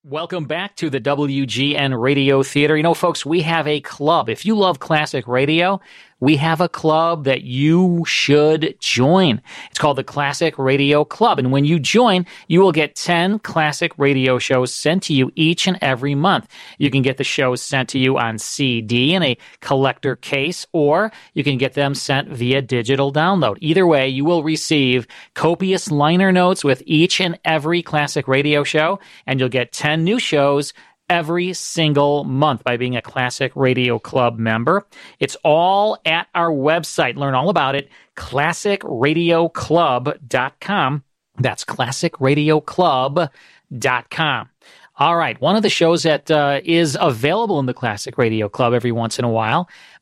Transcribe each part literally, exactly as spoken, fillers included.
Welcome back to the W G N Radio Theater. You know, folks, we have a club. If you love classic radio, we have a club that you should join. It's called the Classic Radio Club. And when you join, you will get ten classic radio shows sent to you each and every month. You can get the shows sent to you on C D in a collector case, or you can get them sent via digital download. Either way, you will receive copious liner notes with each and every classic radio show, and you'll get ten new shows every single month by being a Classic Radio Club member. It's all at our website. Learn all about it, classic radio club dot com. That's classic radio club dot com. All right, one of the shows that uh, is available in the Classic Radio Club every once in a while,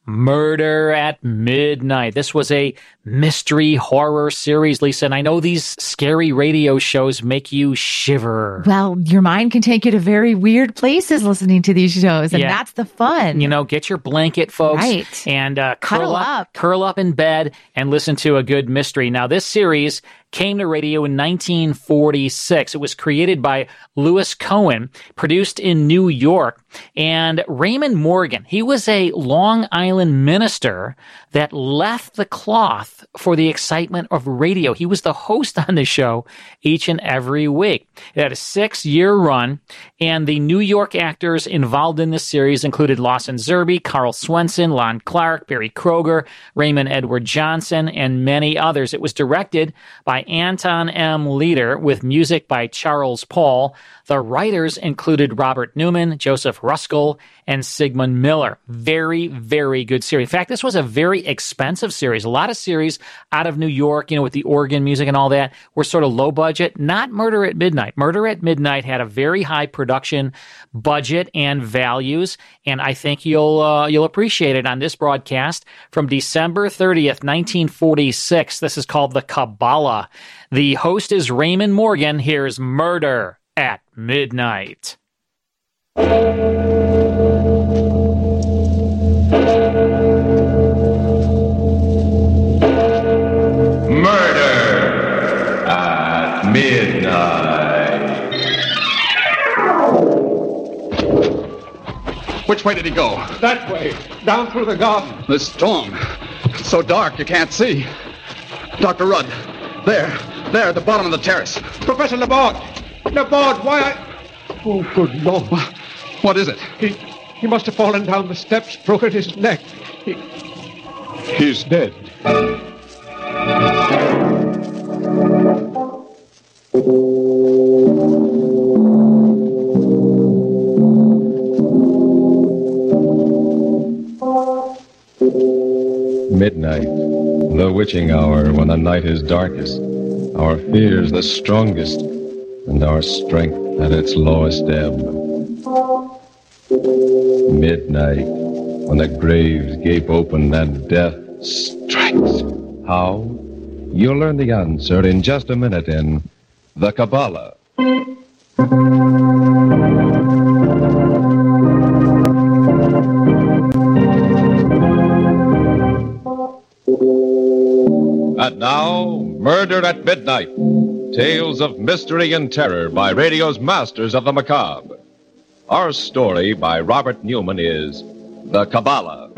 Murder at Midnight. This was a mystery horror series, Lisa, and I know these scary radio shows make you shiver. Well, your mind can take you to very weird places listening to these shows, and yeah. that's the fun. You know, get your blanket, folks, right. and uh, curl Cuddle up, up. curl up in bed and listen to a good mystery. Now, this series came to radio in nineteen forty-six. It was created by Louis Cohen, produced in New York, and Raymond Morgan. He was a Long Island minister that left the cloth for the excitement of radio. He was the host on the show each and every week. It had a six-year run, and the New York actors involved in this series included Lawson Zerbe, Carl Swenson, Lon Clark, Barry Kroger, Raymond Edward Johnson, and many others. It was directed by Anton M. Leader with music by Charles Paul. The writers included Robert Newman, Joseph Ruskell, and Sigmund Miller. Very, very good series. In fact, this was a very expensive series. A lot of series out of New York, you know, with the organ music and all that, were sort of low budget. Not Murder at Midnight. Murder at Midnight had a very high production budget and values, and I think you'll uh, you'll appreciate it on this broadcast from December thirtieth, nineteen forty-six. This is called The Kabbalah. The host is Raymond Morgan. Here's Murder at Midnight. Murder at Midnight. Which way did he go? That way, down through the garden. The storm. It's so dark you can't see. Doctor Rudd, there, there at the bottom of the terrace. Professor Laborde. Laborde, why I... Oh, good Lord. What is it? He he must have fallen down the steps, broken his neck. He, he's dead. Midnight, the witching hour when the night is darkest, our fears the strongest, and our strength at its lowest ebb. Midnight, when the graves gape open and death strikes. How? You'll learn the answer in just a minute in The Kabbalah. And now, Murder at Midnight. Tales of mystery and terror by radio's masters of the macabre. Our story by Robert Newman is The Kabbalah.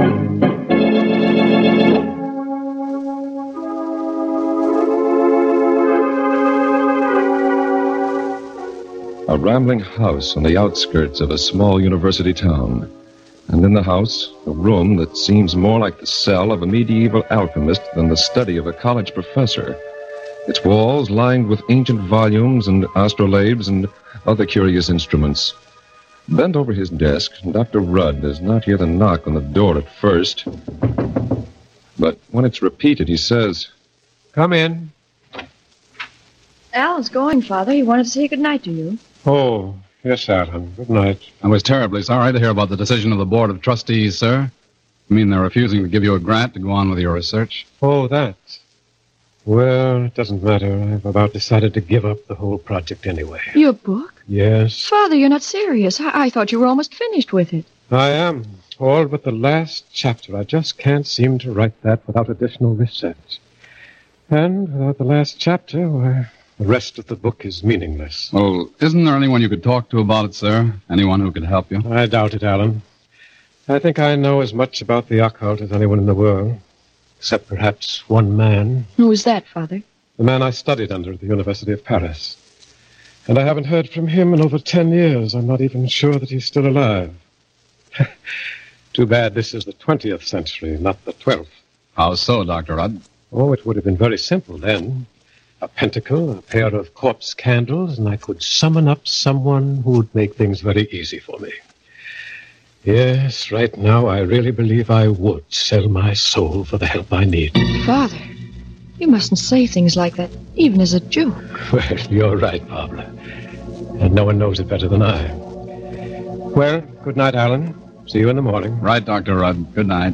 A rambling house on the outskirts of a small university town. And in the house, a room that seems more like the cell of a medieval alchemist than the study of a college professor. Its walls lined with ancient volumes and astrolabes and other curious instruments. Bent over his desk, Doctor Rudd does not hear the knock on the door at first. But when it's repeated, he says, Come in. Alan's going, Father. He wanted to say good night to you. Oh, yes, Alan. Good night. I was terribly sorry to hear about the decision of the Board of Trustees, sir. I mean, they're refusing to give you a grant to go on with your research. Oh, that. Well, it doesn't matter. I've about decided to give up the whole project anyway. Your book? Yes. Father, you're not serious. I, I thought you were almost finished with it. I am. All but the last chapter. I just can't seem to write that without additional research. And without the last chapter, why, The rest of the book is meaningless. Well, isn't there anyone you could talk to about it, sir? Anyone who could help you? I doubt it, Alan. I think I know as much about the occult as anyone in the world, except perhaps one man. Who is that, Father? The man I studied under at the University of Paris. And I haven't heard from him in over ten years. I'm not even sure that he's still alive. Too bad this is the twentieth century, not the twelfth. How so, Doctor Rudd? Oh, it would have been very simple then. A pentacle, a pair of corpse candles, and I could summon up someone who would make things very easy for me. Yes, right now I really believe I would sell my soul for the help I need. Father, you mustn't say things like that, even as a joke. Well, you're right, Barbara. And no one knows it better than I. Well, good night, Alan. See you in the morning. Right, Doctor Rudd. Good night.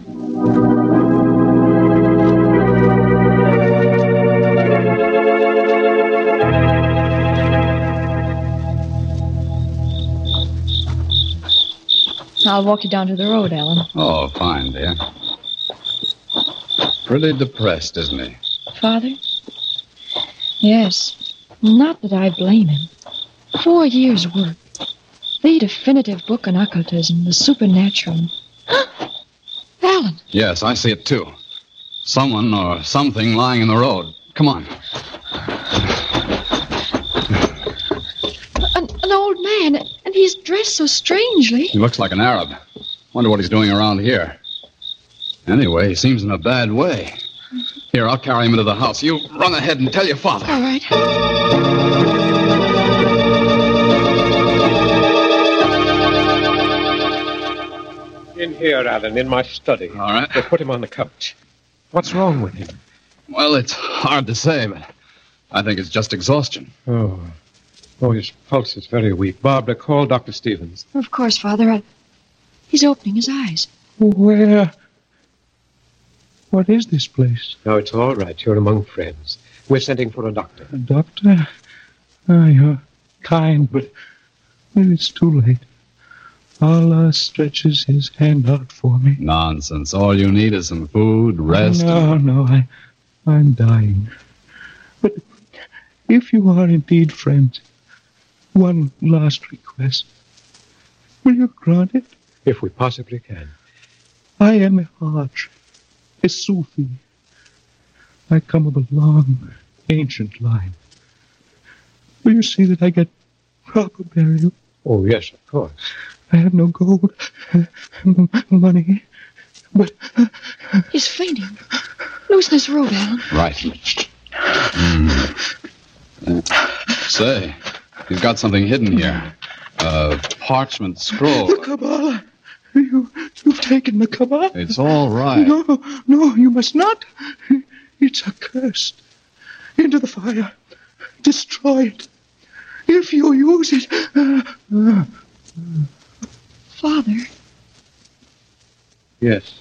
I'll walk you down to the road, Alan. Oh, fine, dear. Pretty depressed, isn't he? Father? Yes. Not that I blame him. Four years' work. The definitive book on occultism, the supernatural. Alan! Yes, I see it, too. Someone or something lying in the road. Come on. An, an old man, and he's dressed so strangely. He looks like an Arab. Wonder what he's doing around here. Anyway, he seems in a bad way. Here, I'll carry him into the house. You run ahead and tell your father. All right. In here, Alan, in my study. All right. They put him on the couch. What's wrong with him? Well, it's hard to say, but I think it's just exhaustion. Oh. Oh, his pulse is very weak. Barbara, call Doctor Stevens. Of course, Father. I... He's opening his eyes. Where? What is this place? No, it's all right. You're among friends. We're sending for a doctor. A doctor? Oh, you're kind, but it's too late. Allah stretches his hand out for me. Nonsense. All you need is some food, rest. No, and... no, I, I'm dying. But if you are indeed friends, one last request. Will you grant it? If we possibly can. I am a Hajj, a Sufi. I come of a long, ancient line. Will you see that I get proper burial? Oh, yes, of course. I have no gold, money, but... He's fainting. Loosen this robe, Alan. Right. Mm. Uh, say, you've got something hidden here. A parchment scroll. The Kabbalah. You, you've taken the Kabbalah. It's all right. No, no, you must not. It's accursed. Into the fire. Destroy it. If you use it... Uh, uh, Father. Yes.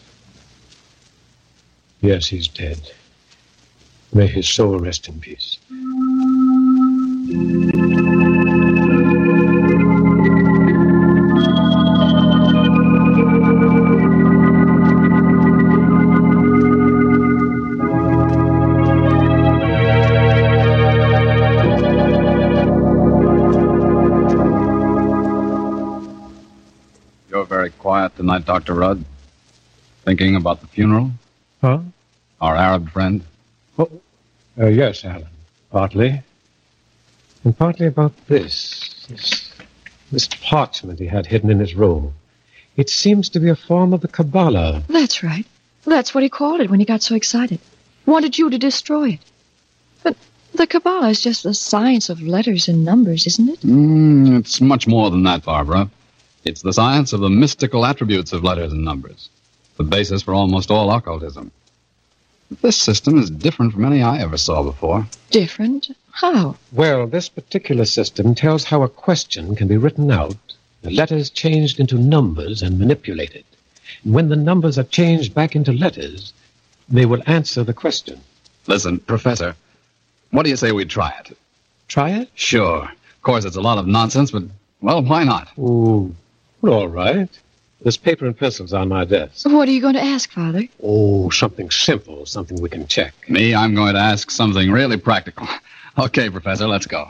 Yes, he's dead. May his soul rest in peace. Quiet tonight, Doctor Rudd. Thinking about the funeral? Huh? Our Arab friend? Oh, uh, yes, Alan. Partly. And partly about this. This, this parchment he had hidden in his room. It seems to be a form of the Kabbalah. That's right. That's what he called it when he got so excited. Wanted you to destroy it. But the Kabbalah is just the science of letters and numbers, isn't it? Mm, it's much more than that, Barbara. It's the science of the mystical attributes of letters and numbers, the basis for almost all occultism. This system is different from any I ever saw before. Different? How? Well, this particular system tells how a question can be written out, the letters changed into numbers and manipulated. And when the numbers are changed back into letters, they will answer the question. Listen, Professor, what do you say we try it? Try it? Sure. Of course, it's a lot of nonsense, but, well, why not? Ooh. Well, all right. There's paper and pencils on my desk. What are you going to ask, Father? Oh, something simple, something we can check. Me, I'm going to ask something really practical. Okay, Professor, let's go.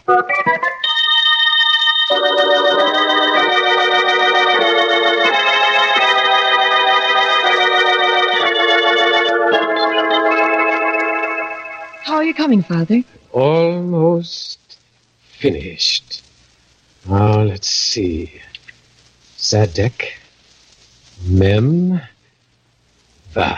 How are you coming, Father? Almost finished. Now, let's see. Zadek, Mem, Vav.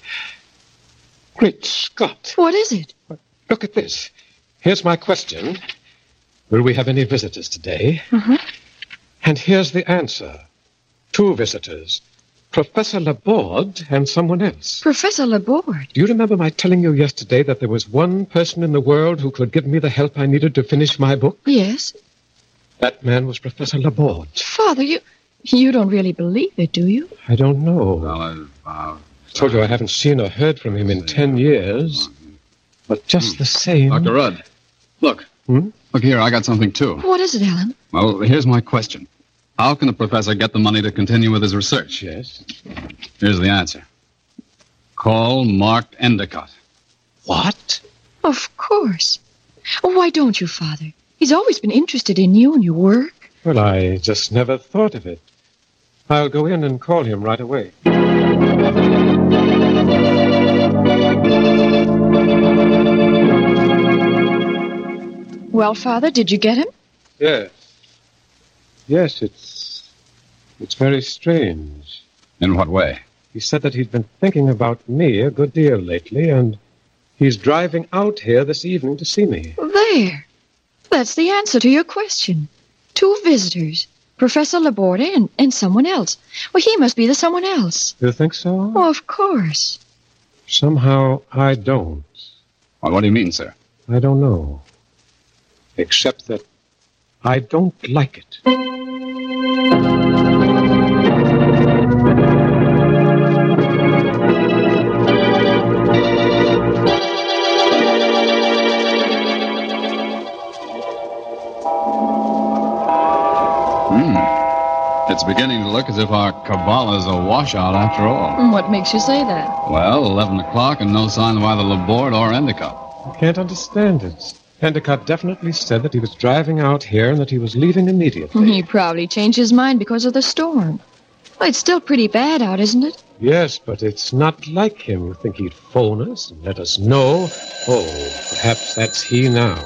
Great Scott. What is it? Look at this. Here's my question. Will we have any visitors today? Uh-huh. And here's the answer. Two visitors. Professor Laborde and someone else. Professor Laborde? Do you remember my telling you yesterday that there was one person in the world who could give me the help I needed to finish my book? Yes. That man was Professor Laborde. Father, you you don't really believe it, do you? I don't know. Well, uh, uh, I told you I haven't seen or heard from him in ten years. But just the same... Doctor Rudd, look. Hmm? Look here, I got something, too. What is it, Alan? Well, here's my question. How can the professor get the money to continue with his research? Yes. Here's the answer. Call Mark Endicott. What? Of course. Why don't you, Father? He's always been interested in you and your work. Well, I just never thought of it. I'll go in and call him right away. Well, Father, did you get him? Yes. Yes, it's... it's very strange. In what way? He said that he'd been thinking about me a good deal lately, and he's driving out here this evening to see me. There. That's the answer to your question. Two visitors. Professor Laborde and, and someone else. Well, he must be the someone else. You think so? Oh, of course. Somehow I don't. Well, what do you mean, sir? I don't know. Except that I don't like it. It's beginning to look as if our Kabbalah's a washout after all. What makes you say that? Well, eleven o'clock and no sign of either Laborde or Endicott. I can't understand it. Endicott definitely said that he was driving out here and that he was leaving immediately. He probably changed his mind because of the storm. Well, it's still pretty bad out, isn't it? Yes, but it's not like him. You think he'd phone us and let us know? Oh, perhaps that's he now.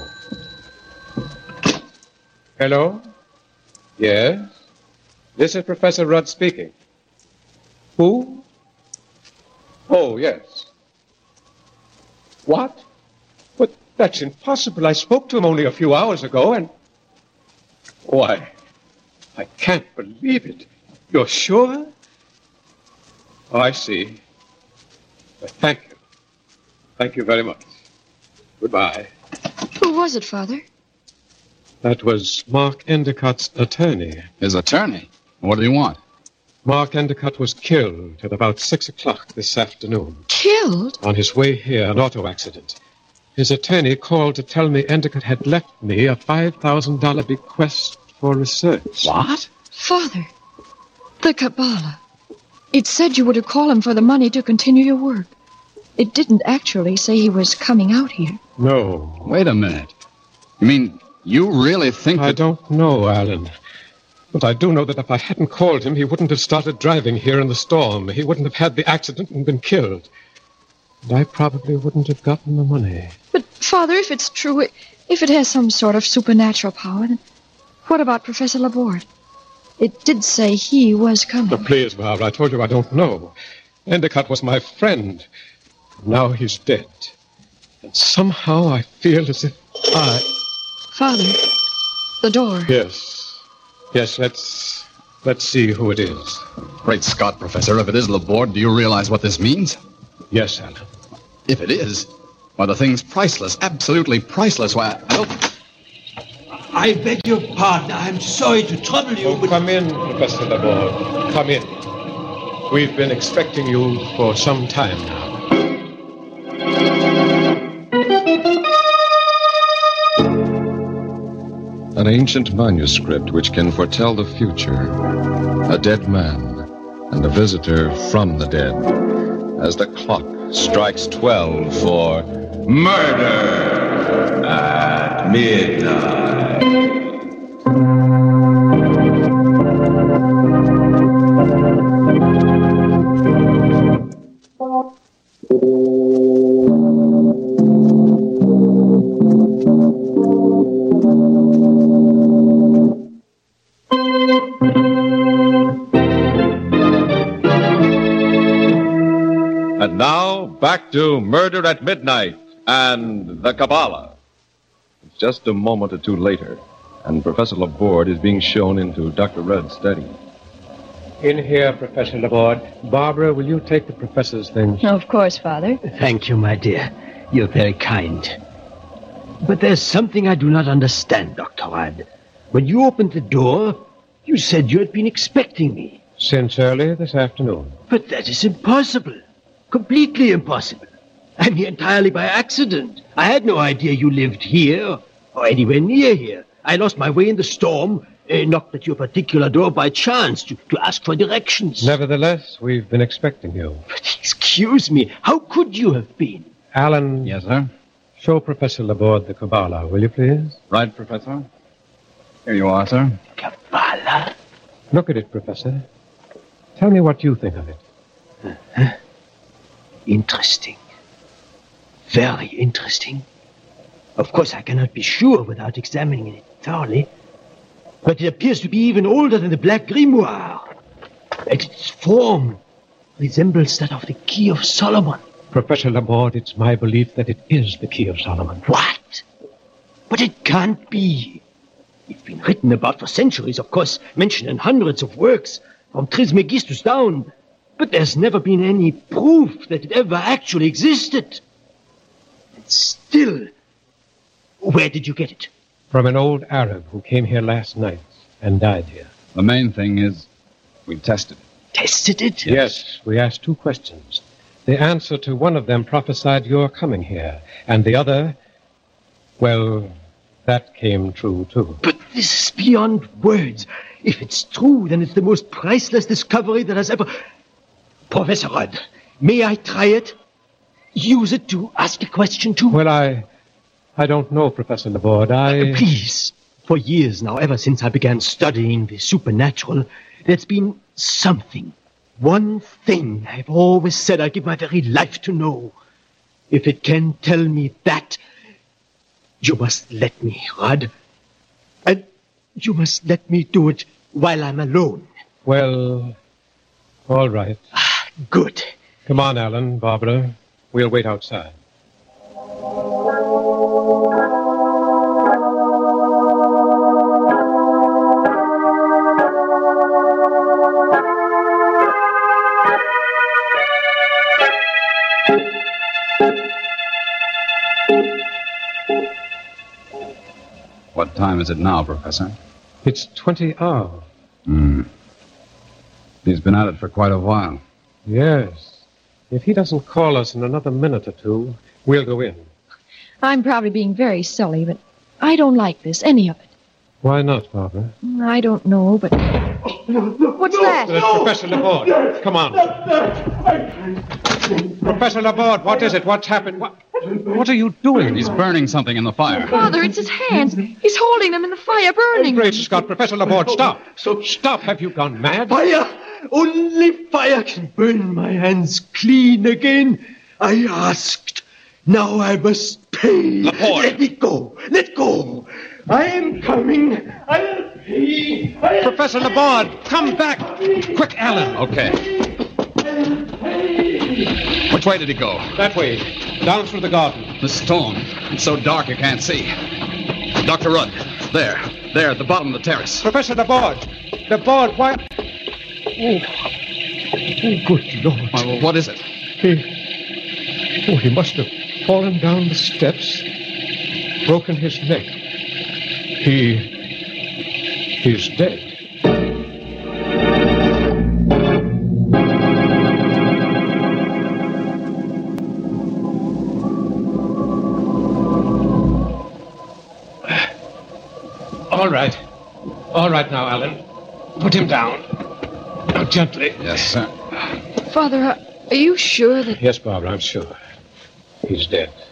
Hello? Yes? This is Professor Rudd speaking. Who? Oh, yes. What? But that's impossible. I spoke to him only a few hours ago, and... Why, I can't believe it. You're sure? Oh, I see. Well, thank you. Thank you very much. Goodbye. Who was it, Father? That was Mark Endicott's attorney. His attorney? What do you want? Mark Endicott was killed at about six o'clock this afternoon. Killed? On his way here, an auto accident. His attorney called to tell me Endicott had left me a five thousand dollars bequest for research. What? Father, the Kabbalah. It said you were to call him for the money to continue your work. It didn't actually say he was coming out here. No. Wait a minute. You mean you really think that... I don't know, Alan. But I do know that if I hadn't called him, he wouldn't have started driving here in the storm. He wouldn't have had the accident and been killed. And I probably wouldn't have gotten the money. But, Father, if it's true, if it has some sort of supernatural power, then what about Professor Laborde? It did say he was coming. But please, Barbara, I told you I don't know. Endicott was my friend. Now he's dead. And somehow I feel as if I... Father, the door. Yes. Yes, let's... let's see who it is. Great Scott, Professor, if it is Laborde, do you realize what this means? Yes, Alan. If it is, why, the thing's priceless, absolutely priceless. Why, I don't... I beg your pardon. I'm sorry to trouble you, Oh, but... come in, Professor Laborde. Come in. We've been expecting you for some time now. An ancient manuscript which can foretell the future. A dead man and a visitor from the dead. As the clock strikes twelve for Murder at midnight. And now, back to Murder at Midnight and the Kabbalah. It's just a moment or two later, and Professor Laborde is being shown into Doctor Rudd's study. In here, Professor Laborde. Barbara, will you take the professor's things? Of course, Father. Thank you, my dear. You're very kind. But there's something I do not understand, Doctor Rudd. When you opened the door, you said you had been expecting me. Since early this afternoon. But that is impossible. Completely impossible. I'm here entirely by accident. I had no idea you lived here or anywhere near here. I lost my way in the storm, uh, knocked at your particular door by chance to, to ask for directions. Nevertheless, we've been expecting you. But excuse me, how could you have been? Alan. Yes, sir? Show Professor Laborde the Kabbalah, will you please? Right, Professor. Here you are, sir. Kabbalah? Look at it, Professor. Tell me what you think of it. Uh-huh. Interesting. Very interesting. Of course, I cannot be sure without examining it thoroughly. But it appears to be even older than the Black Grimoire. And its form resembles that of the Key of Solomon. Professor Laborde, it's my belief that it is the Key of Solomon. What? But it can't be. It's been written about for centuries, of course, mentioned in hundreds of works, from Trismegistus down. But there's never been any proof that it ever actually existed. And still, where did you get it? From an old Arab who came here last night and died here. The main thing is we tested it. Tested it? Yes, we asked two questions. The answer to one of them prophesied your coming here, and the other, well, that came true, too. But this is beyond words. If it's true, then it's the most priceless discovery that has ever... Professor Rudd, may I try it? Use it to ask a question to? Well, I... I don't know, Professor Laborde. I... Uh, please. For years now, ever since I began studying the supernatural, there's been something. One thing I've always said I'd give my very life to know. If it can tell me that, you must let me, Rudd. And you must let me do it while I'm alone. Well, all right. Good. Come on, Alan, Barbara. We'll wait outside. What time is it now, Professor? It's twenty hours. Hmm. He's been at it for quite a while. Yes. If he doesn't call us in another minute or two, we'll go in. I'm probably being very silly, but I don't like this, any of it. Why not, Barbara? I don't know, but... What's that? That's Professor Laborde. Come on. Professor Laborde, what is it? What's happened? What, what are you doing? He's burning something in the fire. Father, it's his hands. He's holding them in the fire, burning. Oh, great Scott. Professor Laborde, stop. So stop. Have you gone mad? Fire! Only fire can burn my hands clean again. I asked. Now I must pay. Laborde. Let me go. Let go. I am coming. I'll pay. I'll Professor Laborde, come back. Quick, Alan. Okay. Which way did he go? That way. Down through the garden. The storm. It's so dark you can't see. Doctor Rudd. There. There at the bottom of the terrace. Professor Laborde. Laborde, why... Oh. Oh, good Lord. Well, what is it? He... Oh, he must have fallen down the steps, broken his neck. He... He's dead. All right. All right now, Alan. Put him down. Now, gently. Yes, sir. Father, are you sure that... Yes, Barbara, I'm sure. He's dead.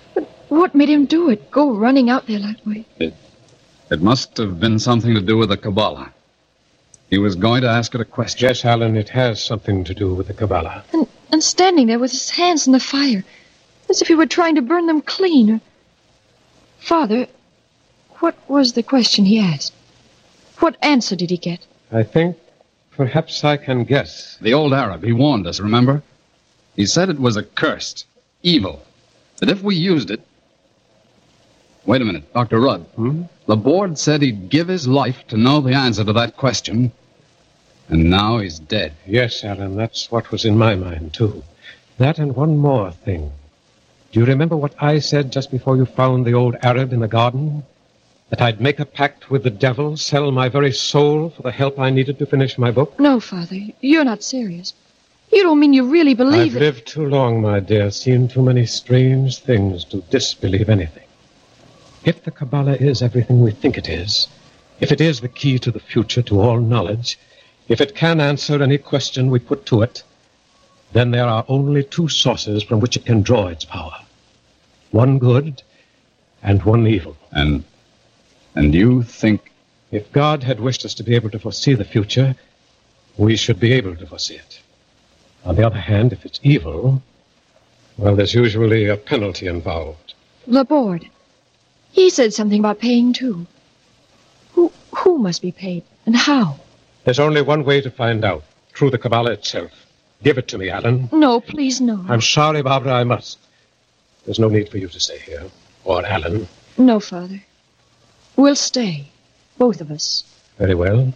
What made him do it? Go running out there that way? It, it must have been something to do with the Kabbalah. He was going to ask it a question. Yes, Alan, it has something to do with the Kabbalah. And, and standing there with his hands in the fire, as if he were trying to burn them clean. Father, what was the question he asked? What answer did he get? I think perhaps I can guess. The old Arab, he warned us, remember? He said it was accursed, evil, that if we used it... Wait a minute, Doctor Rudd. Hmm? The board said he'd give his life to know the answer to that question, and now he's dead. Yes, Alan, that's what was in my mind, too. That and one more thing. Do you remember what I said just before you found the old Arab in the garden? That I'd make a pact with the devil, sell my very soul for the help I needed to finish my book? No, Father, you're not serious. You don't mean you really believe I've it? I've lived too long, my dear, seen too many strange things to disbelieve anything. If the Kabbalah is everything we think it is, if it is the key to the future, to all knowledge, if it can answer any question we put to it, then there are only two sources from which it can draw its power. One good and one evil. And, and you think... If God had wished us to be able to foresee the future, we should be able to foresee it. On the other hand, if it's evil, well, there's usually a penalty involved. The board. He said something about paying, too. Who who must be paid, and how? There's only one way to find out, through the Kabbalah itself. Give it to me, Alan. No, please, no. I'm sorry, Barbara, I must. There's no need for you to stay here, or Alan. No, Father. We'll stay, both of us. Very well.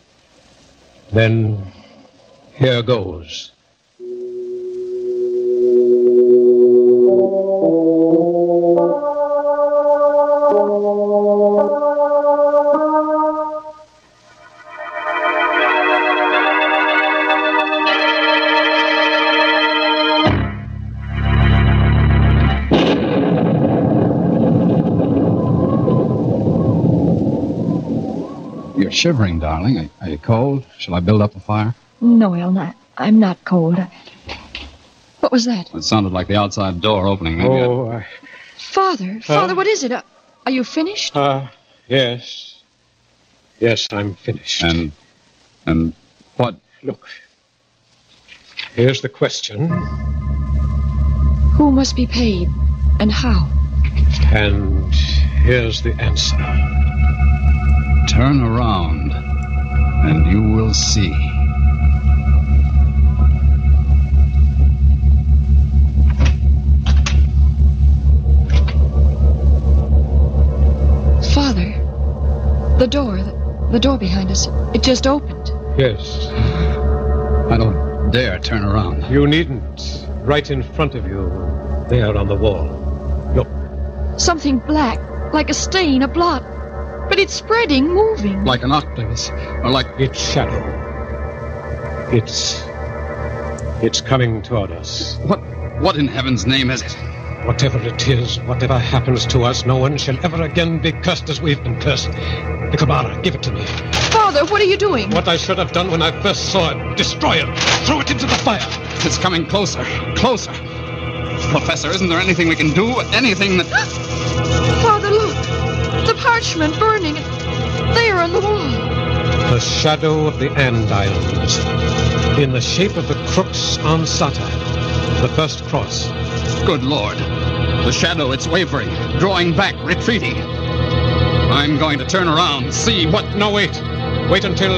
Then, here goes. You're shivering, darling. Are, are you cold? Shall I build up a fire? No, El, not. I'm not cold. I... What was that? It sounded like the outside door opening. Maybe oh, I... I... Father, Father, what is it? Uh, are you finished? Uh, yes. Yes, I'm finished. And, and what? Look, here's the question. Who must be paid, and how? And here's the answer. Turn around, and you will see. Father, the door, the, the door behind us, it just opened. Yes. I don't dare turn around. You needn't. Right in front of you, there on the wall. Look. Something black, like a stain, a blot. But it's spreading, moving. Like an octopus, or like... It's shadow. It's... It's coming toward us. What... what in heaven's name is it? Whatever it is, whatever happens to us, no one shall ever again be cursed as we've been cursed. The Kabbalah, give it to me. Father, what are you doing? What I should have done when I first saw it. Destroy it. Throw it into the fire. It's coming closer. Closer. Professor, isn't there anything we can do? Anything that... Father, look. The parchment burning. There on the wall. The shadow of the Andirons. In the shape of the crux ansata. The first cross. Good Lord. The shadow, it's wavering, drawing back, retreating. I'm going to turn around, see what... No, wait. Wait until...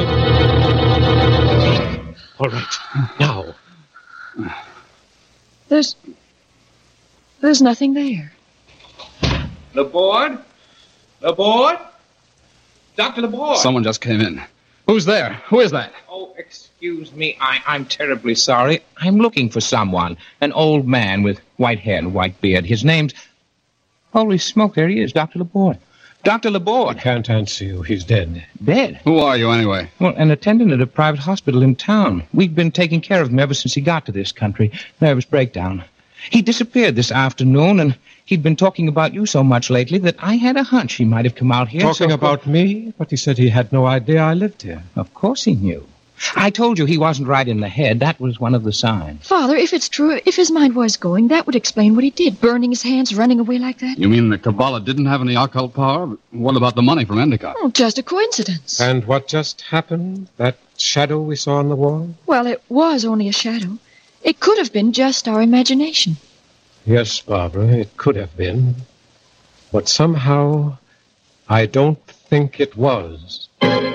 All right. Now. There's... There's nothing there. The board? The board? Doctor Laborde. Someone just came in. Who's there? Who is that? Oh, excuse me. I, I'm terribly sorry. I'm looking for someone. An old man with white hair and white beard. His name's... Holy smoke, there he is, Doctor Laborde. Doctor Laborde. I can't answer you. He's dead. Dead? Who are you, anyway? Well, an attendant at a private hospital in town. We've been taking care of him ever since he got to this country. Nervous breakdown. He disappeared this afternoon, and he'd been talking about you so much lately that I had a hunch he might have come out here. Talking so about me? But he said he had no idea I lived here. Of course he knew. I told you he wasn't right in the head. That was one of the signs. Father, if it's true, if his mind was going, that would explain what he did, burning his hands, running away like that. You mean the Kabbalah didn't have any occult power? What about the money from Endicott? Oh, just a coincidence. And what just happened? That shadow we saw on the wall? Well, it was only a shadow. It could have been just our imagination. Yes, Barbara, it could have been. But somehow, I don't think it was.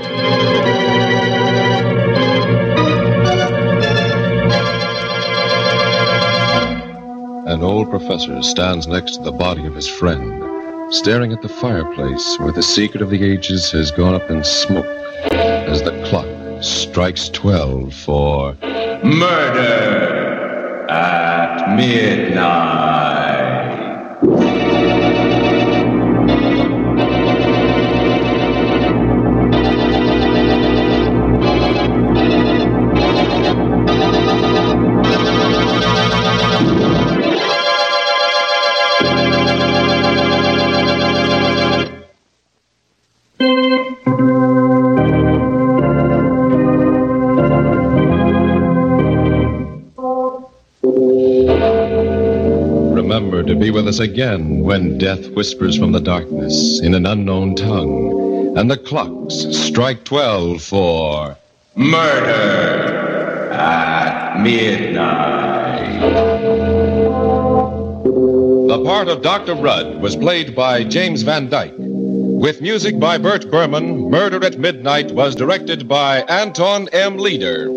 An old professor stands next to the body of his friend, staring at the fireplace where the secret of the ages has gone up in smoke as the clock strikes twelve for Murder at Midnight. Remember to be with us again when death whispers from the darkness in an unknown tongue, and the clocks strike twelve for Murder at Midnight. The part of Doctor Rudd was played by James Van Dyke. With music by Bert Berman, Murder at Midnight was directed by Anton M. Leader.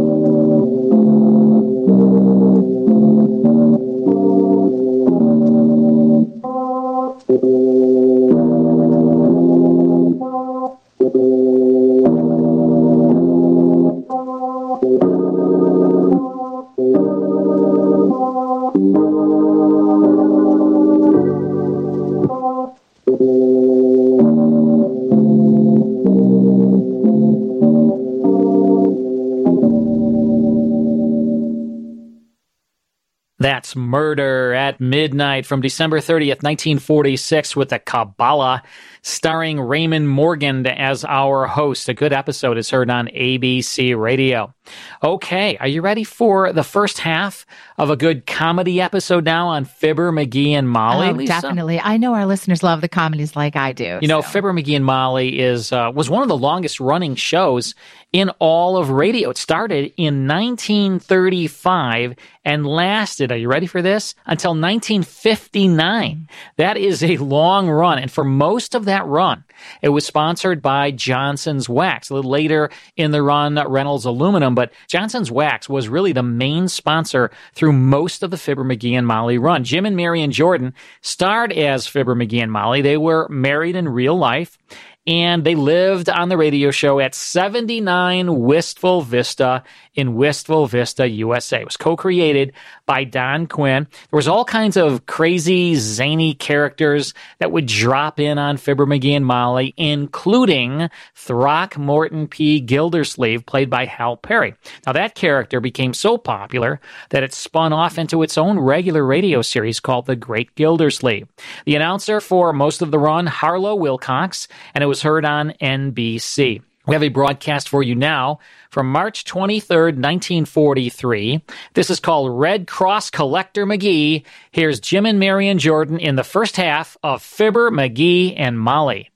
That's Murder at Midnight from December thirtieth, nineteen forty-six with the Kabbalah, starring Raymond Morgan as our host. A good episode is heard on A B C Radio. Okay, are you ready for the first half of a good comedy episode now on Fibber, McGee, and Molly, Oh, Lisa? definitely. I know our listeners love the comedies like I do. You know, so. Fibber, McGee, and Molly is uh, was one of the longest running shows in all of radio. It started in nineteen thirty-five and lasted, are you ready for this, until nineteen fifty-nine. That is a long run. And for most of that run, it was sponsored by Johnson's Wax. A little later in the run, Reynolds Aluminum, but Johnson's Wax was really the main sponsor through most of the Fibber, McGee, and Molly run. Jim and Marion Jordan starred as Fibber, McGee, and Molly. They were married in real life, and they lived on the radio show at seventy-nine Wistful Vista in Wistful Vista, U S A. It was co-created by Don Quinn. There was all kinds of crazy, zany characters that would drop in on Fibber, McGee, and Molly, including Throckmorton P. Gildersleeve, played by Hal Perry. Now, that character became so popular that it spun off into its own regular radio series called The Great Gildersleeve. The announcer for most of the run, Harlow Wilcox, and it was heard on N B C. We have a broadcast for you now from March twenty-third, nineteen forty-three. This is called Red Cross Collector McGee. Here's Jim and Marion Jordan in the first half of Fibber, McGee, and Molly.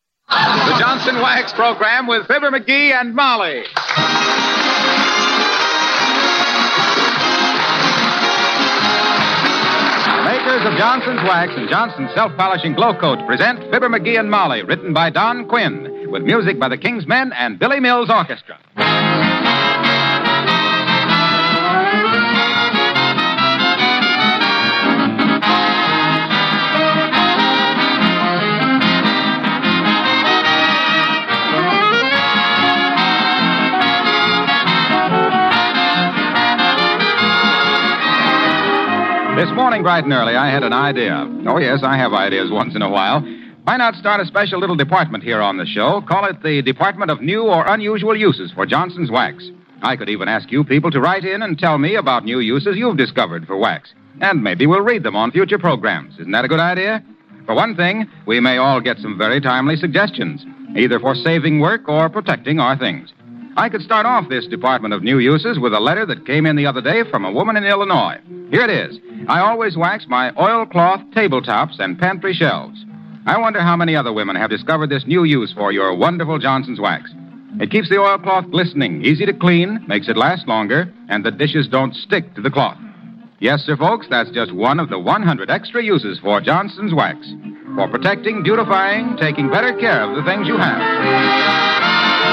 The Johnson Wax program with Fibber, McGee, and Molly. Makers of Johnson's Wax and Johnson's Self-Polishing Glow Coat present Fibber, McGee, and Molly, written by Don Quinn, with music by the King's Men and Billy Mills Orchestra. This morning, bright and early, I had an idea. Oh, yes, I have ideas once in a while. Why not start a special little department here on the show? Call it the Department of New or Unusual Uses for Johnson's Wax. I could even ask you people to write in and tell me about new uses you've discovered for wax. And maybe we'll read them on future programs. Isn't that a good idea? For one thing, we may all get some very timely suggestions, either for saving work or protecting our things. I could start off this Department of New Uses with a letter that came in the other day from a woman in Illinois. Here it is. I always wax my oilcloth tabletops and pantry shelves. I wonder how many other women have discovered this new use for your wonderful Johnson's wax. It keeps the oilcloth glistening, easy to clean, makes it last longer, and the dishes don't stick to the cloth. Yes, sir, folks, that's just one of the one hundred extra uses for Johnson's wax. For protecting, beautifying, taking better care of the things you have.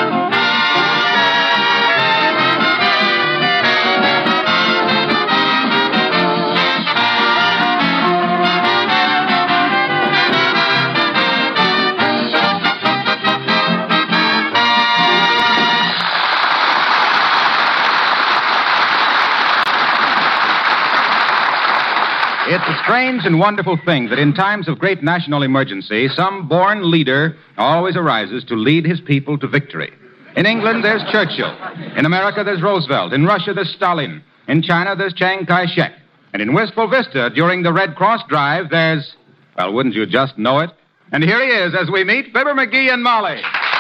It's a strange and wonderful thing that in times of great national emergency, some born leader always arises to lead his people to victory. In England, there's Churchill. In America, there's Roosevelt. In Russia, there's Stalin. In China, there's Chiang Kai-shek. And in Wistful Vista, during the Red Cross drive, there's, well, wouldn't you just know it? And here he is as we meet Fibber McGee and Molly.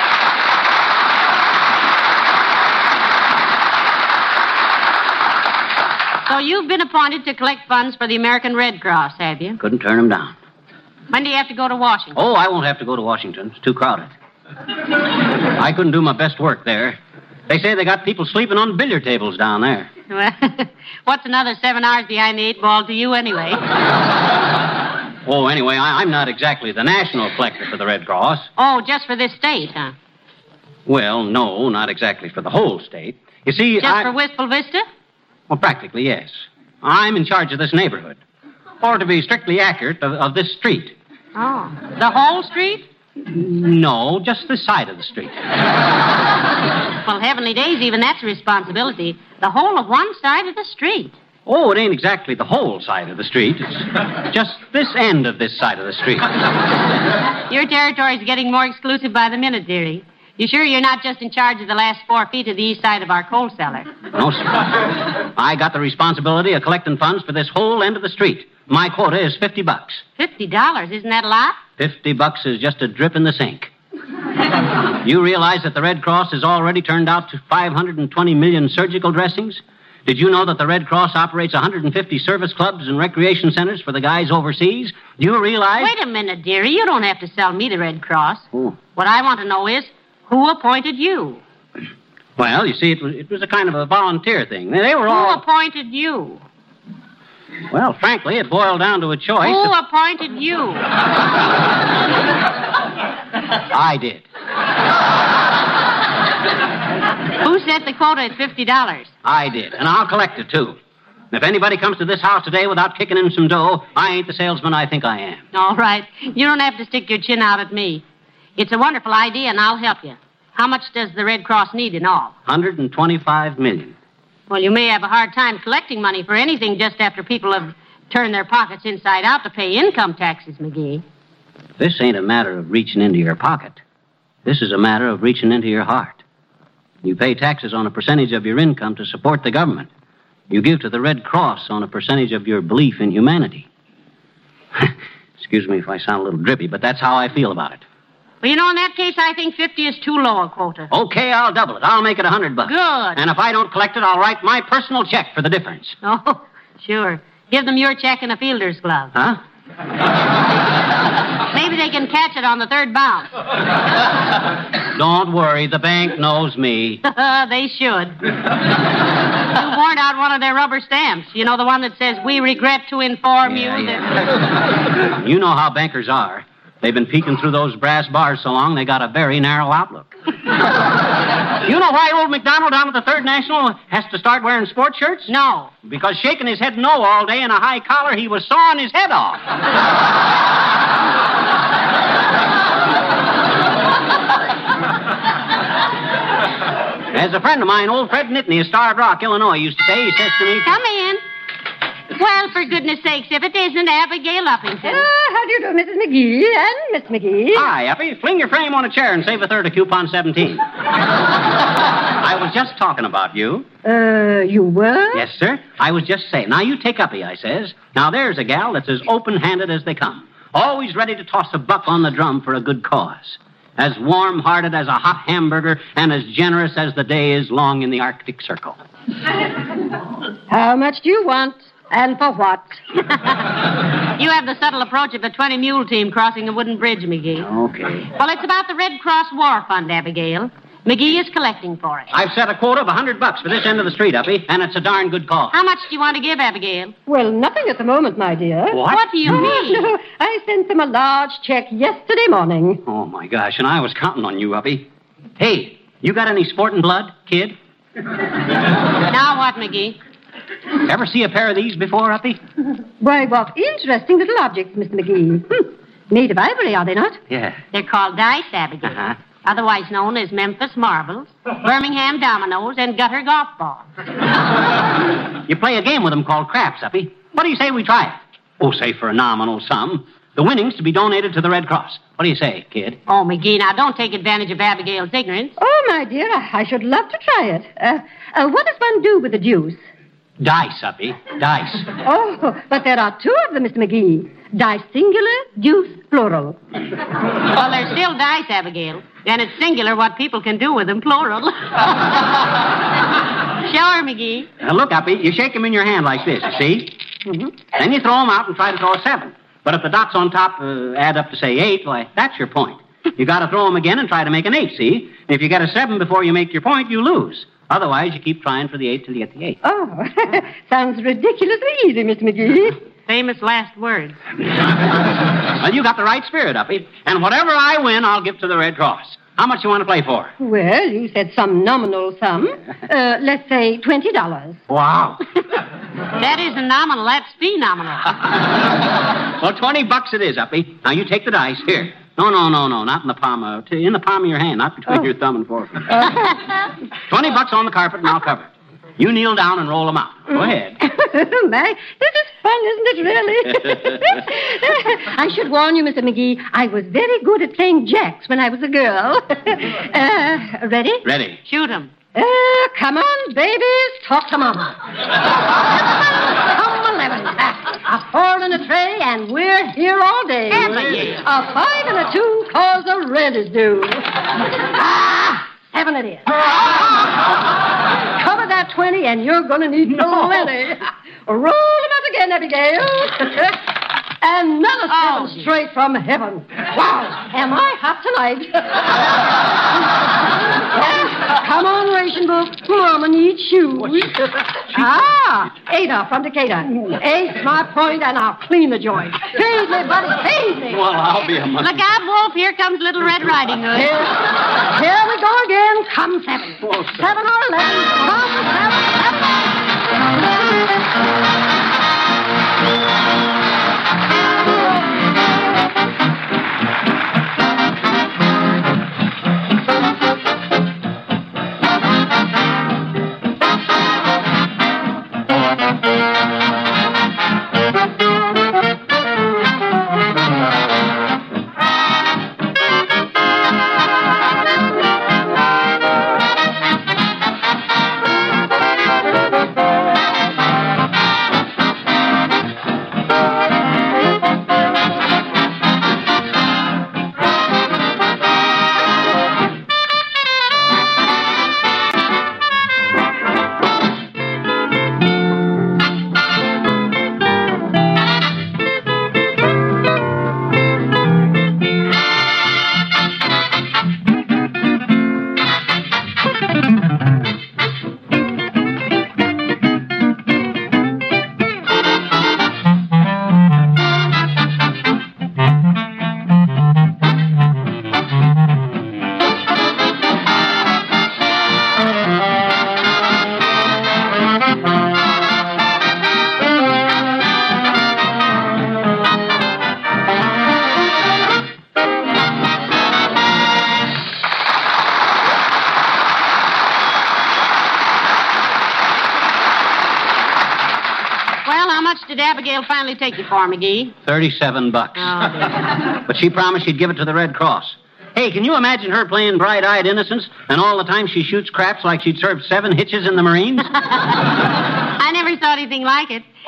So you've been appointed to collect funds for the American Red Cross, have you? Couldn't turn them down. When do you have to go to Washington? Oh, I won't have to go to Washington. It's too crowded. I couldn't do my best work there. They say they got people sleeping on billiard tables down there. Well, what's another seven hours behind the eight ball to you anyway? Oh, anyway, I, I'm not exactly the national collector for the Red Cross. Oh, just for this state, huh? Well, no, not exactly for the whole state. You see, Just I... for Wistful Vista? Well, practically, yes. I'm in charge of this neighborhood. Or to be strictly accurate, of, of this street. Oh, the whole street? No, just this side of the street. Well, heavenly days, even that's a responsibility. The whole of one side of the street. Oh, it ain't exactly the whole side of the street. It's just this end of this side of the street. Your territory's getting more exclusive by the minute, dearie. You sure you're not just in charge of the last four feet of the east side of our coal cellar? No, sir. I got the responsibility of collecting funds for this whole end of the street. My quota is fifty bucks. Fifty dollars? Isn't that a lot? Fifty bucks is just a drip in the sink. You realize that the Red Cross has already turned out to five hundred twenty million surgical dressings? Did you know that the Red Cross operates one hundred fifty service clubs and recreation centers for the guys overseas? Do you realize... Wait a minute, dearie. You don't have to sell me the Red Cross. Oh. What I want to know is, who appointed you? Well, you see, it was, it was a kind of a volunteer thing. They, they were Who all... appointed you? Well, frankly, it boiled down to a choice. Who of... appointed you? I did. Who set the quota at fifty dollars? I did, and I'll collect it, too. If anybody comes to this house today without kicking in some dough, I ain't the salesman I think I am. All right. You don't have to stick your chin out at me. It's a wonderful idea, and I'll help you. How much does the Red Cross need in all? one hundred twenty-five million. Well, you may have a hard time collecting money for anything just after people have turned their pockets inside out to pay income taxes, McGee. This ain't a matter of reaching into your pocket. This is a matter of reaching into your heart. You pay taxes on a percentage of your income to support the government. You give to the Red Cross on a percentage of your belief in humanity. Excuse me if I sound a little drippy, but that's how I feel about it. Well, you know, in that case, I think fifty is too low a quota. Okay, I'll double it. I'll make it a hundred bucks. Good. And if I don't collect it, I'll write my personal check for the difference. Oh, sure. Give them your check and a fielder's glove. Huh? Maybe they can catch it on the third bounce. Don't worry, the bank knows me. They should. You worn out one of their rubber stamps. You know, the one that says, "We regret to inform Yeah, you yeah. that..." You know how bankers are. They've been peeking through those brass bars so long, they got a very narrow outlook. You know why old McDonald down at the Third National has to start wearing sports shirts? No. Because shaking his head no all day in a high collar, he was sawing his head off. As a friend of mine, old Fred Nittany of Starved Rock, Illinois, used to say, he says to me... Come in. Well, for goodness sakes, if it isn't Abigail Uppington. Ah, how do you do, Missus McGee and Miss McGee? Hi, Uppy. Fling your frame on a chair and save a third of coupon seventeen. I was just talking about you. Uh, you were? Yes, sir. I was just saying. Now, you take Uppy, I says. Now, there's a gal that's as open-handed as they come. Always ready to toss a buck on the drum for a good cause. as warm-hearted as a hot hamburger, and as generous as the day is long in the Arctic Circle. How much do you want? And for what? You have the subtle approach of a twenty-mule team crossing a wooden bridge, McGee. Okay. Well, it's about the Red Cross War Fund, Abigail. McGee is collecting for it. I've set a quota of a hundred bucks for this end of the street, Uppy, and it's a darn good call. How much do you want to give, Abigail? Well, nothing at the moment, my dear. What? What do you Oh, mean? no. I sent them a large check yesterday morning. Oh, my gosh, and I was counting on you, Uppy. Hey, you got any sporting blood, kid? Now what, McGee? Ever see a pair of these before, Uppy? Why, what interesting little objects, Mister McGee. Hmm. Made of ivory, are they not? Yeah. They're called dice, Abigail. Uh-huh. Otherwise known as Memphis marbles, Birmingham dominoes, and gutter golf balls. You play a game with them called craps, Uppy. What do you say we try it? Oh, say for a nominal sum. The winnings to be donated to the Red Cross. What do you say, kid? Oh, McGee, now don't take advantage of Abigail's ignorance. Oh, my dear, I, I should love to try it. Uh, uh, what does one do with the deuce? Dice, Uppy. Dice. Oh, but there are two of them, Mister McGee. Dice singular, deuce plural. Well, they're still dice, Abigail. And it's singular what people can do with them, plural. Sure, McGee. Now, look, Uppy, you shake them in your hand like this, you see? Mm-hmm. Then you throw them out and try to throw a seven. But if the dots on top uh, add up to, say, eight, why, that's your point. You got to throw them again and try to make an eight, see? If you get a seven before you make your point, you lose. Otherwise, you keep trying for the eight till you get the eight. Oh, sounds ridiculously easy, Mister McGee. Famous last words. Well, you got the right spirit, Uppy. And whatever I win, I'll give to the Red Cross. How much you want to play for? Well, you said some nominal sum. Uh, let's say twenty dollars. Wow. That isn't nominal, that's phenomenal. Well, twenty bucks it is, Uppy. Now, you take the dice. Here. No, no, no, no, not in the palm of... In the palm of your hand, not between Oh. your thumb and forefinger. twenty bucks on the carpet, and I'll cover it. You kneel down and roll them out. Go ahead. My, this is fun, isn't it, really? I should warn you, Mister McGee, I was very good at playing jacks when I was a girl. uh, ready? Ready. Shoot 'em. Uh, come on, babies, talk to Mama. Come eleven. A four and a tray, and we're here all day. Heaven. A five and a two, cause the rent is due. Ah, seven it is. Cover that twenty, and you're going to need no. plenty. Roll them out again, Abigail. Another seven Oh. straight from heaven. Wow, am I hot tonight? Come on, ration book. Mama needs shoes. Ah, Ada from Decatur. Ace my point, and I'll clean the joint. Feed me, buddy, feed me. Well, I'll be a monkey. Look out, Wolf, here comes Little Red Riding Hood. Here, here we go again. Come seven. Seven or eleven. Come seven, seven. Did Abigail finally take you for, McGee? Thirty-seven bucks. Oh, dear. But she promised she'd give it to the Red Cross. Hey, can you imagine her playing bright-eyed innocence, and all the time she shoots craps like she'd served seven hitches in the Marines? I never saw anything like it.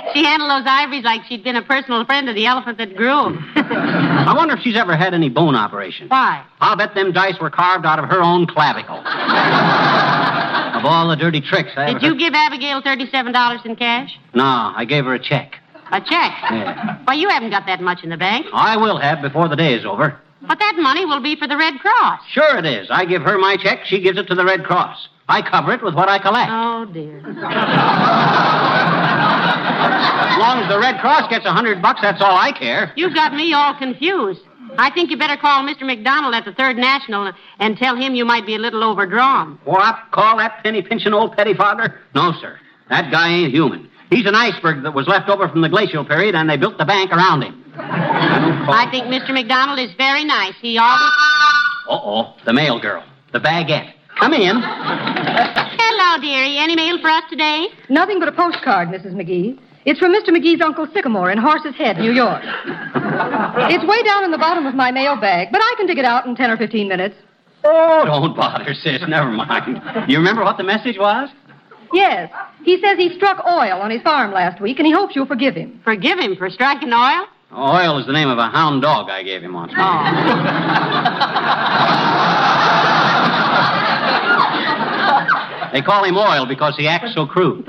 She handled those ivories like she'd been a personal friend of the elephant that grew 'em. I wonder if she's ever had any bone operation. Why? I'll bet them dice were carved out of her own clavicle. Of all the dirty tricks I ever Did you heard- give Abigail thirty-seven dollars in cash? No, I gave her a check. A check? Yeah. Why, you haven't got that much in the bank. I will have before the day is over. But that money will be for the Red Cross. Sure it is. I give her my check, she gives it to the Red Cross. I cover it with what I collect. Oh, dear. As long as the Red Cross gets a hundred bucks, that's all I care. You've got me all confused. I think you better call Mister McDonald at the Third National and tell him you might be a little overdrawn. What? Call that penny-pinching old pettifogger? No, sir. That guy ain't human. He's an iceberg that was left over from the glacial period, and they built the bank around him. I think Mister McDonald is very nice. He always... Uh-oh, the mail girl. The baguette. Come in. Hello, dearie. Any mail for us today? Nothing but a postcard, Missus McGee. It's from Mister McGee's Uncle Sycamore in Horse's Head, New York. It's way down in the bottom of my mail bag, but I can dig it out in ten or fifteen minutes. Oh, don't bother, sis. Never mind. You remember what the message was? Yes. He says he struck oil on his farm last week, and he hopes you'll forgive him. Forgive him for striking oil? Oil is the name of a hound dog I gave him once. They call him Oil because he acts so crude.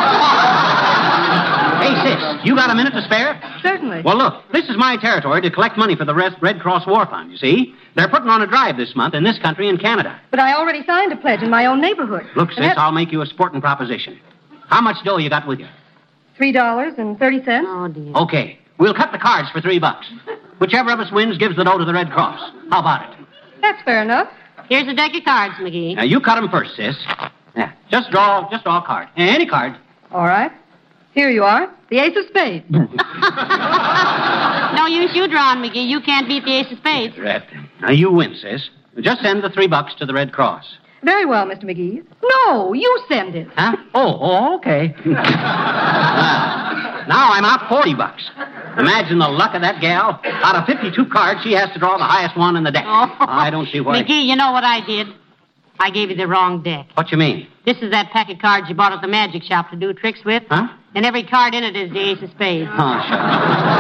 Hey, sis, you got a minute to spare? Certainly. Well, look, this is my territory to collect money for the Red Red Cross War Fund, you see? They're putting on a drive this month in this country and Canada. But I already signed a pledge in my own neighborhood. Look, sis, And I'll make you a sporting proposition. How much dough you got with you? Three dollars and thirty cents. Oh, dear. Okay, we'll cut the cards for three bucks. Whichever of us wins gives the dough to the Red Cross. How about it? That's fair enough. Here's a deck of cards, McGee. Now, you cut them first, sis. Yeah, just draw, just draw a card. Any card. All right. Here you are. The ace of spades. No use you drawing, McGee. You can't beat the ace of spades. Right. Now, you win, sis. Just send the three bucks to the Red Cross. Very well, Mister McGee. No, you send it. Huh? Oh, oh okay. Now, now I'm out forty bucks. Imagine the luck of that gal. Out of fifty-two cards, she has to draw the highest one in the deck. Oh. I don't see why. McGee, you know what I did? I gave you the wrong deck. What you mean? This is that pack of cards you bought at the magic shop to do tricks with. Huh? And every card in it is the ace of spades. Oh, shut up.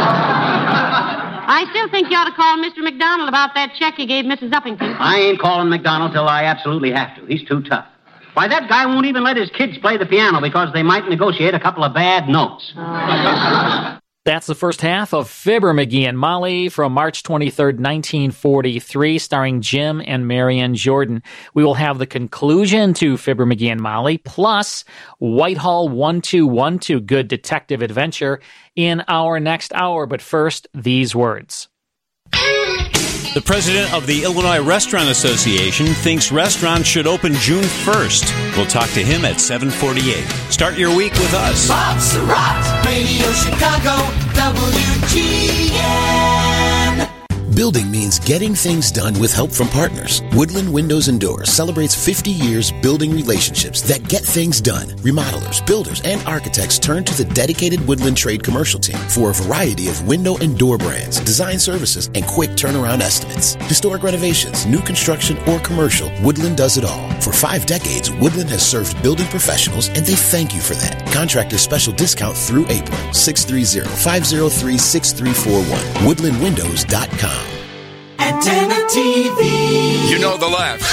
I still think you ought to call Mister McDonald about that check you gave Missus Uppington. I ain't calling McDonald till I absolutely have to. He's too tough. Why, that guy won't even let his kids play the piano because they might negotiate a couple of bad notes. That's the first half of Fibber, McGee, and Molly from March twenty-third, nineteen forty-three, starring Jim and Marion Jordan. We will have the conclusion to Fibber, McGee, and Molly, plus Whitehall one two one two, Good Detective Adventure, in our next hour. But first, these words. The president of the Illinois Restaurant Association thinks restaurants should open June first. We'll talk to him at seven forty-eight. Start your week with us. Bob Surratt, Radio Chicago, W G N. Building means getting things done with help from partners. Woodland Windows and Doors celebrates fifty years building relationships that get things done. Remodelers, builders, and architects turn to the dedicated Woodland Trade commercial team for a variety of window and door brands, design services, and quick turnaround estimates. Historic renovations, new construction, or commercial, Woodland does it all. For five decades, Woodland has served building professionals, and they thank you for that. Contractor special discount through April. six three zero, five zero three, six three four one. woodland windows dot com. Antenna T V. You know the laughs.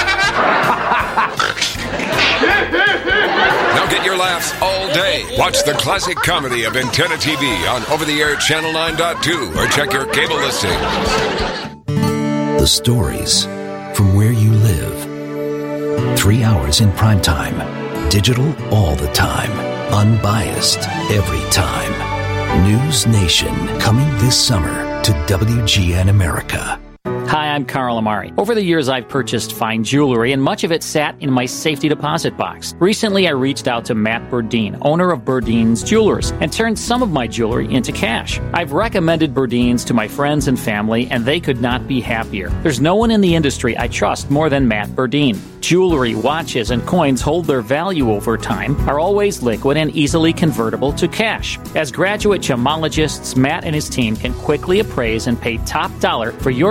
Now get your laughs all day. Watch the classic comedy of Antenna T V on over-the-air channel nine point two or check your cable listing. The stories from where you live. Three hours in prime time. Digital all the time. Unbiased every time. News Nation coming this summer to W G N America. Hi, I'm Carl Amari. Over the years, I've purchased fine jewelry, and much of it sat in my safety deposit box. Recently, I reached out to Matt Burdine, owner of Burdine's Jewelers, and turned some of my jewelry into cash. I've recommended Burdine's to my friends and family, and they could not be happier. There's no one in the industry I trust more than Matt Burdine. Jewelry, watches, and coins hold their value over time, are always liquid and easily convertible to cash. As graduate gemologists, Matt and his team can quickly appraise and pay top dollar for your jewelry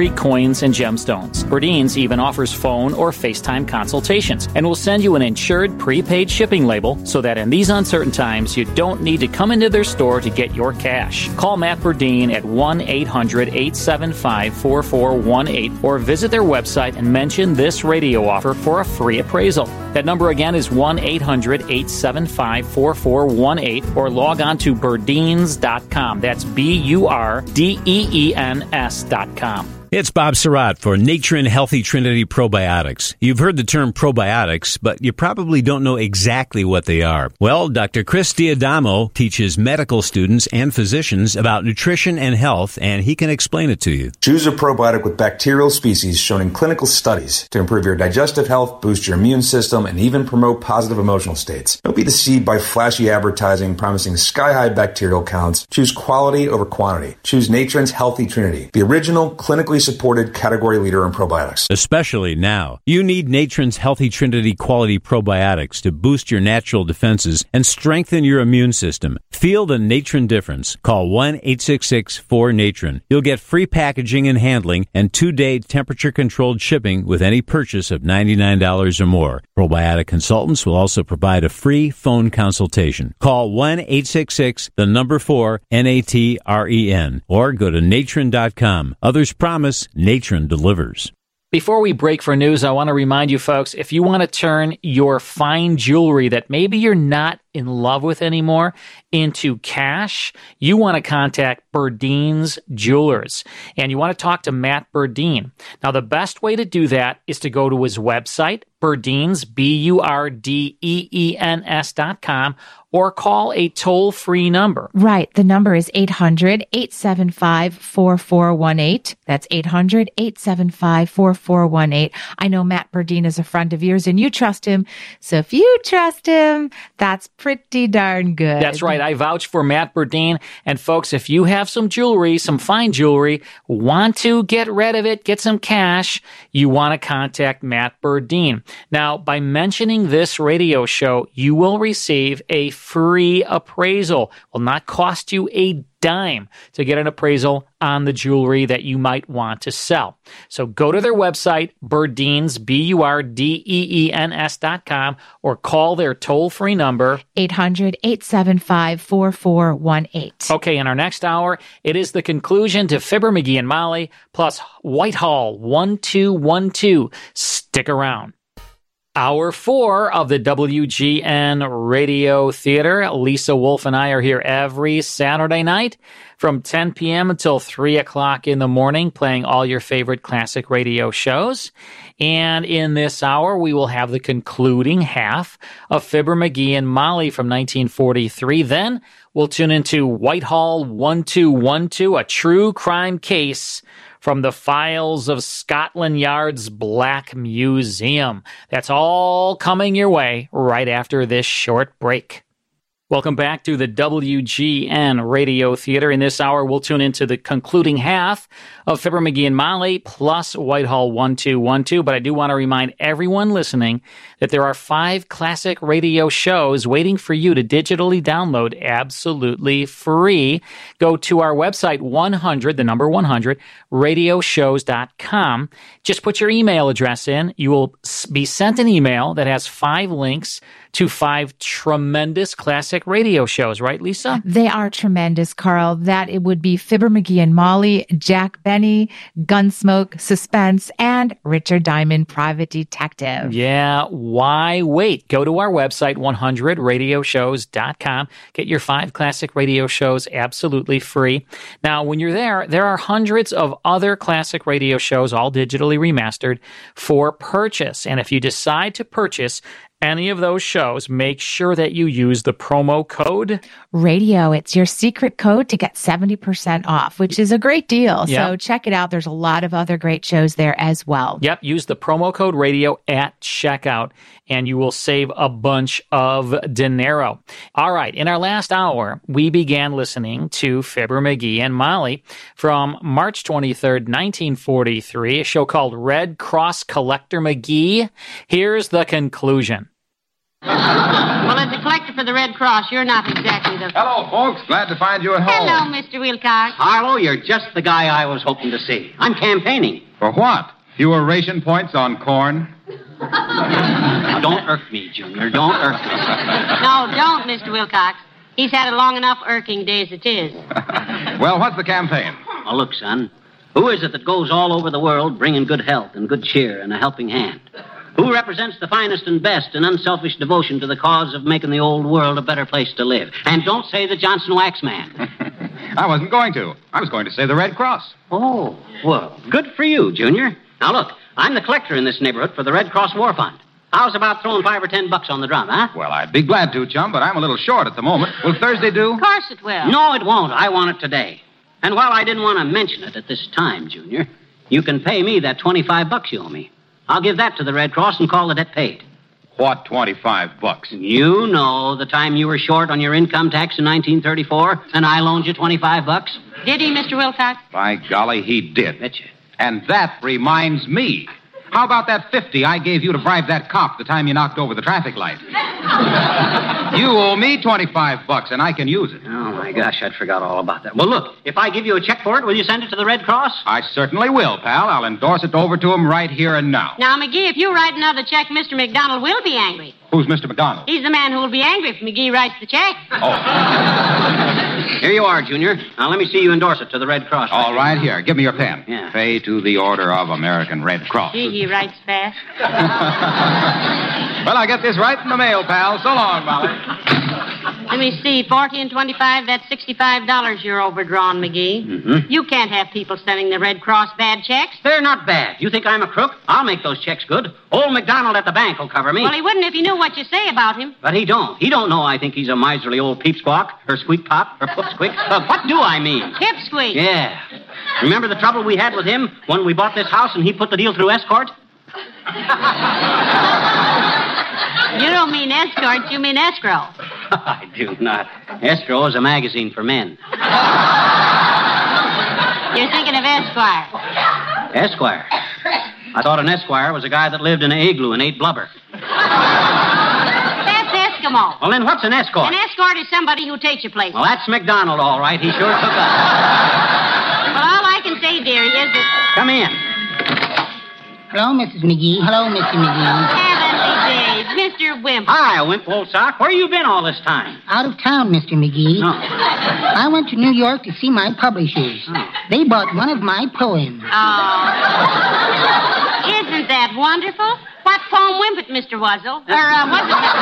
free coins and gemstones. Berdine's even offers phone or FaceTime consultations and will send you an insured prepaid shipping label so that in these uncertain times you don't need to come into their store to get your cash. Call Matt Berdine at one eight hundred eight seven five four four one eight or visit their website and mention this radio offer for a free appraisal. That number again is one eight hundred eight seven five four four one eight or log on to burdines dot com. That's B U R D E E N S dot com. It's Bob Surratt for Natron Healthy Trinity Probiotics. You've heard the term probiotics, but you probably don't know exactly what they are. Well, Doctor Chris Diadamo teaches medical students and physicians about nutrition and health, and he can explain it to you. Choose a probiotic with bacterial species shown in clinical studies to improve your digestive health, boost your immune system, and even promote positive emotional states. Don't be deceived by flashy advertising promising sky-high bacterial counts. Choose quality over quantity. Choose Natron's Healthy Trinity, the original clinically supported category leader in probiotics. Especially now. You need Natron's Healthy Trinity quality probiotics to boost your natural defenses and strengthen your immune system. Feel the Natron difference. Call one eight six six four Natron. You'll get free packaging and handling and two-day temperature-controlled shipping with any purchase of ninety-nine dollars or more. Probiotic consultants will also provide a free phone consultation. Call one eight six six, the number four, N A T R E N, or go to natron dot com. Others promise Natron delivers. Before we break for news, I want to remind you folks, if you want to turn your fine jewelry that maybe you're not in love with anymore into cash, you want to contact Berdine's Jewelers. And you want to talk to Matt Berdine. Now, the best way to do that is to go to his website, Berdine's, B U R D E E N S dot com, or call a toll-free number. Right. The number is eight hundred eight seven five four four one eight. That's eight hundred eight seven five four four one eight. I know Matt Berdine is a friend of yours and you trust him. So if you trust him, that's pretty darn good. That's right. I vouch for Matt Berdine. And folks, if you have some jewelry, some fine jewelry, want to get rid of it, get some cash, you want to contact Matt Berdine. Now, by mentioning this radio show, you will receive a free appraisal. Will not cost you a dime to get an appraisal on the jewelry that you might want to sell. So go to their website, Berdine's, B U R D E E N S dot com, or call their toll-free number, eight hundred eight seven five four four one eight. Okay, in our next hour, it is the conclusion to Fibber, McGee, and Molly, plus Whitehall one two one two. Stick around. Hour four of the W G N Radio Theater. Lisa Wolf and I are here every Saturday night from ten p.m. until three o'clock in the morning, playing all your favorite classic radio shows. And in this hour, we will have the concluding half of Fibber, McGee, and Molly from nineteen forty-three. Then we'll tune into Whitehall one two one two, a true crime case from the files of Scotland Yard's Black Museum. That's all coming your way right after this short break. Welcome back to the W G N Radio Theater. In this hour, we'll tune into the concluding half of Fibber, McGee, and Molly, plus Whitehall one two one two. But I do want to remind everyone listening that there are five classic radio shows waiting for you to digitally download absolutely free. Go to our website, one hundred, the number one hundred, radio shows dot com. Just put your email address in. You will be sent an email that has five links to five tremendous classic radio shows, right, Lisa? They are tremendous, Carl. That it would be Fibber, McGee, and Molly, Jack Benny, Gunsmoke, Suspense, and Richard Diamond, Private Detective. Yeah, why wait? Go to our website, one hundred radio shows dot com. Get your five classic radio shows absolutely free. Now, when you're there, there are hundreds of other classic radio shows, all digitally remastered, for purchase. And if you decide to purchase any of those shows, make sure that you use the promo code radio. It's your secret code to get seventy percent off, which is a great deal. Yep. So check it out. There's a lot of other great shows there as well. Yep. Use the promo code radio at checkout and you will save a bunch of dinero. All right. In our last hour, we began listening to Fibber, McGee, and Molly from March twenty-third, nineteen forty-three, a show called Red Cross Collector McGee. Here's the conclusion. Well, as a collector for the Red Cross. You're not exactly the... Hello, folks. Glad to find you at home. Hello, Mister Wilcox. Harlow, you're just the guy I was hoping to see. I'm campaigning. For what? Fewer ration points on corn? Now, don't irk me, Junior. Don't irk me. No, don't, Mister Wilcox. He's had a long enough irking day as it is. Well, what's the campaign? Well, look, son. Who is it that goes all over the world bringing good health and good cheer and a helping hand? Who represents the finest and best in unselfish devotion to the cause of making the old world a better place to live? And don't say the Johnson Wax Man. I wasn't going to. I was going to say the Red Cross. Oh, well, good for you, Junior. Now, look, I'm the collector in this neighborhood for the Red Cross War Fund. How's about throwing five or ten bucks on the drum, huh? Well, I'd be glad to, chum, but I'm a little short at the moment. Will Thursday do? Of course it will. No, it won't. I want it today. And while I didn't want to mention it at this time, Junior, you can pay me that twenty-five bucks you owe me. I'll give that to the Red Cross and call the debt paid. What twenty-five bucks? You know the time you were short on your income tax in nineteen thirty-four, and I loaned you twenty-five bucks. Did he, Mister Wilcox? By golly, he did. Betcha. And that reminds me. How about that fifty I gave you to bribe that cop the time you knocked over the traffic light? You owe me twenty-five bucks, and I can use it. Oh, my gosh, I'd forgot all about that. Well, look, if I give you a check for it, will you send it to the Red Cross? I certainly will, pal. I'll endorse it over to him right here and now. Now, McGee, if you write another check, Mister McDonald will be angry. Who's Mister McDonald? He's the man who will be angry if McGee writes the check. Oh. Here you are, Junior. Now, let me see you endorse it to the Red Cross. All right, here. Give me your pen. Yeah. Pay to the Order of American Red Cross. Gee, he writes fast. Well, I'll get this right in the mail, pal. So long, Molly. Let me see. Forty and twenty-five, that's sixty-five dollars you're overdrawn, McGee. Mm-hmm. You can't have people sending the Red Cross bad checks. They're not bad. You think I'm a crook? I'll make those checks good. Old McDonald at the bank will cover me. Well, he wouldn't if he knew what you say about him. But he don't. He don't know I think he's a miserly old peep squawk, or squeak pop, or poop squeak. Uh, what do I mean? Pipsqueak. Yeah. Remember the trouble we had with him when we bought this house and he put the deal through escort? You don't mean escort, you mean escrow. I do not. Escrow is a magazine for men. You're thinking of Esquire. Esquire? I thought an Esquire was a guy that lived in an igloo and ate blubber. That's Eskimo. Well, then what's an escort? An escort is somebody who takes you places. Well, that's McDonald, all right. He sure took us. Well, all I can say, dearie, is that... Come in. Hello, Missus McGee. Hello, Mister McGee. Heavenly days, Mister Wimp. Hi, Wimp, old sock. Where you been all this time? Out of town, Mister McGee. Oh. I went to New York to see my publishers. Oh. They bought one of my poems. Oh. Isn't that wonderful? What poem Wimpet, Mister Wuzzle? Or, uh, was it Mister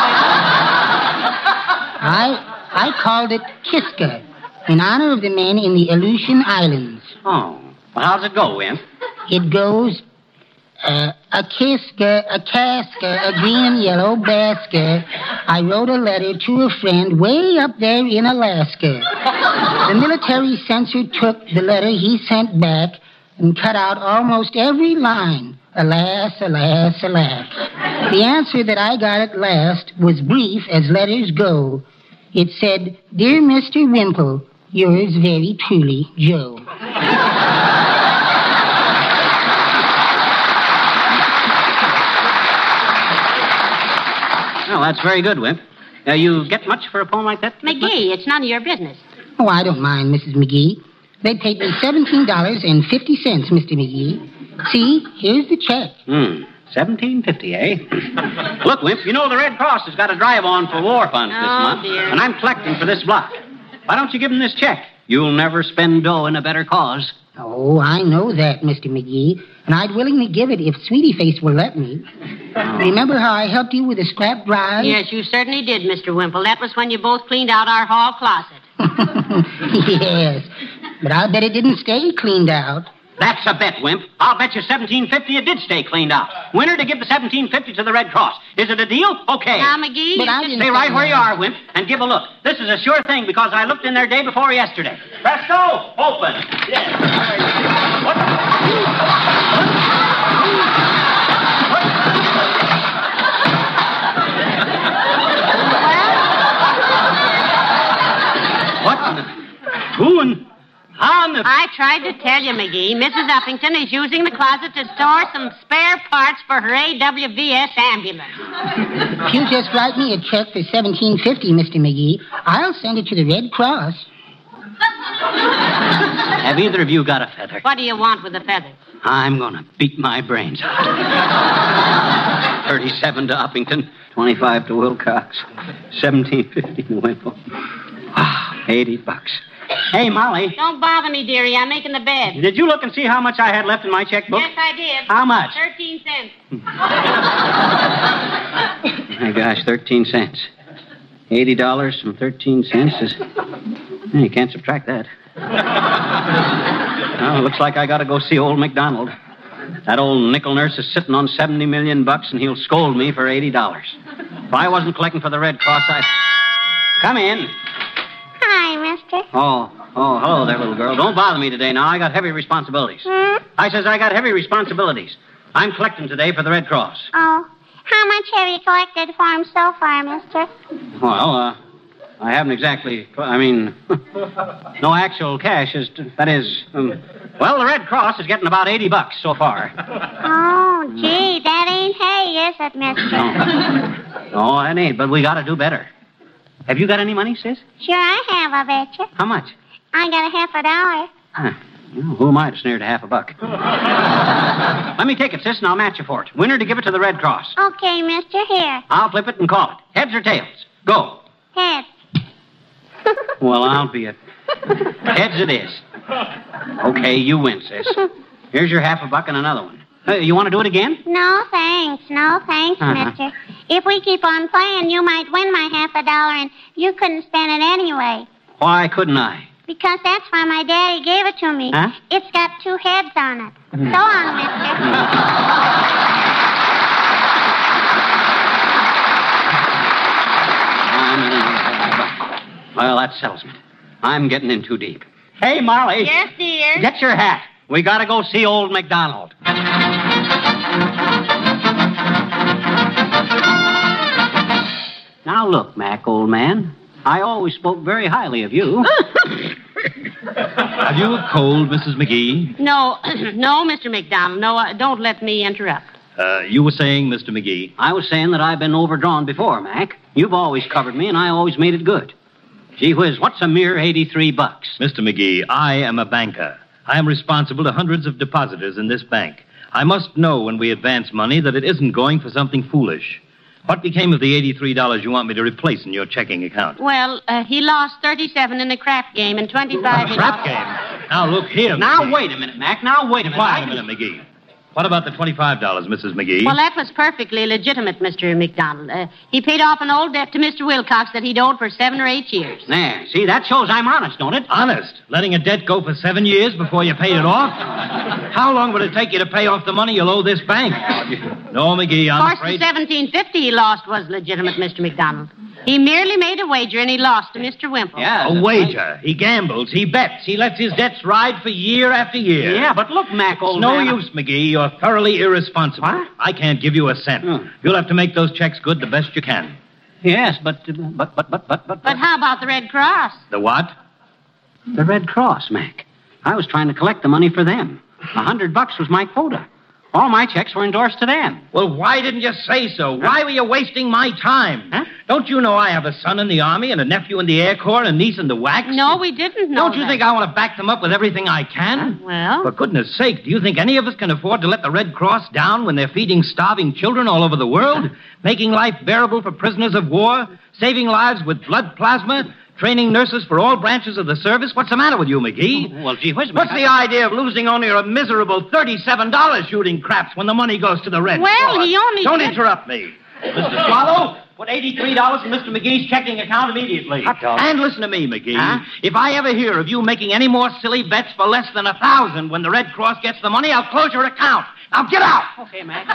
I, I called it Kiska, in honor of the men in the Aleutian Islands. Oh. Well, how's it go, Wimp? It goes... Uh, a kiska, a caska, a green and yellow basket. I wrote a letter to a friend way up there in Alaska. The military censor took the letter he sent back and cut out almost every line. Alas, alas, alas. The answer that I got at last was brief as letters go. It said, Dear Mister Wimple, yours very truly, Joe. Well, that's very good, Wimp. Uh, you get much for a poem like that? McGee, it's none of your business. Oh, I don't mind, Missus McGee. They paid me seventeen dollars and fifty cents, Mister McGee. See, here's the check. Hmm. Seventeen fifty, eh? Look, Wimp, you know the Red Cross has got a drive on for war funds this Oh, month, dear. and I'm collecting for this block. Why don't you give them this check? You'll never spend dough in a better cause. Oh, I know that, Mister McGee, and I'd willingly give it if Sweetie Face will let me. Remember how I helped you with the scrap drive? Yes, you certainly did, Mister Wimple. That was when you both cleaned out our hall closet. Yes, but I'll bet it didn't stay cleaned out. That's a bet, Wimp. I'll bet you seventeen fifty it did stay cleaned out. Winner to give the seventeen fifty to the Red Cross. Is it a deal? Okay. Now, McGee, But I you didn't Stay say right where that. you are, Wimp, and give a look. This is a sure thing because I looked in there day before yesterday. Presto! Open. Yes. What? What? Who and how on. I tried to tell you, McGee. Missus Uppington is using the closet to store some spare parts for her A W V S ambulance. If you just write me a check for seventeen fifty, Mister McGee, I'll send it to the Red Cross. Have either of you got a feather? What do you want with the feathers? I'm going to beat my brains out. thirty-seven to Uppington, twenty-five to Wilcox, seventeen fifty to Wimple. Ah, eighty bucks. Hey, Molly. Don't bother me, dearie. I'm making the bed. Did you look and see how much I had left in my checkbook? Yes, I did. How much? Thirteen cents. My gosh, thirteen cents. Eighty dollars from thirteen cents is... You can't subtract that. Well, it looks like I gotta go see old McDonald. That old nickel nurse is sitting on seventy million bucks, and he'll scold me for eighty dollars. If I wasn't collecting for the Red Cross, I'd... Come in. Hi, mister. Oh, oh, hello there, little girl. Don't bother me today now. I got heavy responsibilities. Hmm? I says I got heavy responsibilities. I'm collecting today for the Red Cross. Oh, how much have you collected for him so far, mister? Well, uh, I haven't exactly, I mean, no actual cash. Is that is, um, well, the Red Cross is getting about eighty bucks so far. Oh, gee, that ain't hay, is it, mister? No, that ain't, but we got to do better. Have you got any money, sis? Sure I have, I betcha. How much? I got a half a dollar. Huh. Well, who am I to sneer to half a buck? Let me take it, sis, and I'll match you for it. Winner to give it to the Red Cross. Okay, mister, here. I'll flip it and call it. Heads or tails? Go. Heads. Well, I'll be it. Heads it is. Okay, you win, sis. Here's your half a buck and another one. Hey, you want to do it again? No, thanks. No, thanks, Uh-huh. mister. If we keep on playing, you might win my half a dollar, and you couldn't spend it anyway. Why couldn't I? Because that's why my daddy gave it to me. Huh? It's got two heads on it. So long, mister. Well, that settles me. I'm getting in too deep. Hey, Molly. Yes, dear? Get your hat. We got to go see old McDonald. Now, look, Mac, old man. I always spoke very highly of you. Have you a cold, Missus McGee? No, no, Mister McDonald. No, uh, don't let me interrupt. Uh, you were saying, Mister McGee? I was saying that I've been overdrawn before, Mac. You've always covered me, and I always made it good. Gee whiz, what's a mere eighty-three bucks? Mister McGee, I am a banker. I am responsible to hundreds of depositors in this bank. I must know when we advance money that it isn't going for something foolish. What became of the eighty-three dollars you want me to replace in your checking account? Well, uh, he lost thirty-seven in the crap game and twenty-five in... Crap game? Now, look here, Now, McGee. wait a minute, Mac. Now, wait a minute. Quiet a minute, McGee. What about the twenty-five dollars, Missus McGee? Well, that was perfectly legitimate, Mister McDonald. Uh, he paid off an old debt to Mister Wilcox that he'd owed for seven or eight years. There, see, that shows I'm honest, don't it? Honest? Letting a debt go for seven years before you paid it off? How long would it take you to pay off the money you'll owe this bank? No, McGee, I'm Of course, afraid... the seventeen fifty he lost was legitimate, Mister McDonald. He merely made a wager and he lost to Mister Wimple. Yeah, A wager. He gambles. He bets. He lets his debts ride for year after year. Yeah, but look, Mac, old It's no man. use, McGee. You're thoroughly irresponsible. What? I can't give you a cent. Hmm. You'll have to make those checks good the best you can. Yes, but, but, but, but, but, but... But how about the Red Cross? The what? The Red Cross, Mac. I was trying to collect the money for them. A hundred bucks was my quota. All my checks were endorsed to them. Well, why didn't you say so? Why were you wasting my time? Huh? Don't you know I have a son in the Army and a nephew in the Air Corps and a niece in the wax? No, we didn't know Don't you that. think I want to back them up with everything I can? Well, For goodness sake, do you think any of us can afford to let the Red Cross down when they're feeding starving children all over the world, making life bearable for prisoners of war, saving lives with blood plasma, training nurses for all branches of the service? What's the matter with you, McGee? Well, gee whiz, What's the idea of losing only a miserable thirty-seven dollars shooting craps when the money goes to the Red Well, Cross? he only Don't did- interrupt me. Mister Swallow, put eighty-three dollars in Mister McGee's checking account immediately. Hot dog. And listen to me, McGee. Huh? If I ever hear of you making any more silly bets for less than a thousand when the Red Cross gets the money, I'll close your account. Now get out! Okay, Mac.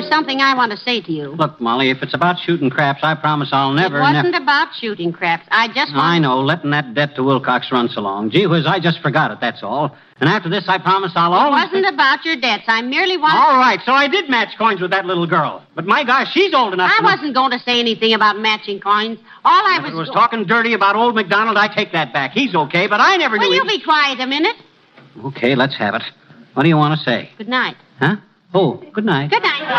something I want to say to you. Look, Molly, if it's about shooting craps, I promise I'll never... It wasn't never... about shooting craps. I just want... I know, letting that debt to Wilcox run so long. Gee whiz, I just forgot it, that's all. And after this, I promise I'll It always... wasn't about your debts. I merely wanted... All right, so I did match coins with that little girl. But my gosh, she's old enough I to... wasn't going to say anything about matching coins. All I If was... it was talking dirty about old MacDonald, I take that back. He's okay, but I never Will knew you he... be quiet a minute? Okay, let's have it. What do you want to say? Good night. Huh? Oh, good night. Good night.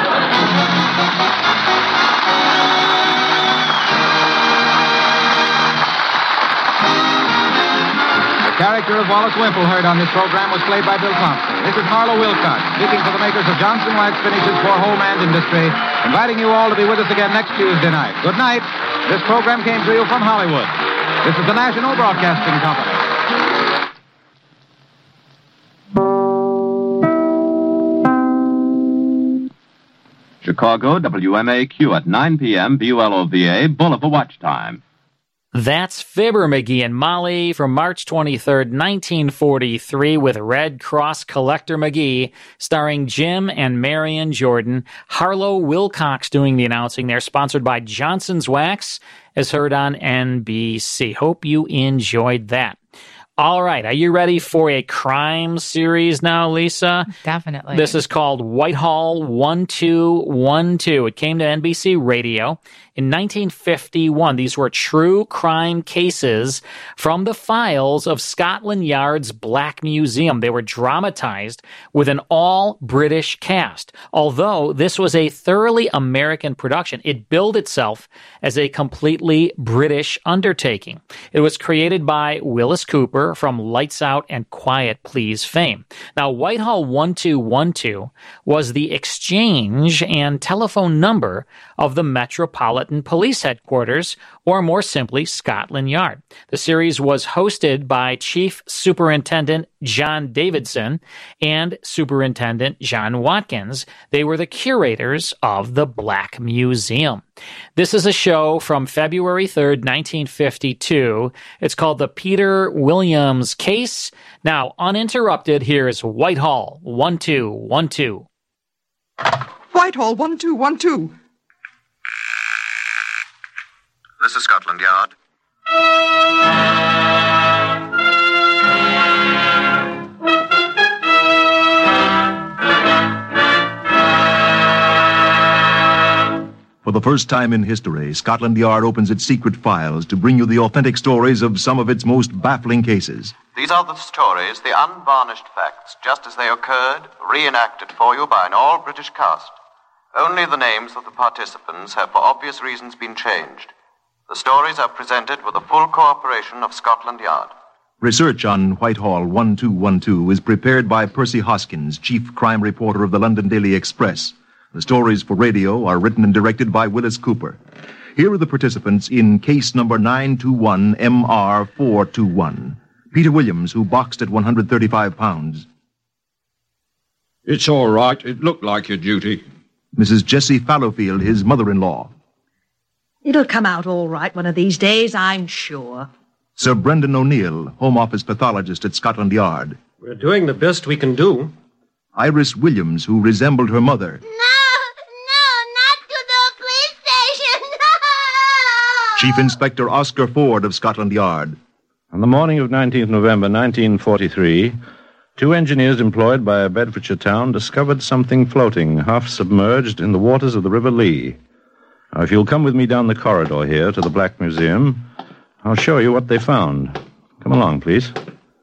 The character of Wallace Wimple heard on this program was played by Bill Thompson. This is Harlow Wilcox, speaking for the makers of Johnson Wax Finishes for Home and Industry, inviting you all to be with us again next Tuesday night. Good night. This program came to you from Hollywood. This is the National Broadcasting Company. Chicago, W M A Q at nine p.m. B U L O V A, Bull of a Watch Time. That's Fibber, McGee, and Molly from March twenty-third, nineteen forty-three, with Red Cross Collector McGee, starring Jim and Marion Jordan. Harlow Wilcox doing the announcing there, sponsored by Johnson's Wax, as heard on N B C. Hope you enjoyed that. All right, are you ready for a crime series now, Lisa? Definitely. This is called Whitehall one two one two. It came to N B C Radio in nineteen fifty-one. These were true crime cases from the files of Scotland Yard's Black Museum. They were dramatized with an all-British cast. Although this was a thoroughly American production, it billed itself as a completely British undertaking. It was created by Willis Cooper from Lights Out and Quiet Please fame. Now, Whitehall one two one two was the exchange and telephone number of the Metropolitan Police Headquarters, or more simply, Scotland Yard. The series was hosted by Chief Superintendent John Davidson and Superintendent John Watkins. They were the curators of the Black Museum. This is a show from February third, nineteen fifty-two. It's called The Peter Williams Case. Now, uninterrupted, here's Whitehall one two one two. Whitehall one two one two. This is Scotland Yard. For the first time in history, Scotland Yard opens its secret files to bring you the authentic stories of some of its most baffling cases. These are the stories, the unvarnished facts, just as they occurred, reenacted for you by an all-British cast. Only the names of the participants have, for obvious reasons, been changed. The stories are presented with the full cooperation of Scotland Yard. Research on Whitehall one two one two is prepared by Percy Hoskins, chief crime reporter of the London Daily Express. The stories for radio are written and directed by Willis Cooper. Here are the participants in case number nine two one M R four two one. Peter Williams, who boxed at one hundred thirty-five pounds. It's all right. It looked like your duty. Missus Jessie Fallowfield, his mother-in-law. It'll come out all right one of these days, I'm sure. Sir Brendan O'Neill, Home Office pathologist at Scotland Yard. We're doing the best we can do. Iris Williams, who resembled her mother. Chief Inspector Oscar Ford of Scotland Yard. On the morning of nineteenth November, nineteen forty-three, two engineers employed by a Bedfordshire town discovered something floating, half submerged, in the waters of the River Lee. Now, if you'll come with me down the corridor here to the Black Museum, I'll show you what they found. Come along, please.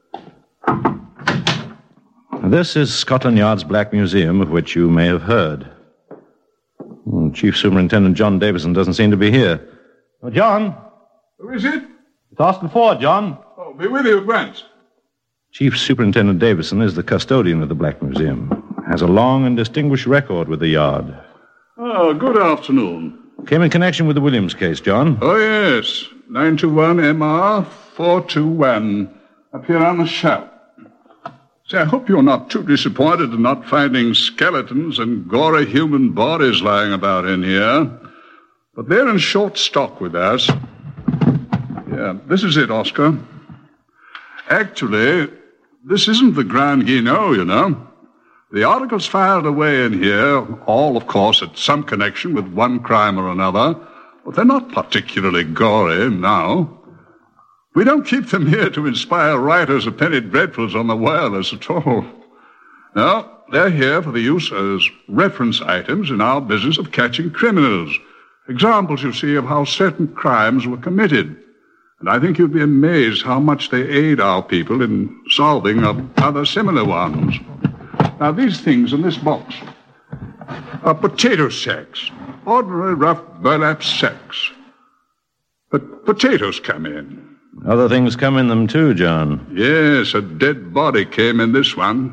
This is Scotland Yard's Black Museum, of which you may have heard. Hmm, Chief Superintendent John Davison doesn't seem to be here. Oh, John. Who is it? It's Austin Ford, John. Oh, be with you at once. Chief Superintendent Davison is the custodian of the Black Museum. Has a long and distinguished record with the Yard. Oh, good afternoon. Came in connection with the Williams case, John. Oh, yes. nine two one M R four two one. Up here on the shelf. Say, I hope you're not too disappointed in not finding skeletons and gory human bodies lying about in here. But they're in short stock with us. Yeah, this is it, Oscar. Actually, this isn't the Grand Guignol, you know. The articles filed away in here, all, of course, at some connection with one crime or another, but they're not particularly gory now. We don't keep them here to inspire writers of penny dreadfuls on the wireless at all. No, they're here for the use as reference items in our business of catching criminals. Examples, you see, of how certain crimes were committed. And I think you'd be amazed how much they aid our people in solving of other similar ones. Now, these things in this box are potato sacks, ordinary rough burlap sacks. But potatoes come in. Other things come in them too, John. Yes, a dead body came in this one.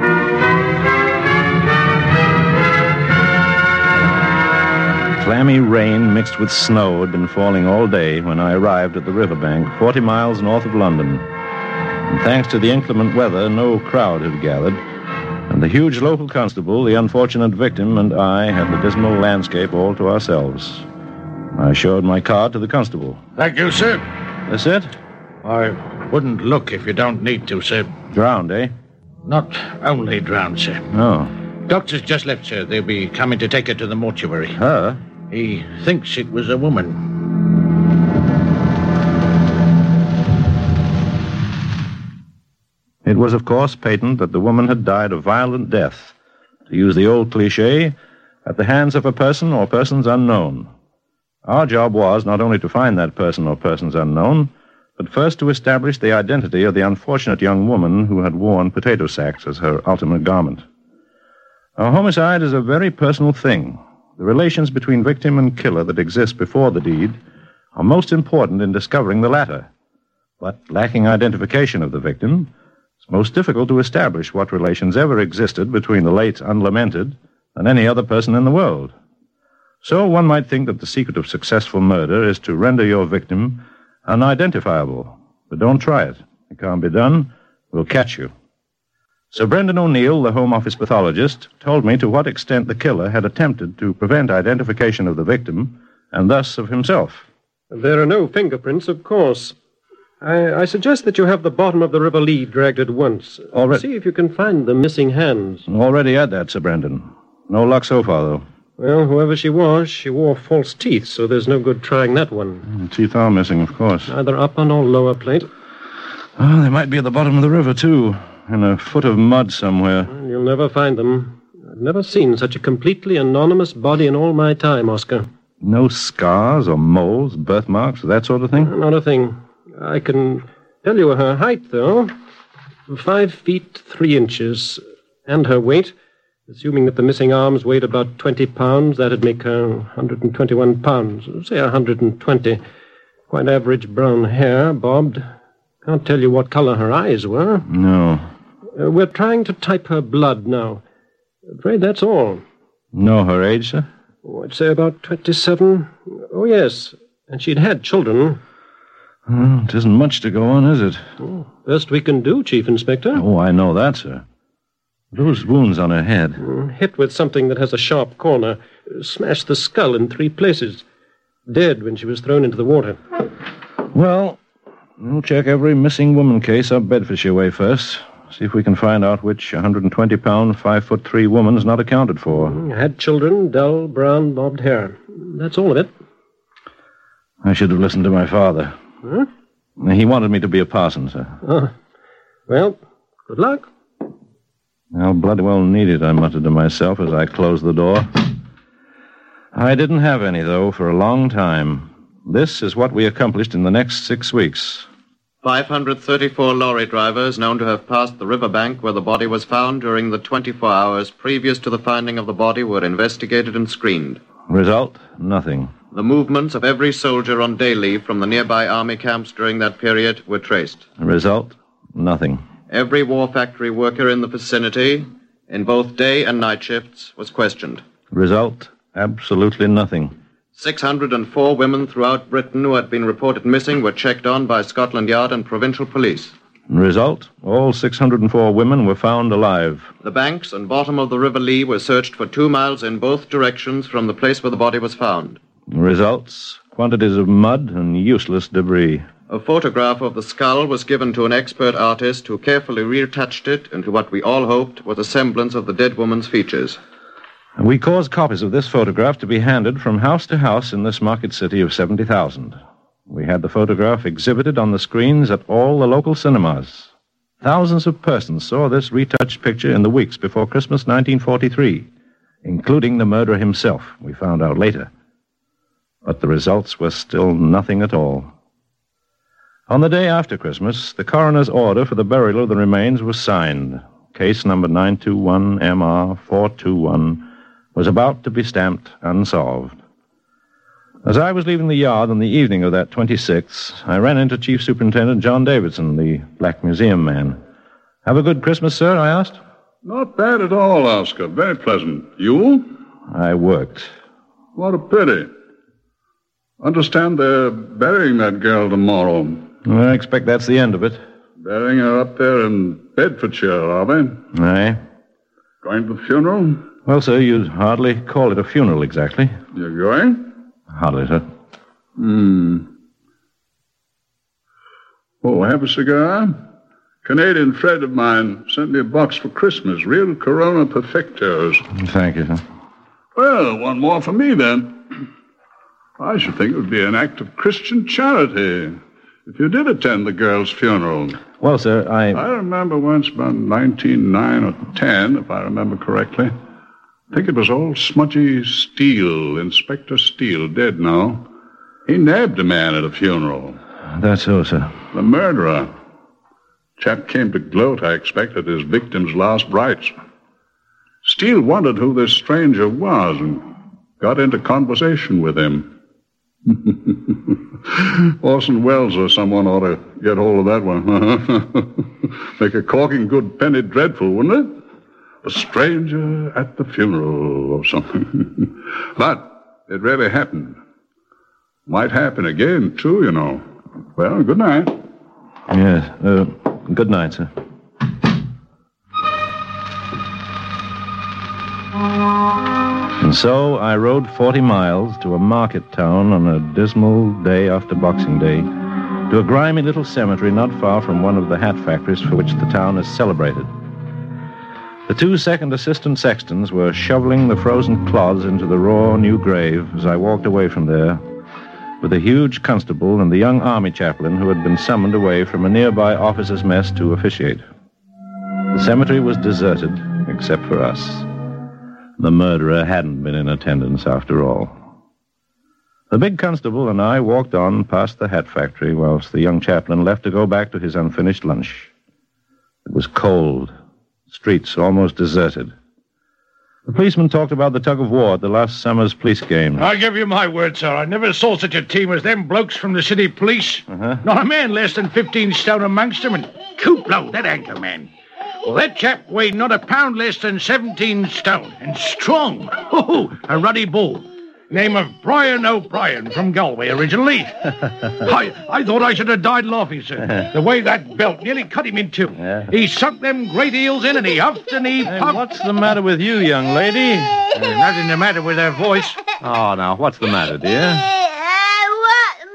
Clammy rain mixed with snow had been falling all day when I arrived at the riverbank, forty miles north of London. And thanks to the inclement weather, no crowd had gathered, and the huge local constable, the unfortunate victim, and I had the dismal landscape all to ourselves. I showed my card to the constable. Thank you, sir. That's it? I wouldn't look if you don't need to, sir. Drowned, eh? Not only drowned, sir. Oh. Doctor's just left, sir. They'll be coming to take her to the mortuary. Her? He thinks it was a woman. It was, of course, patent that the woman had died a violent death, to use the old cliché, at the hands of a person or persons unknown. Our job was not only to find that person or persons unknown, but first to establish the identity of the unfortunate young woman who had worn potato sacks as her ultimate garment. A homicide is a very personal thing. The relations between victim and killer that exist before the deed are most important in discovering the latter. But lacking identification of the victim, it's most difficult to establish what relations ever existed between the late unlamented and any other person in the world. So one might think that the secret of successful murder is to render your victim unidentifiable. But don't try it. It can't be done. We'll catch you. Sir Brendan O'Neill, the Home Office pathologist, told me to what extent the killer had attempted to prevent identification of the victim, and thus of himself. There are no fingerprints, of course. I, I suggest that you have the bottom of the River Lee dragged at once. Already... See if you can find the missing hands. Already at that, Sir Brendan. No luck so far, though. Well, whoever she was, she wore false teeth, so there's no good trying that one. The teeth are missing, of course. Either upper nor lower plate. Oh, they might be at the bottom of the river, too. In a foot of mud somewhere. Well, you'll never find them. I've never seen such a completely anonymous body in all my time, Oscar. No scars or moles, birthmarks, that sort of thing? Not a thing. I can tell you her height, though. Five feet, three inches. And her weight. Assuming that the missing arms weighed about twenty pounds, that'd make her one hundred twenty-one pounds. Say one hundred twenty. Quite average brown hair, bobbed. Can't tell you what color her eyes were. No. Uh, we're trying to type her blood now. Afraid that's all. Know her age, sir? Oh, I'd say about twenty-seven. Oh, yes. And she'd had children. Well, it isn't much to go on, is it? Oh, best we can do, Chief Inspector. Oh, I know that, sir. Those wounds on her head. Mm, hit with something that has a sharp corner. Smashed the skull in three places. Dead when she was thrown into the water. Well, we'll check every missing woman case up Bedfordshire way first. See if we can find out which one hundred twenty pound, five foot three woman's not accounted for. Mm, had children, dull, brown, bobbed hair. That's all of it. I should have listened to my father. Huh? He wanted me to be a parson, sir. Oh. Well, good luck. I'll bloody well need it, I muttered to myself as I closed the door. I didn't have any, though, for a long time. This is what we accomplished in the next six weeks. five hundred thirty-four lorry drivers known to have passed the riverbank where the body was found during the twenty-four hours previous to the finding of the body were investigated and screened. Result? Nothing. The movements of every soldier on day leave from the nearby army camps during that period were traced. Result? Nothing. Every war factory worker in the vicinity, in both day and night shifts, was questioned. Result? Absolutely nothing. six hundred four women throughout Britain who had been reported missing were checked on by Scotland Yard and provincial police. Result? All six hundred four women were found alive. The banks and bottom of the River Lee were searched for two miles in both directions from the place where the body was found. Results? Quantities of mud and useless debris. A photograph of the skull was given to an expert artist who carefully retouched it into what we all hoped was a semblance of the dead woman's features. We caused copies of this photograph to be handed from house to house in this market city of seventy thousand. We had the photograph exhibited on the screens at all the local cinemas. Thousands of persons saw this retouched picture in the weeks before Christmas nineteen forty-three, including the murderer himself, we found out later. But the results were still nothing at all. On the day after Christmas, the coroner's order for the burial of the remains was signed. Case number nine two one M R four two one was about to be stamped unsolved. As I was leaving the yard on the evening of that twenty-sixth, I ran into Chief Superintendent John Davidson, the Black Museum man. Have a good Christmas, sir, I asked. Not bad at all, Oscar. Very pleasant. You? I worked. What a pity. Understand they're burying that girl tomorrow. I expect that's the end of it. Burying her up there in Bedfordshire, are they? Aye. Going to the funeral? Well, sir, you'd hardly call it a funeral exactly. You're going? Hardly, sir. Hmm. Oh, have a cigar? Canadian friend of mine sent me a box for Christmas. Real Corona Perfectos. Thank you, sir. Well, one more for me, then. I should think it would be an act of Christian charity if you did attend the girl's funeral. Well, sir, I... I remember once, about nineteen oh nine or ten, if I remember correctly. I think it was old smudgy Steele, Inspector Steele, dead now. He nabbed a man at a funeral. That's so, sir. The murderer. Chap came to gloat, I expect, at his victim's last rites. Steele wondered who this stranger was and got into conversation with him. Orson Welles or someone ought to get hold of that one. Make a corking good penny dreadful, wouldn't it? A stranger at the funeral or something. But it really happened. Might happen again, too, you know. Well, good night. Yes, uh, good night, sir. And so I rode forty miles to a market town on a dismal day after Boxing Day, to a grimy little cemetery not far from one of the hat factories for which the town is celebrated. The two second assistant sextons were shoveling the frozen clods into the raw new grave as I walked away from there, with a huge constable and the young army chaplain who had been summoned away from a nearby officers' mess to officiate. The cemetery was deserted, except for us. The murderer hadn't been in attendance after all. The big constable and I walked on past the hat factory whilst the young chaplain left to go back to his unfinished lunch. It was cold, streets almost deserted. The policeman talked about the tug of war at the last summer's police game. I'll give you my word, sir. I never saw such a team as them blokes from the city police. Uh-huh. Not a man less than fifteen stone amongst them, and Kuplo, that anchor man. Well, that chap weighed not a pound less than seventeen stone, and strong. Oh, a ruddy bull. Name of Brian O'Brien from Galway originally. I, I thought I should have died laughing, sir. The way that belt nearly cut him in two. Yeah. He sunk them great heels in and he huffed and he Hey, puffed. what's the matter with you, young lady? There's nothing the matter with her voice. Oh, now, what's the matter, dear? I want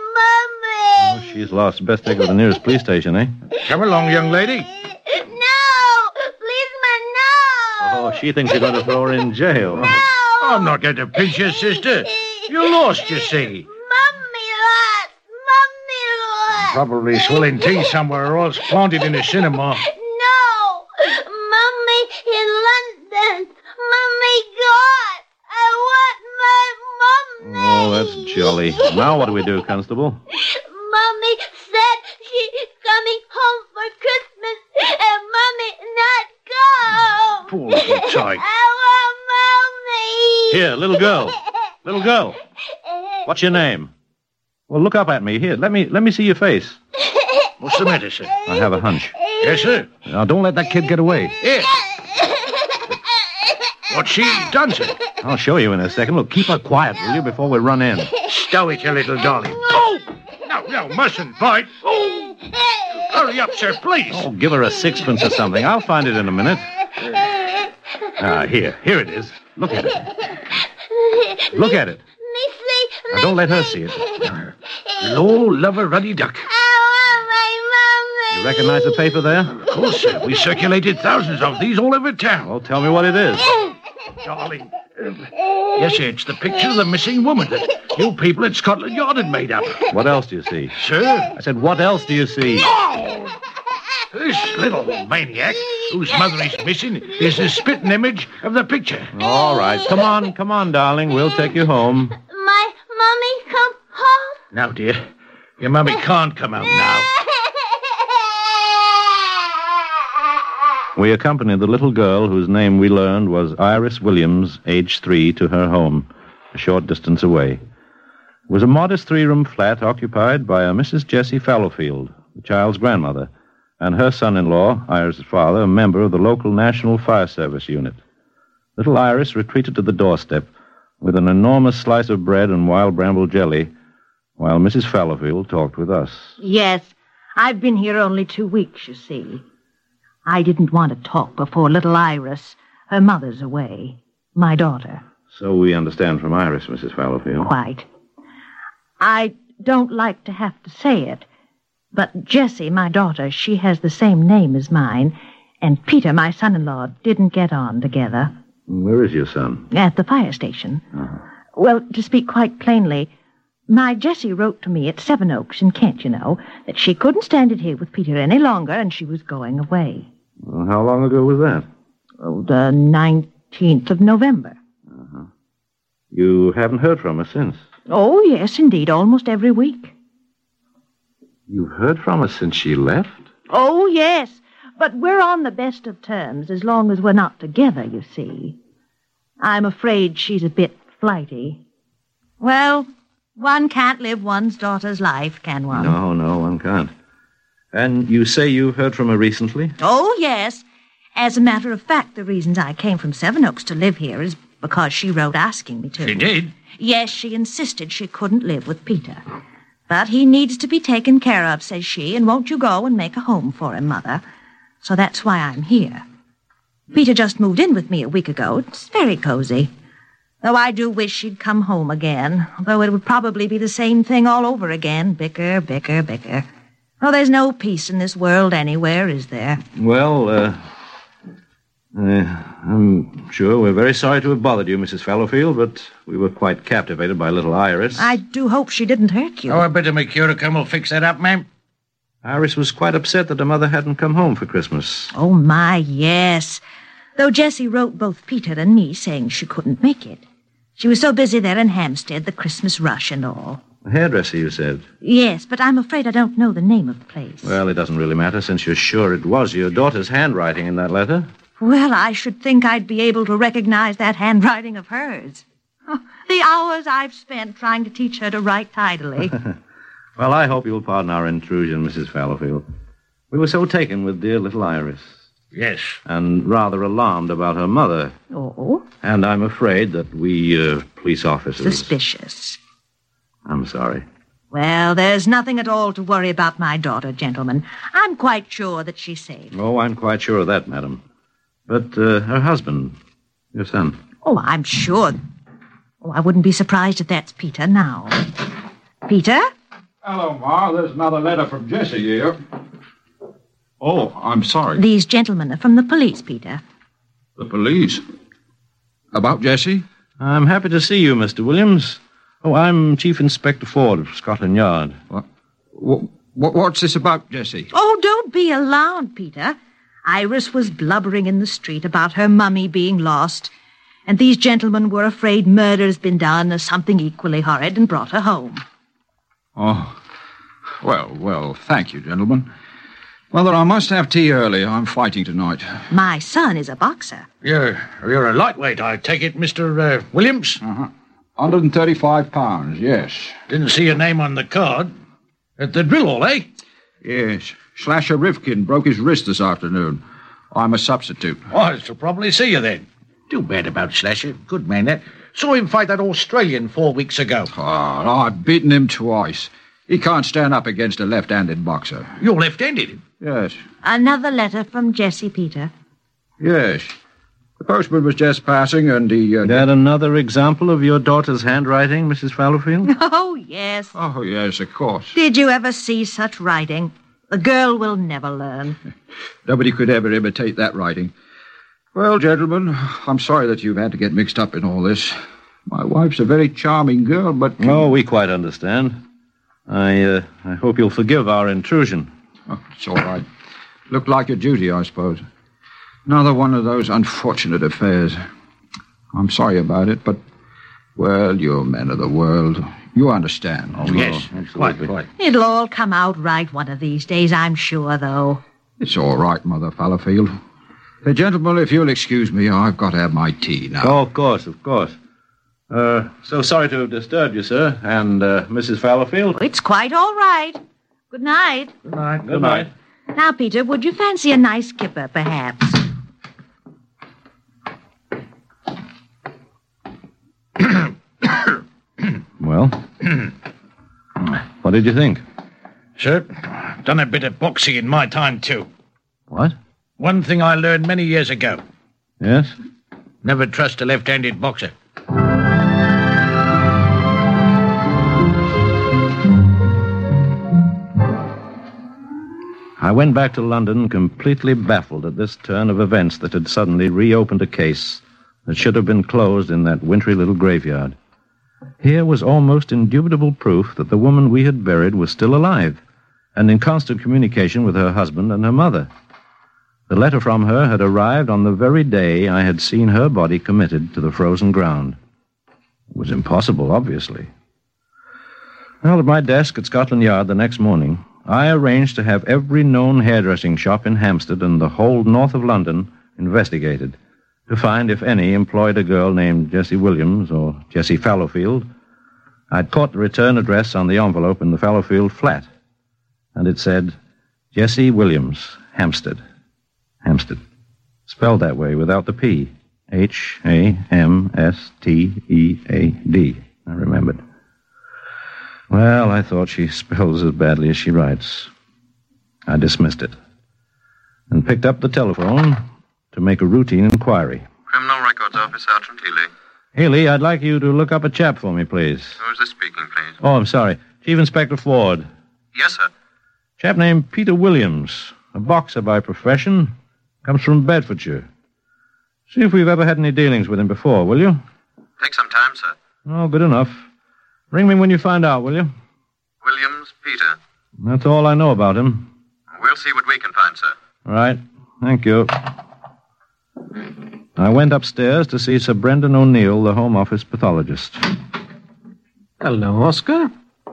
my mummy. Oh, she's lost. Best take her to the nearest police station, eh? Come along, young lady. No, please, man, no. Oh, she thinks you're going to throw her in jail. I'm not going to pinch your sister. You're lost, you see. Mummy lost. Mummy lost. Probably swilling tea somewhere or else planted in a cinema. No, Mummy in London. Mummy gone. I want my mummy. Oh, that's jolly. Now what do we do, Constable? Mummy said she's coming home for Christmas, and Mummy not go. Poor little tyke. I want Mummy. Here, little girl. Little girl. What's your name? Well, look up at me. Here, let me let me see your face. What's the matter, sir? I have a hunch. Yes, sir. Now, don't let that kid get away. Yes. What's she done, sir? I'll show you in a second. Look, keep her quiet, will you, before we run in. Stow it, you little darling. Oh! No, no, mustn't bite. Oh! Hurry up, sir, please. Oh, give her a sixpence or something. I'll find it in a minute. Ah, here. Here it is. Look at it. Look at it. Now, don't let her see it. Lord love a ruddy duck. You recognize the paper there? Of course, sir. We circulated thousands of these all over town. Well, tell me what it is. Darling. Um, yes, sir, it's the picture of the missing woman that you people at Scotland Yard had made up. What else do you see? Sir? I said, what else do you see? This little maniac, whose mother is missing, is the spitting image of the picture. All right. Come on, come on, darling. We'll take you home. My mummy come home? Now, dear, your mummy can't come out now. We accompanied the little girl whose name we learned was Iris Williams, age three, to her home, a short distance away. It was a modest three-room flat occupied by a Missus Jessie Fallowfield, the child's grandmother, and her son-in-law, Iris' father, a member of the local National Fire Service unit. Little Iris retreated to the doorstep with an enormous slice of bread and wild bramble jelly, while Missus Fallowfield talked with us. Yes, I've been here only two weeks, you see. I didn't want to talk before little Iris. Her mother's away. My daughter. So we understand from Iris, Missus Fallowfield. Quite. I don't like to have to say it, but Jessie, my daughter, she has the same name as mine, and Peter, my son-in-law, didn't get on together. Where is your son? At the fire station. Uh-huh. Well, to speak quite plainly, my Jessie wrote to me at Seven Oaks in Kent, you know, that she couldn't stand it here with Peter any longer, and she was going away. Well, how long ago was that? Oh, the nineteenth of November. Uh-huh. You haven't heard from her since? Oh, yes, indeed, almost every week. You've heard from her since she left? Oh, yes, but we're on the best of terms as long as we're not together, you see. I'm afraid she's a bit flighty. Well, one can't live one's daughter's life, can one? No, no, one can't. And you say you heard from her recently? Oh, yes. As a matter of fact, the reasons I came from Seven Oaks to live here is because she wrote asking me to. She did? Yes, she insisted she couldn't live with Peter. But he needs to be taken care of, says she, and won't you go and make a home for him, Mother? So that's why I'm here. Peter just moved in with me a week ago. It's very cozy. Though I do wish she'd come home again, though it would probably be the same thing all over again. Bicker, bicker, bicker. Oh, there's no peace in this world anywhere, is there? Well, uh, uh, I'm sure we're very sorry to have bothered you, Missus Fallowfield, but we were quite captivated by little Iris. I do hope she didn't hurt you. Oh, I better make sure to come and fix that up, ma'am. Iris was quite upset that her mother hadn't come home for Christmas. Oh, my, yes. Though Jessie wrote both Peter and me saying she couldn't make it. She was so busy there in Hampstead, the Christmas rush and all. A hairdresser, you said? Yes, but I'm afraid I don't know the name of the place. Well, it doesn't really matter, since you're sure it was your daughter's handwriting in that letter. Well, I should think I'd be able to recognize that handwriting of hers. Oh, the hours I've spent trying to teach her to write tidily. Well, I hope you'll pardon our intrusion, Missus Fallowfield. We were so taken with dear little Iris. Yes. And rather alarmed about her mother. Oh? And I'm afraid that we, uh, police officers... Suspicious. I'm sorry. Well, there's nothing at all to worry about my daughter, gentlemen. I'm quite sure that she's safe. Oh, I'm quite sure of that, madam. But uh, her husband, your son... Oh, I'm sure. Oh, I wouldn't be surprised if that's Peter now. Peter? Hello, Ma. There's another letter from Jessie here. Oh, I'm sorry. These gentlemen are from the police, Peter. The police? About Jessie? I'm happy to see you, Mister Williams. Oh, I'm Chief Inspector Ford of Scotland Yard. What? What, what's this about, Jessie? Oh, don't be alarmed, Peter. Iris was blubbering in the street about her mummy being lost, and these gentlemen were afraid murder's been done or something equally horrid and brought her home. Oh, well, well, thank you, gentlemen. Mother, I must have tea early. I'm fighting tonight. My son is a boxer. You're, you're a lightweight, I take it, Mister Uh, Williams? Uh-huh. one hundred thirty-five pounds, yes. Didn't see your name on the card. At the drill hall, eh? Yes. Slasher Rifkin broke his wrist this afternoon. I'm a substitute. Oh, I shall probably see you then. Too bad about Slasher. Good man, that. Saw him fight that Australian four weeks ago. Oh, I've beaten him twice. He can't stand up against a left-handed boxer. You're left-handed? Yes. Another letter from Jessie, Peter. Yes. The postman was just passing, and he... Uh, that another example of your daughter's handwriting, Missus Fallowfield? Oh, yes. Oh, yes, of course. Did you ever see such writing? The girl will never learn. Nobody could ever imitate that writing. Well, gentlemen, I'm sorry that you've had to get mixed up in all this. My wife's a very charming girl, but... Oh, we quite understand. I, uh, I hope you'll forgive our intrusion. Oh, it's all right. Looked like a duty, I suppose. Another one of those unfortunate affairs. I'm sorry about it, but, well, you're men of the world. You understand. Oh, yes, quite, quite. It'll all come out right one of these days, I'm sure, though. It's all right, Mother Fallowfield. Hey, gentlemen, if you'll excuse me, I've got to have my tea now. Oh, of course, of course. Uh, so sorry to have disturbed you, sir, and uh, Missus Fallowfield. It's quite all right. Good night. Good night. Good night. Now, Peter, would you fancy a nice kipper, perhaps? Well, what did you think? Sir, done a bit of boxing in my time, too. What? One thing I learned many years ago. Yes? Never trust a left-handed boxer. I went back to London completely baffled at this turn of events that had suddenly reopened a case that should have been closed in that wintry little graveyard. Here was almost indubitable proof that the woman we had buried was still alive and in constant communication with her husband and her mother. The letter from her had arrived on the very day I had seen her body committed to the frozen ground. It was impossible, obviously. Well, at my desk at Scotland Yard the next morning, I arranged to have every known hairdressing shop in Hampstead and the whole north of London investigated to find if any employed a girl named Jessie Williams or Jessie Fallowfield. I'd caught the return address on the envelope in the Fallowfield flat, and it said, Jessie Williams, Hampstead. Hampstead. Spelled that way without the P. H A M S T E A D. I remembered. Well, I thought she spells as badly as she writes. I dismissed it and picked up the telephone to make a routine inquiry. Criminal Records Office, Sergeant Healy. Healy, I'd like you to look up a chap for me, please. Who's this speaking, please? Oh, I'm sorry. Chief Inspector Ford. Yes, sir. Chap named Peter Williams, a boxer by profession, comes from Bedfordshire. See if we've ever had any dealings with him before, will you? Take some time, sir. Oh, good enough. Ring me when you find out, will you? Williams, Peter. That's all I know about him. We'll see what we can find, sir. All right. Thank you. I went upstairs to see Sir Brendan O'Neill, the Home Office pathologist. Hello, Oscar.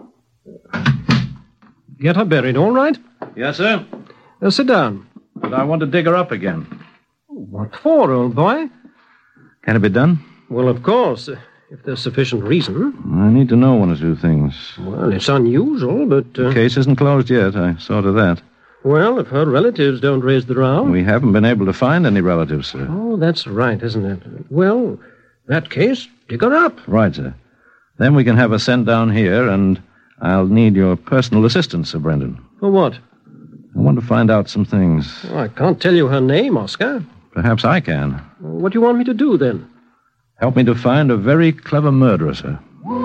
Get her buried, all right? Yes, sir. Uh, sit down. But I want to dig her up again. What for, old boy? Can it be done? Well, of course, uh, if there's sufficient reason. I need to know one or two things. Well, it's unusual, but... Uh... The case isn't closed yet. I saw to that. Well, if her relatives don't raise the row... We haven't been able to find any relatives, sir. Oh, that's right, isn't it? Well, that case, dig her up. Right, sir. Then we can have her sent down here, and I'll need your personal assistance, Sir Brendan. For what? I want to find out some things. Oh, I can't tell you her name, Oscar. Perhaps I can. What do you want me to do, then? Help me to find a very clever murderer, sir.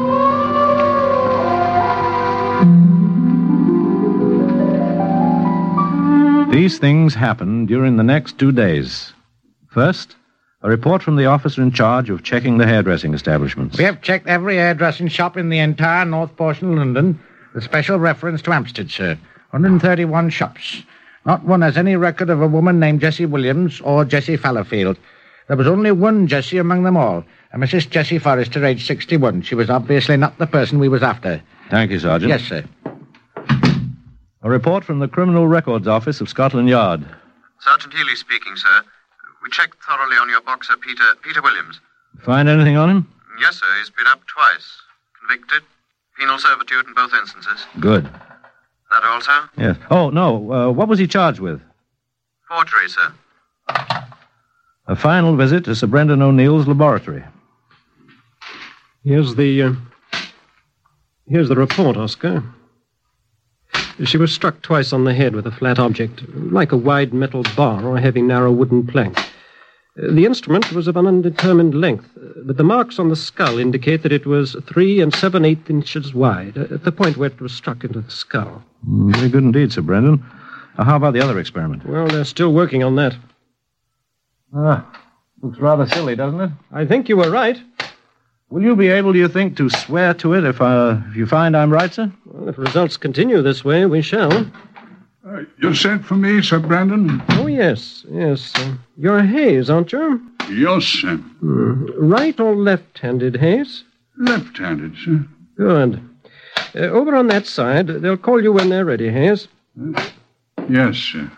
These things happened during the next two days. First, a report from the officer in charge of checking the hairdressing establishments. We have checked every hairdressing shop in the entire north portion of London, with special reference to Hampstead, sir. one hundred thirty-one shops. Not one has any record of a woman named Jessie Williams or Jessie Fallowfield. There was only one Jessie among them all, a Missus Jessie Forrester, aged sixty-one. She was obviously not the person we was after. Thank you, Sergeant. Yes, sir. A report from the Criminal Records Office of Scotland Yard. Sergeant Healy speaking, sir. We checked thoroughly on your boxer, Peter Peter Williams. Find anything on him? Yes, sir. He's been up twice. Convicted. Penal servitude in both instances. Good. That all, sir? Yes. Oh, no. Uh, what was he charged with? Forgery, sir. A final visit to Sir Brendan O'Neill's laboratory. Here's the... Uh, here's the report, Oscar. She was struck twice on the head with a flat object, like a wide metal bar or a heavy, narrow wooden plank. Uh, the instrument was of an undetermined length, uh, but the marks on the skull indicate that it was three and seven-eighth inches wide, uh, at the point where it was struck into the skull. Mm, very good indeed, Sir Brendan. Uh, how about the other experiment? Well, they're still working on that. Ah, looks rather silly, doesn't it? I think you were right. Will you be able, do you think, to swear to it if, uh, if you find I'm right, sir? Well, if results continue this way, we shall. Uh, you sent for me, Sir Brandon? Oh, yes, yes. Uh, you're Hayes, aren't you? Yes, sir. Hmm. Right or left-handed, Hayes? Left-handed, sir. Good. Uh, over on that side, they'll call you when they're ready, Hayes. Uh, yes, sir.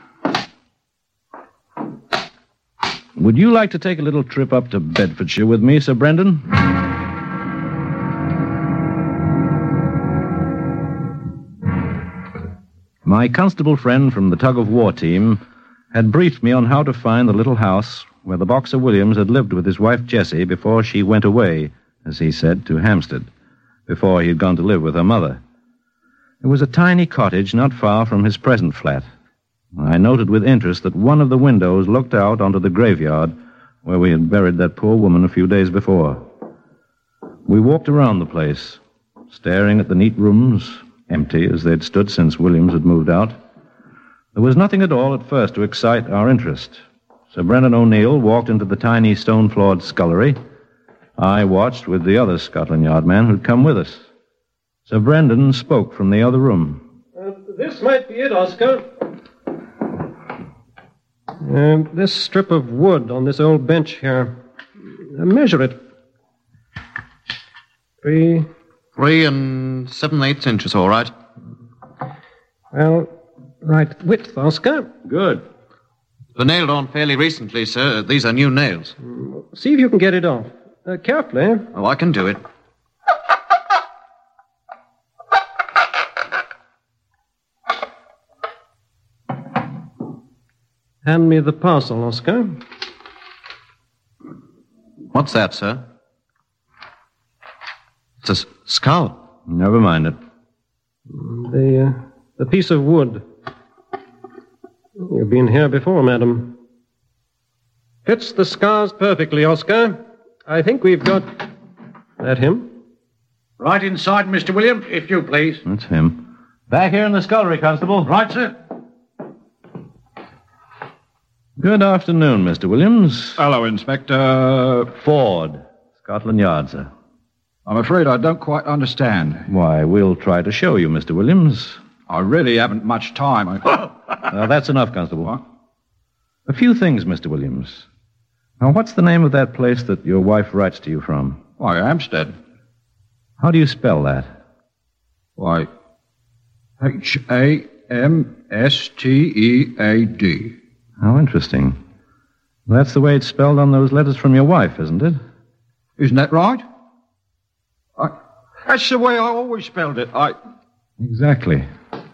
Would you like to take a little trip up to Bedfordshire with me, Sir Brendan? My constable friend from the tug-of-war team had briefed me on how to find the little house where the boxer Williams had lived with his wife Jessie before she went away, as he said, to Hampstead, before he had gone to live with her mother. It was a tiny cottage not far from his present flat. I noted with interest that one of the windows looked out onto the graveyard where we had buried that poor woman a few days before. We walked around the place, staring at the neat rooms, empty as they'd stood since Williams had moved out. There was nothing at all at first to excite our interest. Sir Brendan O'Neill walked into the tiny stone-floored scullery. I watched with the other Scotland Yard man who'd come with us. Sir Brendan spoke from the other room. Uh, this might be it, Oscar. And this strip of wood on this old bench here. Uh, measure it. Three. Three and seven-eighths inches, all right. Well, right width, Oscar. Good. They're nailed on fairly recently, sir. These are new nails. See if you can get it off. Uh, carefully. Oh, I can do it. Hand me the parcel, Oscar. What's that, sir? It's a s- skull. Never mind it. The, uh, the piece of wood. You've been here before, madam. Fits the scars perfectly, Oscar. I think we've got... That him? Right inside, Mister Williams, if you please. That's him. Back here in the scullery, Constable. Right, sir. Good afternoon, Mister Williams. Hello, Inspector. Ford, Scotland Yard, sir. I'm afraid I don't quite understand. Why, we'll try to show you, Mister Williams. I really haven't much time. I... Well, that's enough, Constable. What? A few things, Mister Williams. Now, what's the name of that place that your wife writes to you from? Why, Hampstead. How do you spell that? Why, H A M S T E A D. How interesting. That's the way it's spelled on those letters from your wife, isn't it? Isn't that right? I, that's the way I always spelled it. I... Exactly.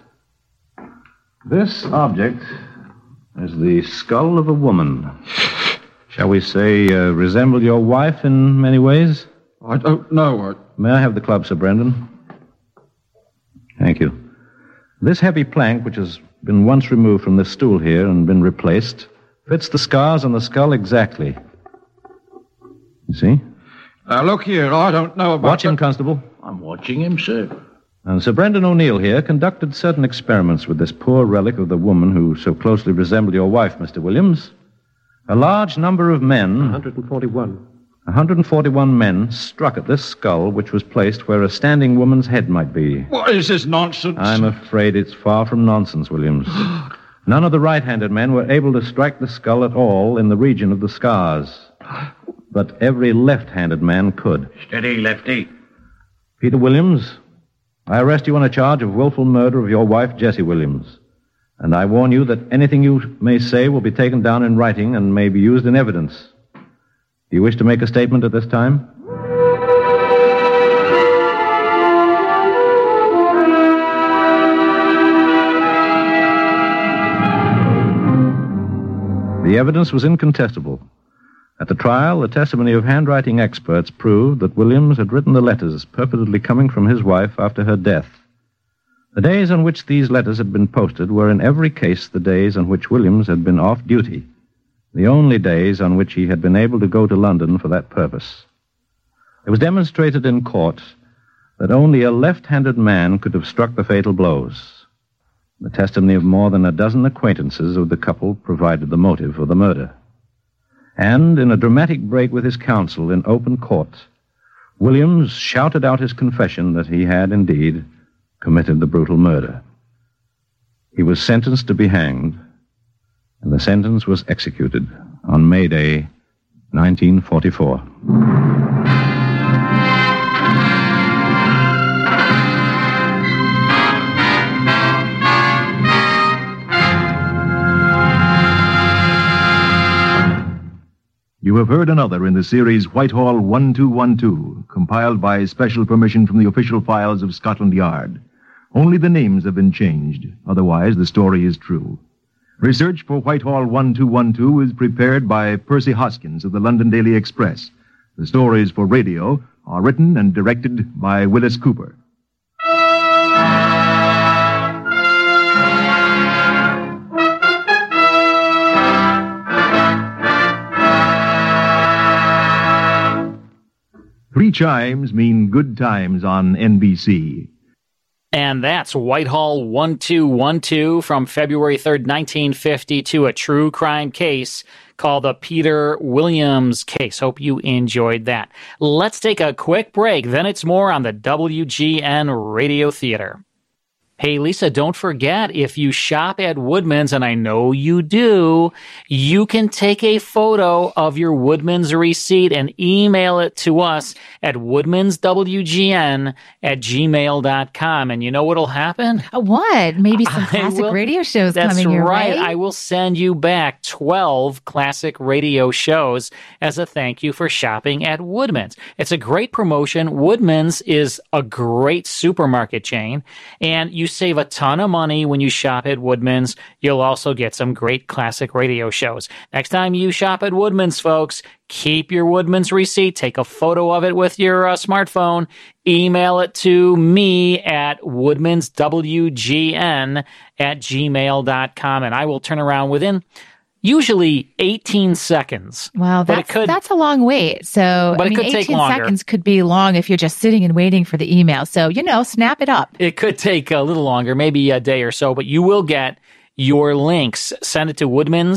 This object is the skull of a woman. Shall we say, uh, resemble your wife in many ways? I don't know. I... May I have the club, Sir Brendan? Thank you. This heavy plank, which has been once removed from this stool here and been replaced, fits the scars on the skull exactly. You see? Now, look here, I don't know about... Watch him, Constable. I'm watching him, sir. And Sir Brendan O'Neill here conducted certain experiments with this poor relic of the woman who so closely resembled your wife, Mister Williams. A large number of men... one hundred forty-one. one hundred forty-one men struck at this skull, which was placed where a standing woman's head might be. What is this nonsense? I'm afraid it's far from nonsense, Williams. None of the right-handed men were able to strike the skull at all in the region of the scars. But every left-handed man could. Steady, Lefty. Peter Williams, I arrest you on a charge of willful murder of your wife, Jessie Williams. And I warn you that anything you may say will be taken down in writing and may be used in evidence. Do you wish to make a statement at this time? The evidence was incontestable. At the trial, the testimony of handwriting experts proved that Williams had written the letters purportedly coming from his wife after her death. The days on which these letters had been posted were in every case the days on which Williams had been off duty. the only days on which he had been able to go to London for that purpose. It was demonstrated in court that only a left-handed man could have struck the fatal blows. The testimony of more than a dozen acquaintances of the couple provided the motive for the murder. And in a dramatic break with his counsel in open court, Williams shouted out his confession that he had indeed committed the brutal murder. He was sentenced to be hanged, and the sentence was executed on May Day, nineteen forty-four. You have heard another in the series Whitehall one two one two, compiled by special permission from the official files of Scotland Yard. Only the names have been changed. Otherwise, the story is true. Research for Whitehall one two one two is prepared by Percy Hoskins of the London Daily Express. The stories for radio are written and directed by Willis Cooper. Three chimes mean good times on N B C. And that's Whitehall one two one two from February third, nineteen fifty-two, a true crime case called the Peter Williams case. Hope you enjoyed that. Let's take a quick break. Then it's more on the W G N Radio Theater. Hey, Lisa, don't forget, if you shop at Woodman's, and I know you do, you can take a photo of your Woodman's receipt and email it to us at woodmanswgn at gmail dot com. And you know what'll happen? What? Maybe some classic will, radio shows coming your right. way? That's right. I will send you back twelve classic radio shows as a thank you for shopping at Woodman's. It's a great promotion. Woodman's is a great supermarket chain, and you save a ton of money when you shop at Woodman's. You'll also get some great classic radio shows. Next time you shop at Woodman's, folks, keep your Woodman's receipt, take a photo of it with your uh, smartphone, email it to me at woodmanswgn at gmail dot com, and I will turn around within usually eighteen seconds. Wow, that's, but it could, that's a long wait. So, but I mean, it could take eighteen longer. seconds could be long if you're just sitting and waiting for the email. So, you know, snap it up. It could take a little longer, maybe a day or so, but you will get your links. Send it to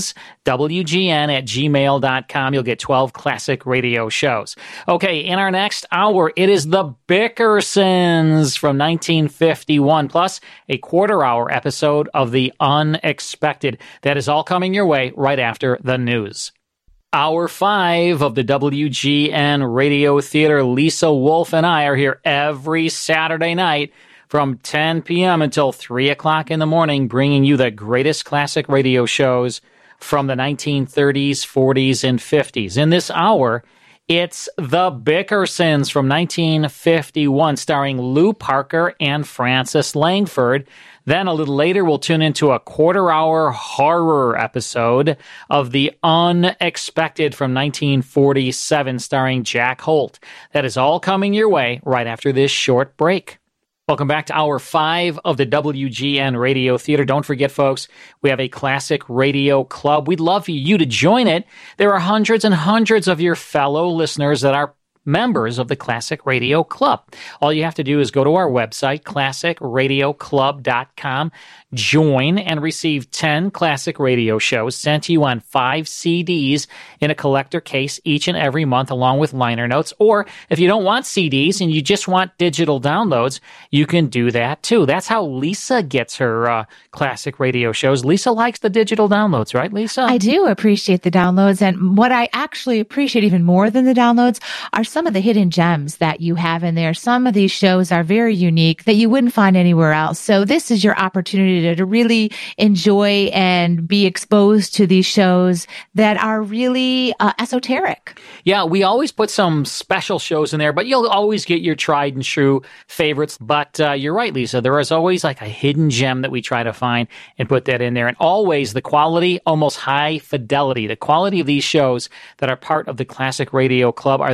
woodmanswgn at gmail dot com. You'll get twelve classic radio shows. Okay, in our next hour, it is the Bickersons from nineteen fifty-one, plus a quarter-hour episode of The Unexpected. That is all coming your way right after the news. Hour five of the W G N Radio Theater. Lisa Wolf and I are here every Saturday night from ten p.m. until three o'clock in the morning, bringing you the greatest classic radio shows from the nineteen thirties, forties, and fifties. In this hour, it's The Bickersons from nineteen fifty-one, starring Lou Parker and Frances Langford. Then a little later, we'll tune into a quarter-hour horror episode of The Unexpected from nineteen forty-seven, starring Jack Holt. That is all coming your way right after this short break. Welcome back to Hour five of the W G N Radio Theater. Don't forget, folks, we have a classic radio club. We'd love for you to join it. There are hundreds and hundreds of your fellow listeners that are members of the Classic Radio Club. All you have to do is go to our website, classic radio club dot com, join, and receive ten classic radio shows sent to you on five C Ds in a collector case each and every month, along with liner notes. Or if you don't want C Ds and you just want digital downloads, you can do that too. That's how Lisa gets her uh, classic radio shows. Lisa likes the digital downloads, right, Lisa? I do appreciate the downloads. And what I actually appreciate even more than the downloads are some of the hidden gems that you have in there. Some of these shows are very unique that you wouldn't find anywhere else. So this is your opportunity to, to really enjoy and be exposed to these shows that are really uh, esoteric. Yeah, we always put some special shows in there, but you'll always get your tried and true favorites. But uh, you're right, Lisa. There is always like a hidden gem that we try to find and put that in there. And always the quality, almost high fidelity. The quality of these shows that are part of the Classic Radio Club are the best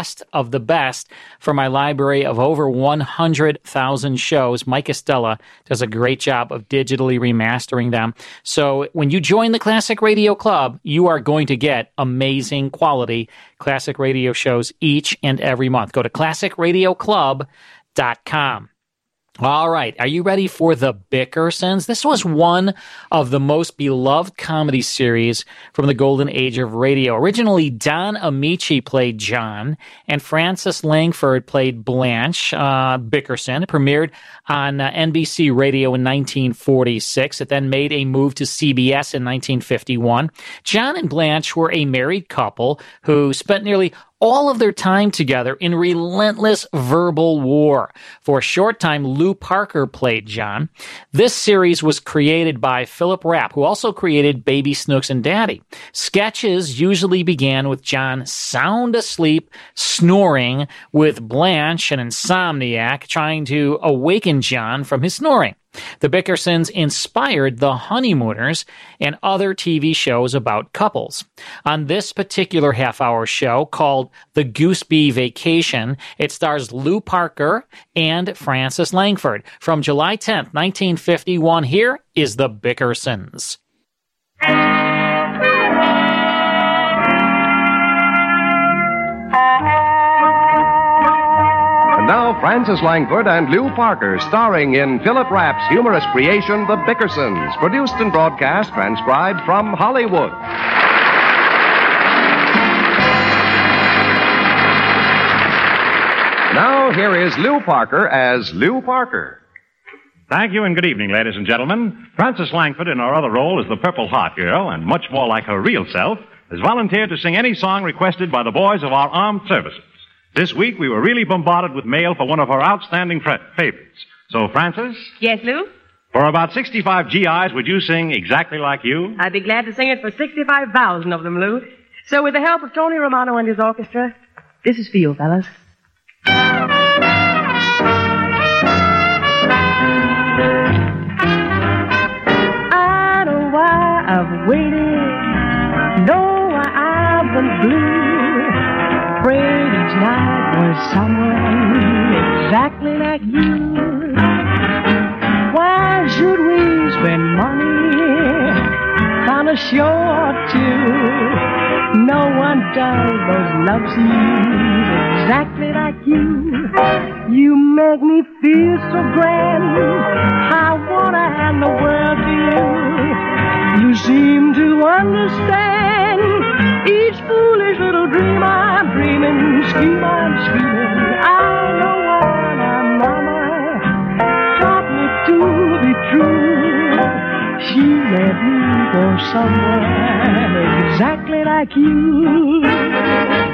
best of the best from my library of over one hundred thousand shows. Mike Estella does a great job of digitally remastering them. So when you join the Classic Radio Club, you are going to get amazing quality classic radio shows each and every month. Go to classic radio club dot com. All right, are you ready for The Bickersons? This was one of the most beloved comedy series from the golden age of radio. Originally, Don Amici played John, and Frances Langford played Blanche uh, Bickerson. It premiered on uh, N B C Radio in nineteen forty-six. It then made a move to C B S in nineteen fifty-one. John and Blanche were a married couple who spent nearly all of their time together in relentless verbal war. For a short time, Lou Parker played John. This series was created by Philip Rapp, who also created Baby Snooks and Daddy. Sketches usually began with John sound asleep, snoring, with Blanche, an insomniac, trying to awaken John from his snoring. The Bickersons inspired The Honeymooners and other T V shows about couples. On this particular half-hour show called The Gooseby Vacation, it stars Lou Parker and Frances Langford. From July tenth, nineteen fifty-one, here is The Bickersons. Now, Frances Langford and Lou Parker, starring in Philip Rapp's humorous creation, The Bickersons, produced and broadcast, transcribed from Hollywood. Now, here is Lou Parker as Lou Parker. Thank you and good evening, ladies and gentlemen. Frances Langford, in her other role as the Purple Heart Girl, and much more like her real self, has volunteered to sing any song requested by the boys of our armed services. This week, we were really bombarded with mail for one of our outstanding fra- favorites. So, Frances? Yes, Lou? For about sixty-five G Is, would you sing exactly like you? I'd be glad to sing it for sixty-five thousand of them, Lou. So, with the help of Tony Romano and his orchestra, this is for you, fellas. I know why I've waited, know why I've been blue. Afraid each night was someone exactly like you. Why should we spend money on a show or two? No one does those love scenes exactly like you. You make me feel so grand, I wanna hand the world to you. You seem to understand each foolish little dream I'm dreaming, scheme I'm scheming. I know why my mama taught me to be true. She led me for someone exactly like you.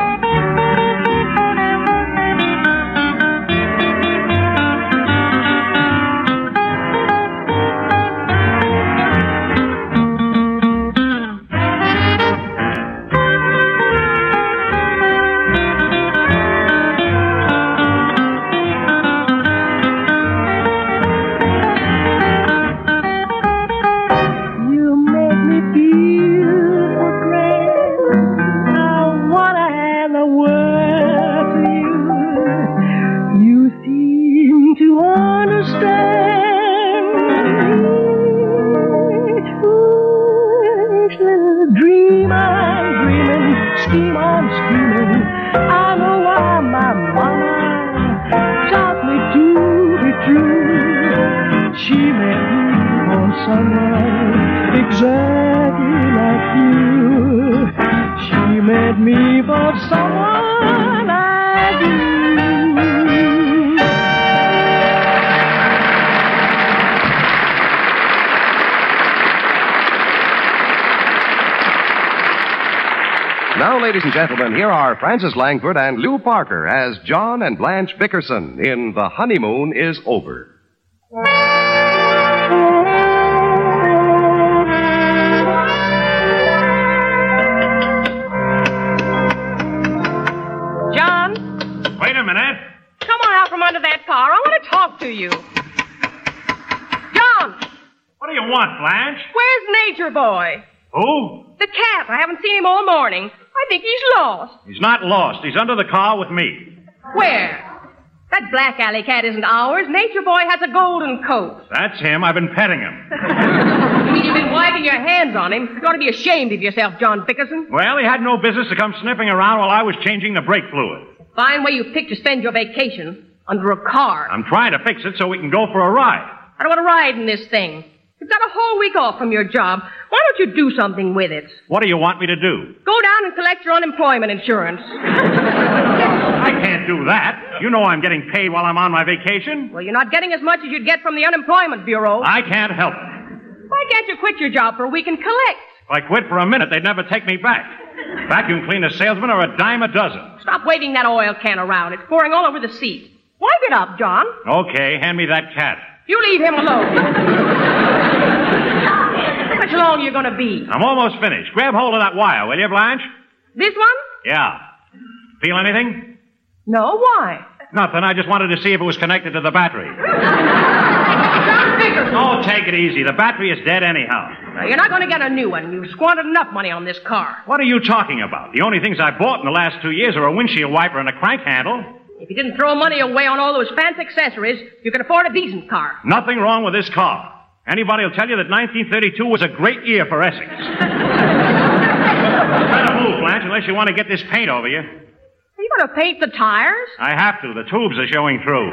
Now, ladies and gentlemen, here are Frances Langford and Lou Parker as John and Blanche Bickerson in The Honeymoon is Over. John? Wait a minute. Come on out from under that car. I want to talk to you. John! What do you want, Blanche? Where's Nature Boy? Who? The cat. I haven't seen him all morning. I think he's lost. He's not lost. He's under the car with me. Where? That black alley cat isn't ours. Nature Boy has a golden coat. That's him. I've been petting him. You mean you've been wiping your hands on him? You ought to be ashamed of yourself, John Bickerson. Well, he had no business to come sniffing around while I was changing the brake fluid. Fine way you picked to spend your vacation. Under a car. I'm trying to fix it so we can go for a ride. I don't want to ride in this thing. You've got a whole week off from your job. Why don't you do something with it? What do you want me to do? Go down and collect your unemployment insurance. I can't do that. You know I'm getting paid while I'm on my vacation. Well, you're not getting as much as you'd get from the Unemployment Bureau. I can't help it. Why can't you quit your job for a week and collect? If I quit for a minute, they'd never take me back. Vacuum cleaner salesmen are a dime a dozen. Stop waving that oil can around. It's pouring all over the seat. Wipe it up, John. Okay, hand me that cat. You leave him alone. How much longer are you going to be? I'm almost finished. Grab hold of that wire, will you, Blanche? This one? Yeah. Feel anything? No, why? Nothing. I just wanted to see if it was connected to the battery. Oh, take it easy. The battery is dead anyhow. Now, you're not going to get a new one. You've squandered enough money on this car. What are you talking about? The only things I bought in the last two years are a windshield wiper and a crank handle. If you didn't throw money away on all those fancy accessories, you could afford a decent car. Nothing wrong with this car. Anybody will tell you that nineteen thirty-two was a great year for Essex. Better move, Blanche, unless you want to get this paint over you. Are you going to paint the tires? I have to. The tubes are showing through.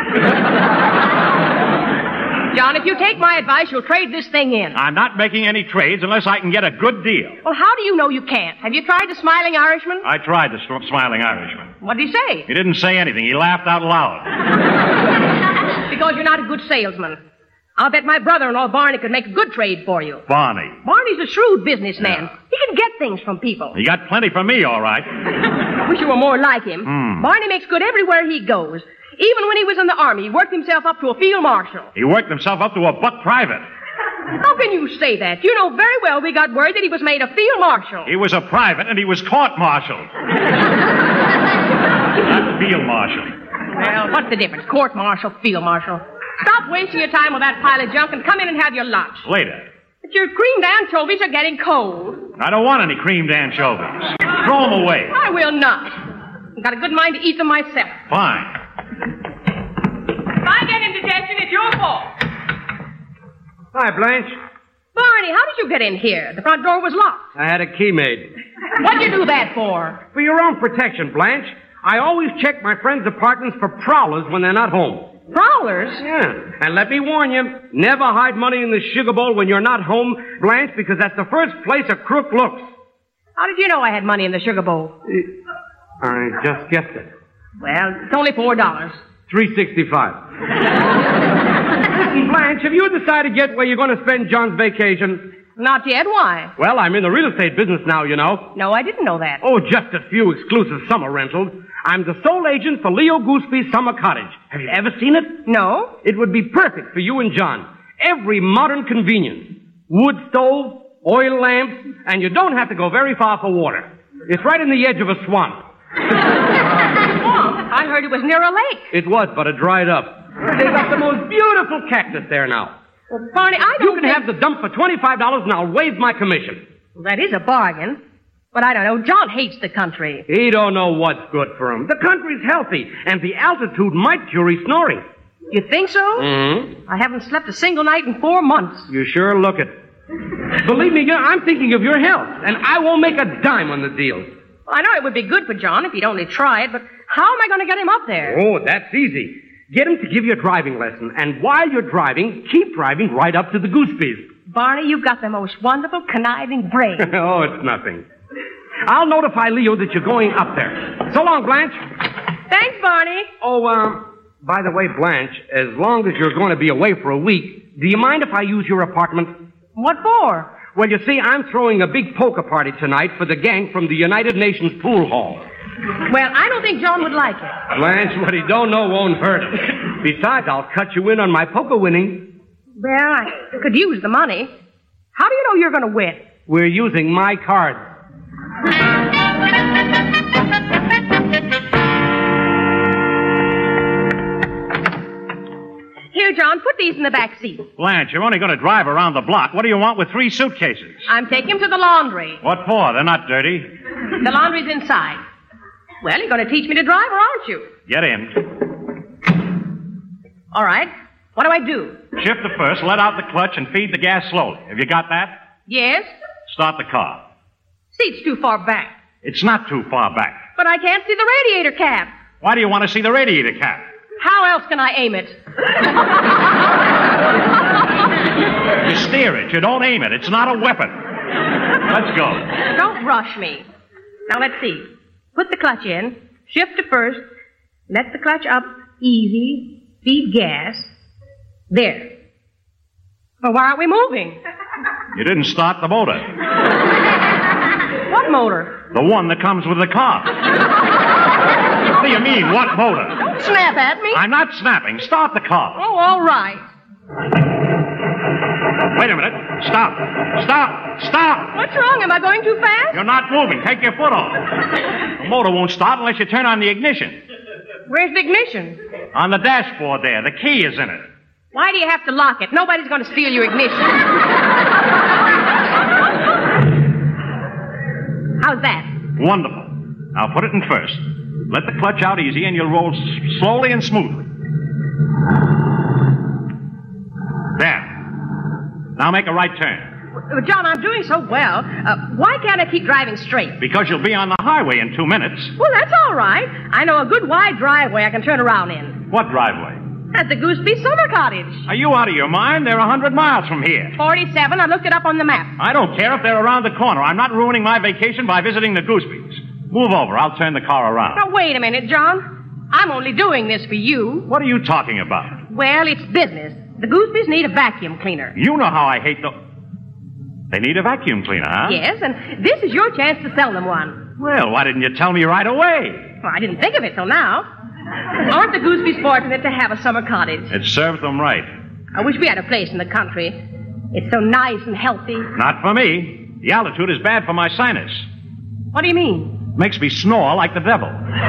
John, if you take my advice, you'll trade this thing in. I'm not making any trades unless I can get a good deal. Well, how do you know you can't? Have you tried the Smiling Irishman? I tried the sm- Smiling Irishman. What did he say? He didn't say anything. He laughed out loud. Because you're not a good salesman. I'll bet my brother-in-law Barney could make a good trade for you. Barney. Barney's a shrewd businessman. Yeah. He can get things from people. He got plenty from me, all right. I wish you were more like him. Hmm. Barney makes good everywhere he goes. Even when he was in the Army, he worked himself up to a field marshal. He worked himself up to a buck private. How can you say that? You know very well we got word that he was made a field marshal. He was a private, and he was court-martialed. Not field marshal. Well, what's the difference? Court-martial, field marshal. Stop wasting your time with that pile of junk and come in and have your lunch. Later. But your creamed anchovies are getting cold. I don't want any creamed anchovies. Throw them away. I will not. I've got a good mind to eat them myself. Fine. If I get indigestion, it's your fault. Hi, Blanche. Barney, how did you get in here? The front door was locked. I had a key made. What'd you do that for? For your own protection, Blanche. I always check my friends' apartments for prowlers when they're not home. Prowlers? Yeah. And let me warn you, never hide money in the sugar bowl when you're not home, Blanche, because that's the first place a crook looks. How did you know I had money in the sugar bowl? I just guessed it. Well, it's only four dollars. Three sixty-five. Listen, Blanche, have you decided yet where you're going to spend John's vacation? Not yet. Why? Well, I'm in the real estate business now, you know. No, I didn't know that. Oh, just a few exclusive summer rentals. I'm the sole agent for Leo Gooseby's summer cottage. Have you ever seen it? No. It would be perfect for you and John. Every modern convenience. Wood stove, oil lamps, and you don't have to go very far for water. It's right in the edge of a swamp. Swamp? I heard it was near a lake. It was, but it dried up. They got the most beautiful cactus there now. Well, Barney, I don't You can think... have the dump for twenty-five dollars and I'll waive my commission. Well, that is a bargain. But I don't know. John hates the country. He don't know what's good for him. The country's healthy, and the altitude might cure his snoring. You think so? Mm-hmm. I haven't slept a single night in four months. You sure look it. Believe me, you know, I'm thinking of your health, and I won't make a dime on the deal. Well, I know it would be good for John if he'd only try it, but how am I going to get him up there? Oh, that's easy. Get him to give you a driving lesson, and while you're driving, keep driving right up to the Gooseby's. Barney, you've got the most wonderful, conniving brain. Oh, it's nothing. I'll notify Leo that you're going up there. So long, Blanche. Thanks, Barney. Oh, um, by the way, Blanche, as long as you're going to be away for a week, do you mind if I use your apartment? What for? Well, you see, I'm throwing a big poker party tonight for the gang from the United Nations Pool Hall. Well, I don't think John would like it. Blanche, what he don't know won't hurt him. Besides, I'll cut you in on my poker winning. Well, I could use the money. How do you know you're going to win? We're using my card. Here, John, put these in the back seat. Blanche, you're only going to drive around the block. What do you want with three suitcases? I'm taking them to the laundry. What for? They're not dirty. The laundry's inside. Well, you're going to teach me to drive, or aren't you? Get in. All right. What do I do? Shift the first, let out the clutch, and feed the gas slowly. Have you got that? Yes? Start the car. Seat's too far back. It's not too far back. But I can't see the radiator cap. Why do you want to see the radiator cap? How else can I aim it? You steer it. You don't aim it. It's not a weapon. Let's go. Don't rush me. Now, let's see. Put the clutch in. Shift to first. Let the clutch up. Easy. Feed gas. There. Well, why aren't we moving? You didn't start the motor. What motor? The one that comes with the car. What do you mean, what motor? Don't snap at me. I'm not snapping. Start the car. Oh, all right. Wait a minute. Stop. Stop. Stop. What's wrong? Am I going too fast? You're not moving. Take your foot off. The motor won't start unless you turn on the ignition. Where's the ignition? On the dashboard there. The key is in it. Why do you have to lock it? Nobody's going to steal your ignition. How's that? Wonderful. Now put it in first. Let the clutch out easy and you'll roll s- slowly and smoothly. There. Now make a right turn. Uh, John, I'm doing so well. Uh, why can't I keep driving straight? Because you'll be on the highway in two minutes. Well, that's all right. I know a good wide driveway I can turn around in. What driveway? At the Gooseby Summer Cottage. Are you out of your mind? They're a hundred miles from here. forty-seven. I looked it up on the map. I don't care if they're around the corner. I'm not ruining my vacation by visiting the Goosebeys. Move over. I'll turn the car around. Now, wait a minute, John. I'm only doing this for you. What are you talking about? Well, it's business. The Goosebeys need a vacuum cleaner. You know how I hate the... They need a vacuum cleaner, huh? Yes, and this is your chance to sell them one. Well, why didn't you tell me right away? Well, I didn't think of it till now. Aren't the Goosebeys fortunate to have a summer cottage? It serves them right. I wish we had a place in the country. It's so nice and healthy. Not for me. The altitude is bad for my sinus. What do you mean? Makes me snore like the devil.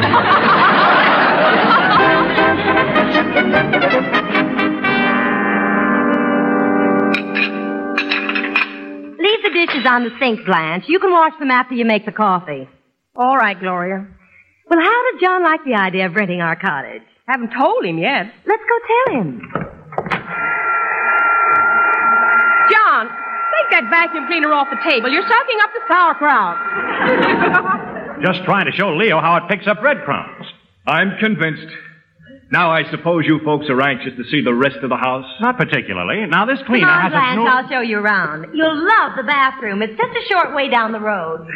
Leave the dishes on the sink, Blanche. You can wash them after you make the coffee. All right, Gloria. Well, how did John like the idea of renting our cottage? Haven't told him yet. Let's go tell him. John, take that vacuum cleaner off the table. You're sucking up the sauerkraut. Just trying to show Leo how it picks up breadcrumbs. I'm convinced. Now I suppose you folks are anxious to see the rest of the house? Not particularly. Now this cleaner Come on, has Blanche, a... New... I'll show you around. You'll love the bathroom. It's just a short way down the road.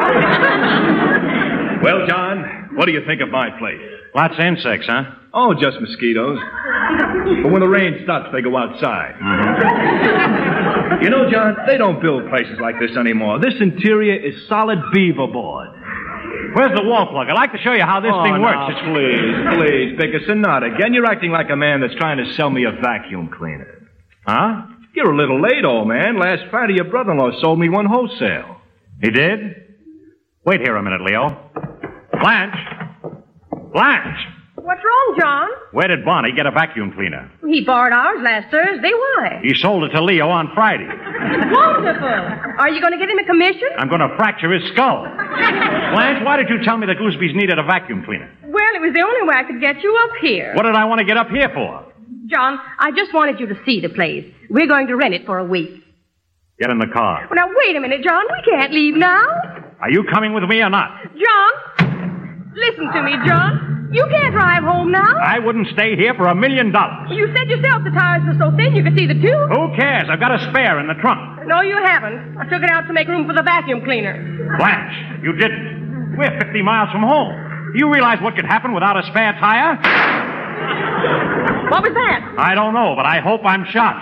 Well, John, what do you think of my place? Lots of insects, huh? Oh, just mosquitoes. But when the rain stops, they go outside. Mm-hmm. You know, John, they don't build places like this anymore. This interior is solid beaver board. Where's the wall plug? I'd like to show you how this oh, thing works. Now, please, please, Bickerson, not again. You're acting like a man that's trying to sell me a vacuum cleaner. Huh? You're a little late, old man. Last Friday, your brother-in-law sold me one wholesale. He did? Wait here a minute, Leo. Blanche! Blanche! What's wrong, John? Where did Bonnie get a vacuum cleaner? He borrowed ours last Thursday. Why? He sold it to Leo on Friday. Wonderful. Are you going to get him a commission? I'm going to fracture his skull. Blanche, why did you tell me the Goosebeys needed a vacuum cleaner? Well, it was the only way I could get you up here. What did I want to get up here for? John, I just wanted you to see the place. We're going to rent it for a week. Get in the car. Well, now, wait a minute, John. We can't leave now. Are you coming with me or not? John, listen to me, John. You can't drive home now. I wouldn't stay here for a million dollars. You said yourself the tires were so thin you could see the tube. Who cares? I've got a spare in the trunk. No, you haven't. I took it out to make room for the vacuum cleaner. Blanche, you didn't. We're fifty miles from home. Do you realize what could happen without a spare tire? What was that? I don't know, but I hope I'm shot.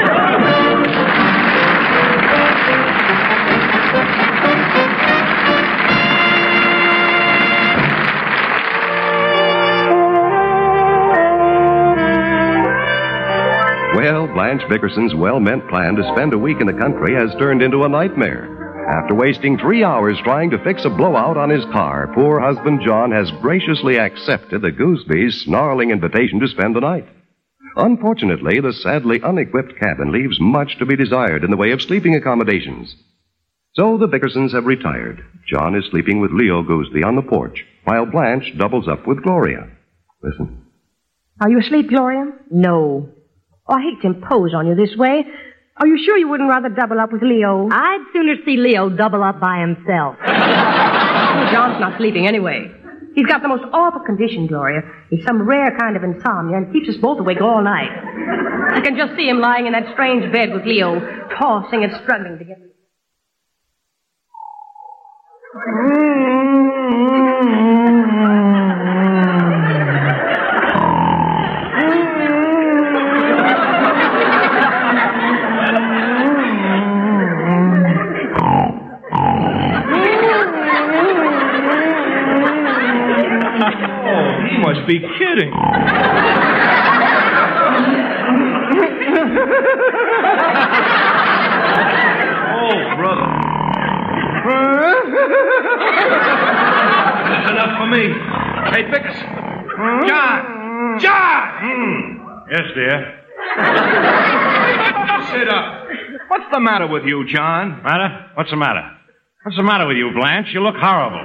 Well, Blanche Bickerson's well-meant plan to spend a week in the country has turned into a nightmare. After wasting three hours trying to fix a blowout on his car, poor husband John has graciously accepted the Goosebeys' snarling invitation to spend the night. Unfortunately, the sadly unequipped cabin leaves much to be desired in the way of sleeping accommodations. So the Bickersons have retired. John is sleeping with Leo Gooseby on the porch, while Blanche doubles up with Gloria. Listen. Are you asleep, Gloria? No. Oh, I hate to impose on you this way. Are you sure you wouldn't rather double up with Leo? I'd sooner see Leo double up by himself. Oh, John's not sleeping anyway. He's got the most awful condition, Gloria. It's some rare kind of insomnia and keeps us both awake all night. I can just see him lying in that strange bed with Leo, tossing and struggling to get... Must be kidding. Oh, brother. That's enough for me. Hey, Bickerson. John! John! Hmm. Yes, dear. Sit up. What's the matter with you, John? Matter? What's the matter? What's the matter with you, Blanche? You look horrible.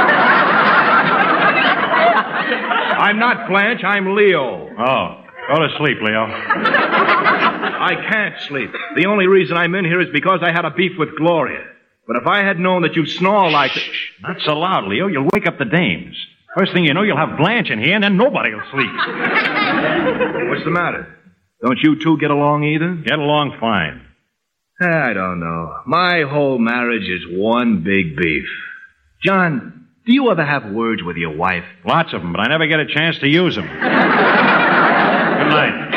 I'm not Blanche, I'm Leo. Oh, go to sleep, Leo. I can't sleep. The only reason I'm in here is because I had a beef with Gloria. But if I had known that you'd snore like... Shh, not so loud, Leo. You'll wake up the dames. First thing you know, you'll have Blanche in here, and then nobody will sleep. What's the matter? Don't you two get along either? Get along fine. I don't know. My whole marriage is one big beef. John... do you ever have words with your wife? Lots of them, but I never get a chance to use them. Good night.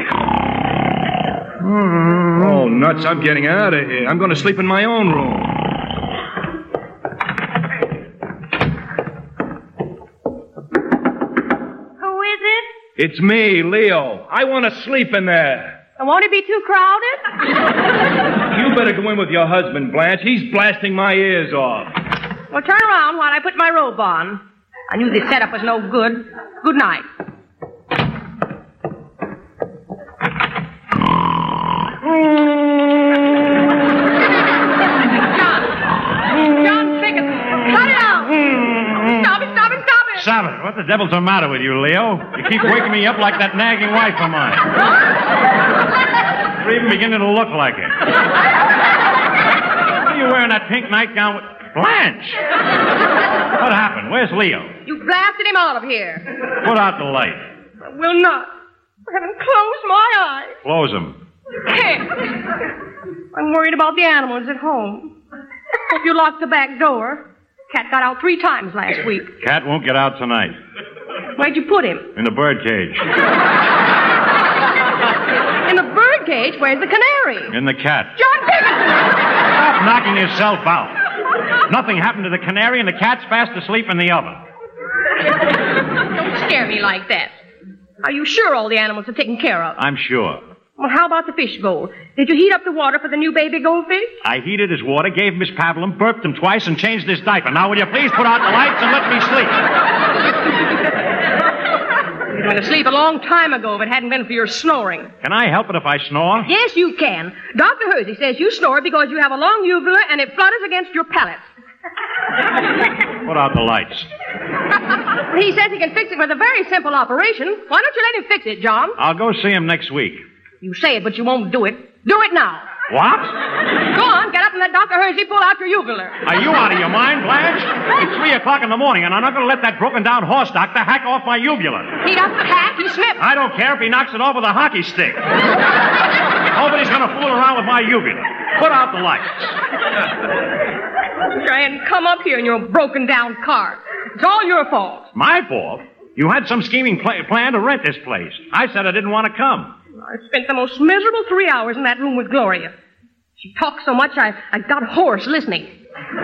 Oh, nuts, I'm getting out of here. I'm going to sleep in my own room. Who is it? It's me, Leo. I want to sleep in there. Won't it be too crowded? You better go in with your husband, Blanche. He's blasting my ears off. Well, turn around while I put my robe on. I knew this setup was no good. Good night. John. John Bickerson. Cut it out. Stop it, stop it, stop it. Stop it. What the devil's the matter with you, Leo? You keep waking me up like that nagging wife of mine. You're even beginning to look like it. What are you wearing that pink nightgown with... Blanche! What happened? Where's Leo? You blasted him out of here. Put out the light. I will not. I haven't closed my eyes. Close them. Can't. I'm worried about the animals at home. Hope you locked the back door. Cat got out three times last week. Cat won't get out tonight. Where'd you put him? In the bird cage. In the bird cage? Where's the canary? In the cat. John Bickerson! Stop knocking yourself out. Nothing happened to the canary, and the cat's fast asleep in the oven. Don't scare me like that. Are you sure all the animals are taken care of? I'm sure. Well, how about the fish bowl? Did you heat up the water for the new baby goldfish? I heated his water, gave Miss Pavlin, burped him twice, and changed his diaper. Now, will you please put out the lights and let me sleep? You'd been asleep a long time ago if it hadn't been for your snoring. Can I help it if I snore? Yes, you can. Doctor Hersey says you snore because you have a long uvula and it flutters against your palate. Put out the lights. He says he can fix it with a very simple operation. Why don't you let him fix it, John? I'll go see him next week. You say it, but you won't do it. Do it now. What? Go on, get up and let Doctor Hersey pull out your uvula. Are you out of your mind, Blanche? It's three o'clock in the morning, and I'm not going to let that broken-down horse doctor hack off my uvula. He doesn't hack, he snips. I don't care if he knocks it off with a hockey stick. Nobody's going to fool around with my uvula. Put out the lights. Try and come up here in your broken-down car. It's all your fault. My fault? You had some scheming pl- plan to rent this place. I said I didn't want to come. I spent the most miserable three hours in that room with Gloria. She talked so much I, I got hoarse listening. She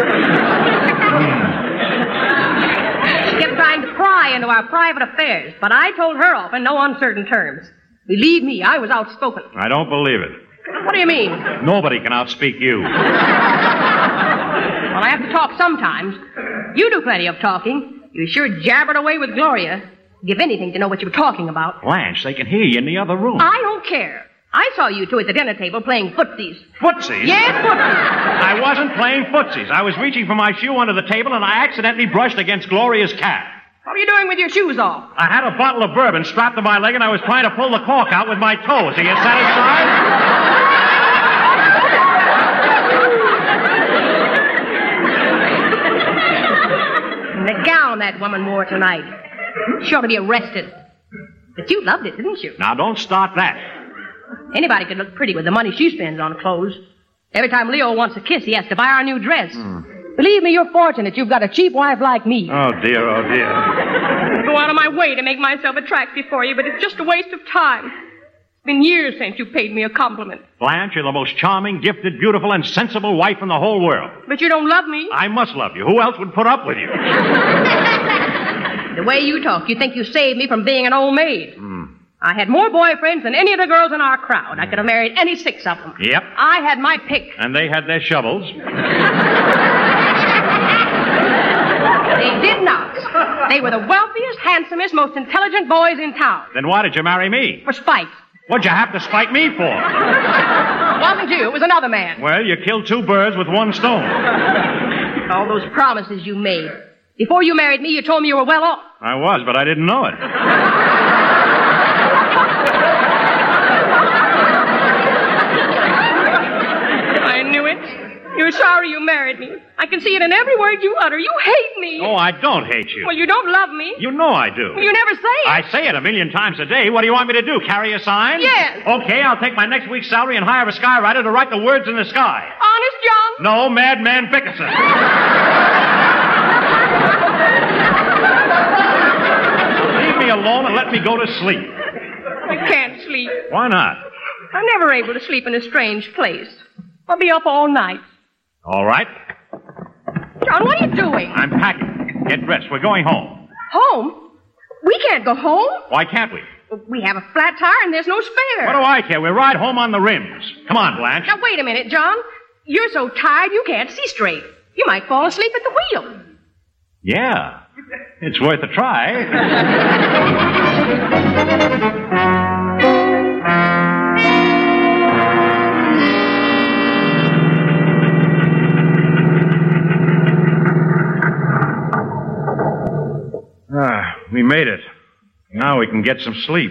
kept trying to pry into our private affairs, but I told her off in no uncertain terms. Believe me, I was outspoken. I don't believe it. What do you mean? Nobody can outspeak you. Well, I have to talk sometimes. You do plenty of talking. You sure jabbered away with Gloria. Give anything to know what you were talking about. Blanche, they can hear you in the other room. I don't care. I saw you two at the dinner table playing footsies. Footsies? Yes, footsies. I wasn't playing footsies. I was reaching for my shoe under the table, and I accidentally brushed against Gloria's cat. What were you doing with your shoes off? I had a bottle of bourbon strapped to my leg, and I was trying to pull the cork out with my toes. Are you satisfied? And the gown that woman wore tonight. She ought to be arrested. But you loved it, didn't you? Now, don't start that. Anybody could look pretty with the money she spends on clothes. Every time Leo wants a kiss, he has to buy her a new dress. Hmm. Believe me, you're fortunate you've got a cheap wife like me. Oh, dear, oh, dear. I go out of my way to make myself attractive for you, but it's just a waste of time. It's been years since you paid me a compliment. Blanche, you're the most charming, gifted, beautiful, and sensible wife in the whole world. But you don't love me. I must love you. Who else would put up with you? The way you talk, you think you saved me from being an old maid. Hmm. I had more boyfriends than any of the girls in our crowd. I could have married any six of them. Yep. I had my pick. And they had their shovels. They did not. They were the wealthiest, handsomest, most intelligent boys in town. Then why did you marry me? For spite. What'd you have to spite me for? It wasn't you. It was another man. Well, you killed two birds with one stone. All those promises you made. Before you married me, you told me you were well off. I was, but I didn't know it. I knew it. You're sorry you married me. I can see it in every word you utter. You hate me. Oh, I don't hate you. Well, you don't love me. You know I do. Well, you never say it. I say it a million times a day. What do you want me to do? Carry a sign? Yes. Okay, I'll take my next week's salary and hire a skywriter to write the words in the sky. Honest, John? No, Madman Bickerson. Leave me alone and let me go to sleep. I can't sleep. Why not? I'm never able to sleep in a strange place. I'll be up all night. All right. John, what are you doing? I'm packing. Get dressed. We're going home. Home? We can't go home. Why can't we? We have a flat tire and there's no spare. What do I care? We'll ride home on the rims. Come on, Blanche. Now, wait a minute, John. You're so tired you can't see straight. You might fall asleep at the wheel. Yeah. It's worth a try. Ah, we made it. Now we can get some sleep.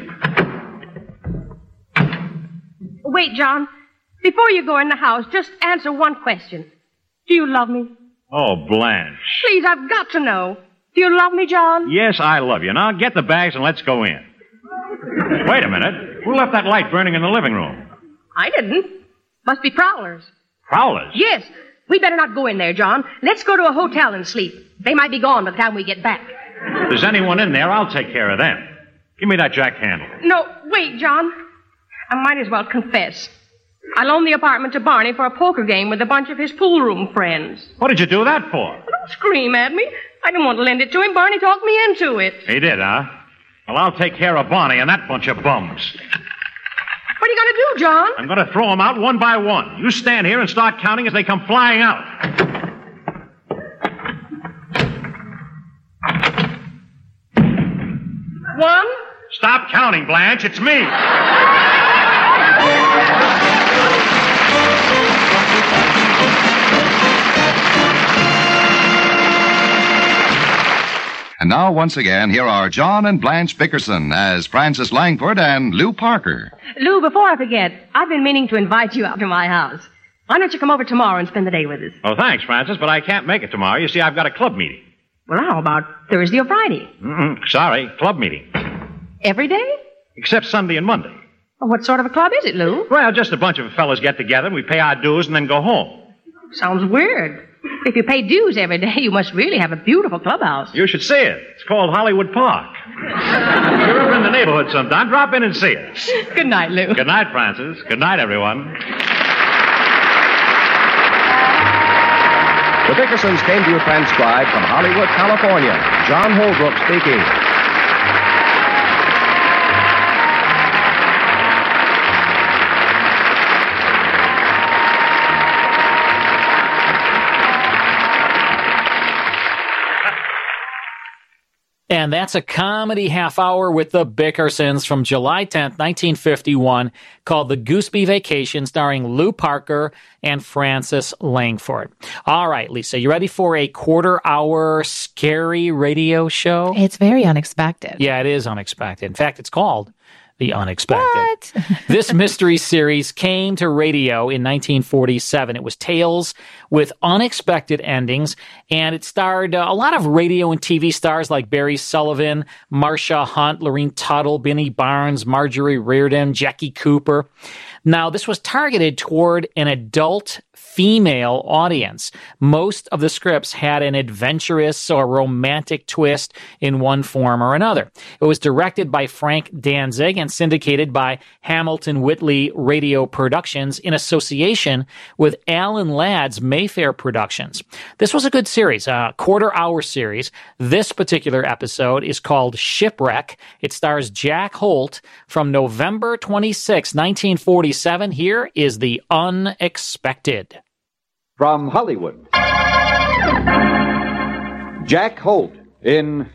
Wait, John. Before you go in the house, just answer one question. Do you love me? Oh, Blanche. Please, I've got to know. Do you love me, John? Yes, I love you. Now get the bags and let's go in. Wait a minute. Who left that light burning in the living room? I didn't. Must be prowlers. Prowlers? Yes. We better not go in there, John. Let's go to a hotel and sleep. They might be gone by the time we get back. If there's anyone in there, I'll take care of them. Give me that jack handle. No, wait, John. I might as well confess. I loaned the apartment to Barney for a poker game with a bunch of his pool room friends. What did you do that for? Don't scream at me. I didn't want to lend it to him. Barney talked me into it. He did, huh? Well, I'll take care of Barney and that bunch of bums. What are you going to do, John? I'm going to throw them out one by one. You stand here and start counting as they come flying out. One. Stop counting, Blanche. It's me. And now, once again, here are John and Blanche Bickerson as Francis Langford and Lou Parker. Lou, before I forget, I've been meaning to invite you out to my house. Why don't you come over tomorrow and spend the day with us? Oh, thanks, Francis, but I can't make it tomorrow. You see, I've got a club meeting. Well, how about Thursday or Friday? Mm-mm, sorry, club meeting. Every day? Except Sunday and Monday. Well, what sort of a club is it, Lou? Well, just a bunch of fellas get together, we pay our dues, and then go home. Sounds weird. If you pay dues every day, you must really have a beautiful clubhouse. You should see it. It's called Hollywood Park. If you're ever in the neighborhood sometime, drop in and see it. Good night, Lou. Good night, Francis. Good night, everyone. The Bickersons came to you transcribed from Hollywood, California. John Holbrook speaking. And that's a comedy half hour with the Bickersons from July tenth, nineteen fifty-one, called The Gooseby Vacation, starring Lou Parker and Frances Langford. All right, Lisa, you ready for a quarter hour scary radio show? It's very unexpected. Yeah, it is unexpected. In fact, it's called The Unexpected. This mystery series came to radio in nineteen forty-seven. It was tales with unexpected endings, and it starred uh, a lot of radio and T V stars like Barry Sullivan, Marcia Hunt, Lorene Tuttle, Benny Barnes, Marjorie Reardon, Jackie Cooper. Now, this was targeted toward an adult female audience. Most of the scripts had an adventurous or romantic twist in one form or another. It was directed by Frank Danzig and syndicated by Hamilton Whitley Radio Productions in association with Alan Ladd's Mayfair Productions. This was a good series, a quarter-hour series. This particular episode is called Shipwreck. It stars Jack Holt. From November twenty-sixth, nineteen forty-seven, here is The Unexpected. From Hollywood, Jack Holt in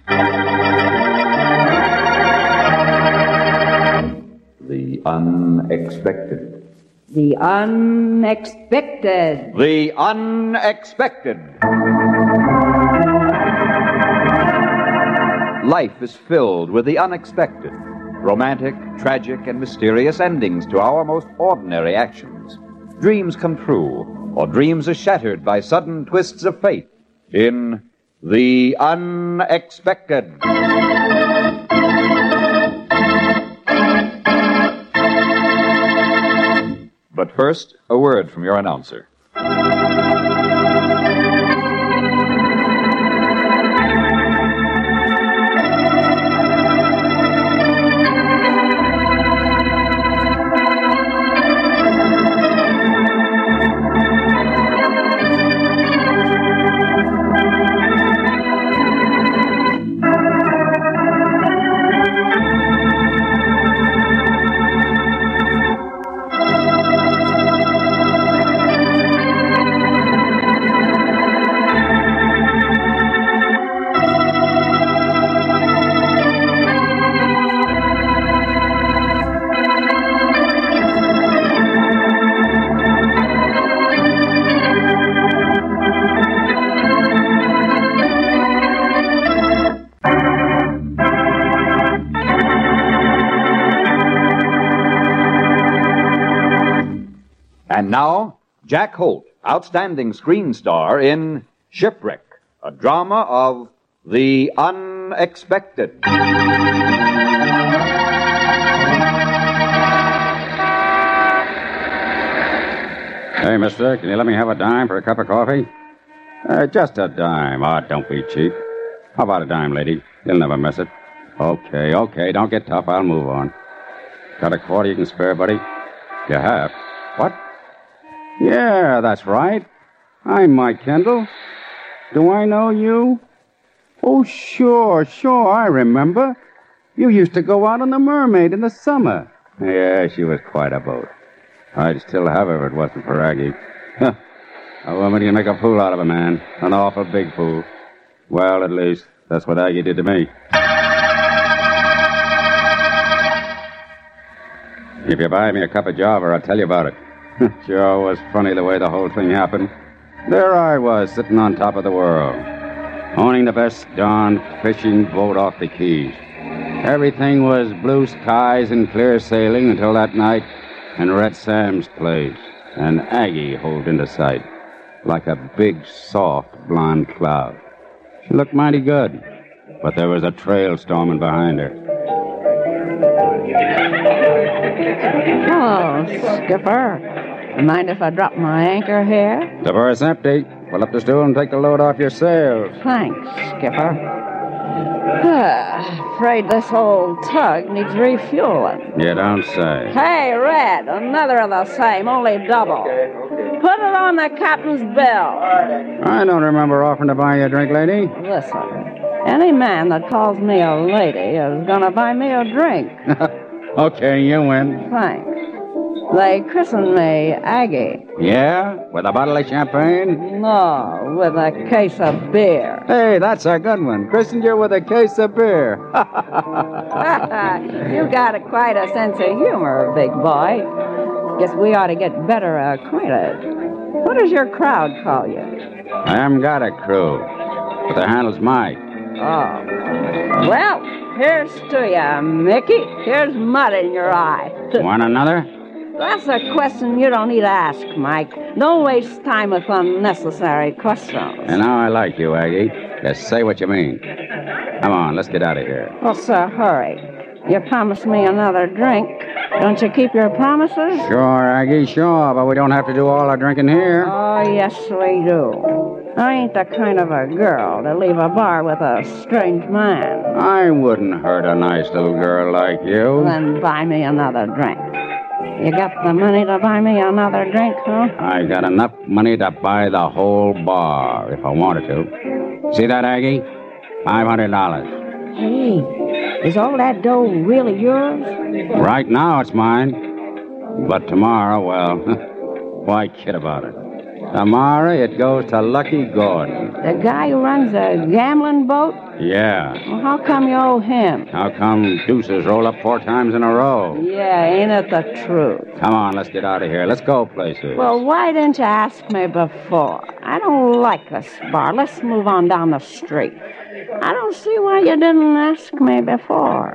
The Unexpected. The Unexpected. The Unexpected. Life is filled with the unexpected, romantic, tragic, and mysterious endings to our most ordinary actions. Dreams come true, or dreams are shattered by sudden twists of fate in The Unexpected. But first, a word from your announcer. And now, Jack Holt, outstanding screen star in Shipwreck, a drama of the unexpected. Hey, mister, can you let me have a dime for a cup of coffee? Uh, just a dime. Oh, don't be cheap. How about a dime, lady? You'll never miss it. Okay, okay, don't get tough. I'll move on. Got a quarter you can spare, buddy? You have? What? Yeah, that's right. I'm Mike Kendall. Do I know you? Oh, sure, sure, I remember. You used to go out on the Mermaid in the summer. Yeah, she was quite a boat. I'd still have her if it wasn't for Aggie. Huh. A woman can make a fool out of a man. An awful big fool. Well, at least, that's what Aggie did to me. If you buy me a cup of Java, I'll tell you about it. Sure was funny the way the whole thing happened. There I was, sitting on top of the world, owning the best darn fishing boat off the Keys. Everything was blue skies and clear sailing until that night in Red Sam's place, and Aggie hove into sight, like a big, soft, blonde cloud. She looked mighty good, but there was a trail storming behind her. Hello, Skipper. Mind if I drop my anchor here? The berth's empty. Pull up the stool and take the load off your sails. Thanks, Skipper. Afraid this old tug needs refueling. You don't say. Hey, Red, another of the same, only double. Put it on the captain's bill. I don't remember offering to buy you a drink, lady. Listen, any man that calls me a lady is going to buy me a drink. Okay, you win. Thanks. They christened me Aggie. Yeah? With a bottle of champagne? No, with a case of beer. Hey, that's a good one. Christened you with a case of beer. You got a, quite a sense of humor, big boy. Guess we ought to get better acquainted. What does your crowd call you? I haven't got a crew, but the handle's Mike. Oh. Well, here's to you, Mickey. Here's mud in your eye. Want another? That's a question you don't need to ask, Mike. Don't waste time with unnecessary questions. And now I like you, Aggie. Just say what you mean. Come on, let's get out of here. What's the hurry? You promised me another drink. Don't you keep your promises? Sure, Aggie, sure, but we don't have to do all our drinking here. Oh, yes, we do. I ain't the kind of a girl to leave a bar with a strange man. I wouldn't hurt a nice little girl like you. Then buy me another drink. You got the money to buy me another drink, huh? I got enough money to buy the whole bar if I wanted to. See that, Aggie? Five hundred dollars. Hey, is all that dough really yours? Right now it's mine. But tomorrow, well, why kid about it? Tomorrow it goes to Lucky Gordon. The guy who runs a gambling boat? Yeah. Well, how come you owe him? How come deuces roll up four times in a row? Yeah, ain't it the truth? Come on, let's get out of here. Let's go places. Well, why didn't you ask me before? I don't like this bar. Let's move on down the street. I don't see why you didn't ask me before.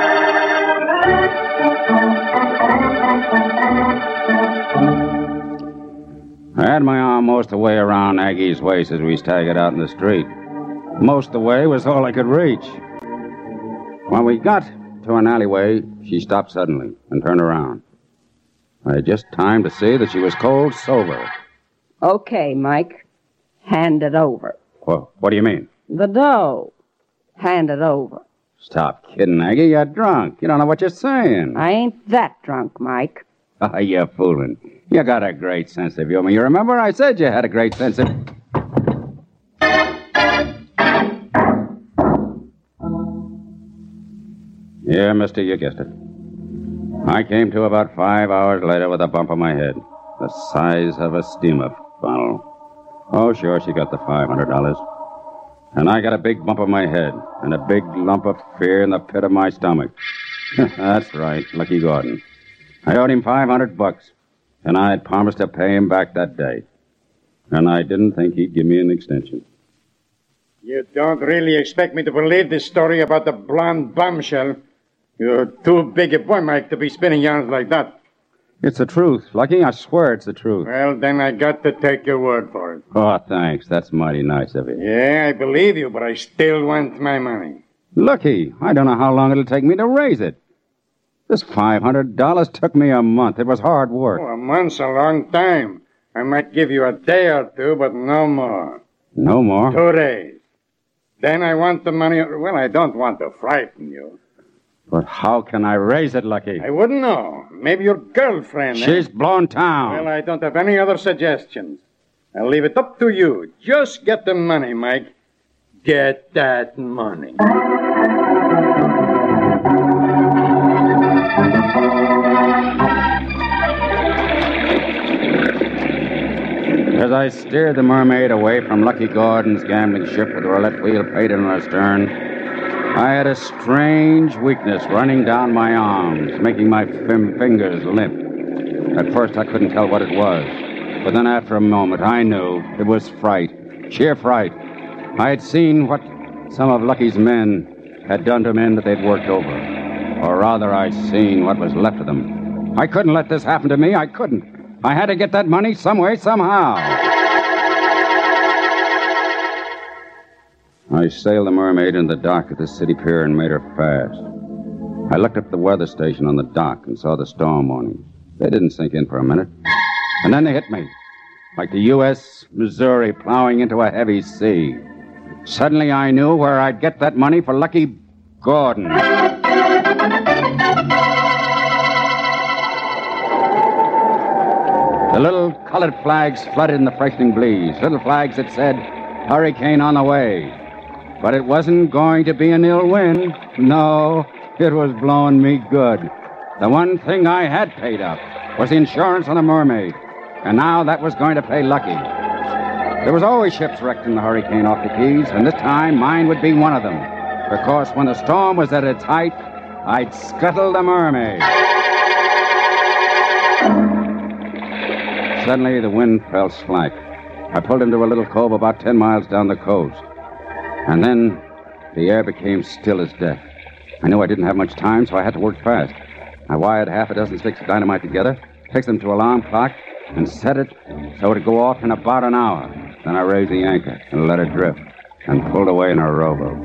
I had my arm most of the way around Aggie's waist as we staggered out in the street. Most of the way was all I could reach. When we got to an alleyway, she stopped suddenly and turned around. I had just time to see that she was cold sober. Okay, Mike. Hand it over. Well, what do you mean? The dough. Hand it over. Stop kidding, Aggie. You're drunk. You don't know what you're saying. I ain't that drunk, Mike. Oh, you're fooling. You got a great sense of humor. You remember I said you had a great sense of... Yeah, mister, you guessed it. I came to about five hours later with a bump on my head. The size of a steamer funnel. Oh, sure, she got the five hundred dollars. And I got a big bump on my head and a big lump of fear in the pit of my stomach. That's right, Lucky Gordon. I owed him five hundred bucks, and I had promised to pay him back that day. And I didn't think he'd give me an extension. You don't really expect me to believe this story about the blonde bombshell? You're too big a boy, Mike, to be spinning yarns like that. It's the truth, Lucky. I swear it's the truth. Well, then I got to take your word for it. Oh, thanks. That's mighty nice of you. Yeah, I believe you, but I still want my money. Lucky, I don't know how long it'll take me to raise it. This five hundred dollars took me a month. It was hard work. Oh, a month's a long time. I might give you a day or two, but no more. No more? Two days. Then I want the money. Well, I don't want to frighten you. But how can I raise it, Lucky? I wouldn't know. Maybe your girlfriend. She's eh? blown town. Well, I don't have any other suggestions. I'll leave it up to you. Just get the money, Mike. Get that money. As I steered the Mermaid away from Lucky Gordon's gambling ship with the roulette wheel painted on her stern, I had a strange weakness running down my arms, making my fim- fingers limp. At first, I couldn't tell what it was. But then after a moment, I knew it was fright, sheer fright. I had seen what some of Lucky's men had done to men that they'd worked over. Or rather, I'd seen what was left of them. I couldn't let this happen to me. I couldn't. I had to get that money some way, somehow. I sailed the Mermaid in the dock at the city pier and made her fast. I looked up the weather station on the dock and saw the storm warnings. They didn't sink in for a minute. And then they hit me, like the U S Missouri plowing into a heavy sea. Suddenly I knew where I'd get that money for Lucky Gordon. The little colored flags flooded in the freshening breeze. Little flags that said, hurricane on the way. But it wasn't going to be an ill wind. No, it was blowing me good. The one thing I had paid up was the insurance on the Mermaid. And now that was going to pay Lucky. There was always ships wrecked in the hurricane off the Keys, and this time mine would be one of them. Because when the storm was at its height, I'd scuttle the Mermaid. Suddenly, the wind fell slack. I pulled into a little cove about ten miles down the coast. And then the air became still as death. I knew I didn't have much time, so I had to work fast. I wired half a dozen sticks of dynamite together, fixed them to alarm clock, and set it so it'd go off in about an hour. Then I raised the anchor and let it drift and pulled away in a rowboat.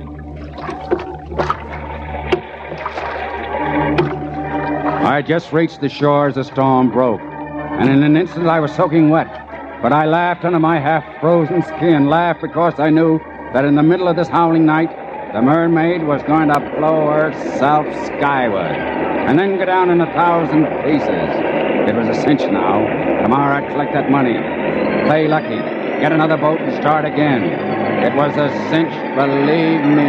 I had just reached the shore as the storm broke, and in an instant I was soaking wet. But I laughed under my half-frozen skin, laughed because I knew that in the middle of this howling night, the Mermaid was going to blow herself skyward and then go down in a thousand pieces. It was a cinch now. Tomorrow I'd collect that money, play lucky, get another boat and start again. It was a cinch, believe me.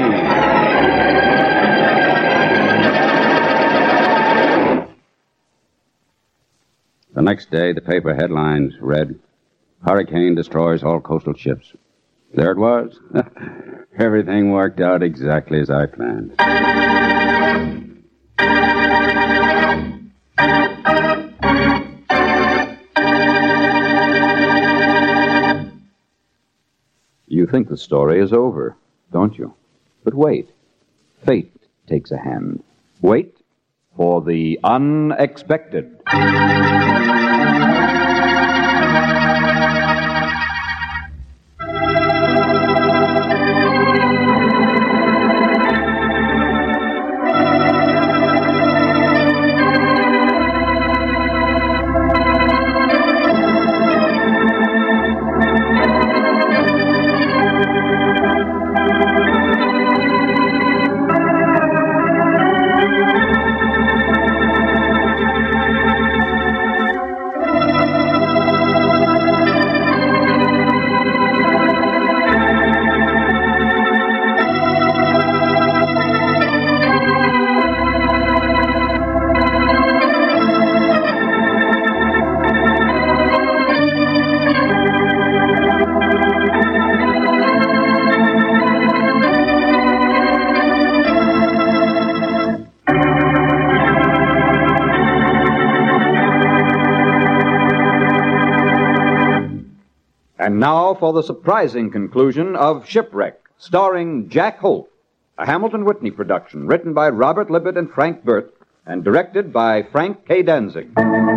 The next day, the paper headlines read, Hurricane destroys all coastal ships. There it was. Everything worked out exactly as I planned. You think the story is over, don't you? But wait. Fate takes a hand. Wait for the unexpected. And now for the surprising conclusion of Shipwreck, starring Jack Holt, a Hamilton Whitney production written by Robert Libet and Frank Burt and directed by Frank K. Danzig.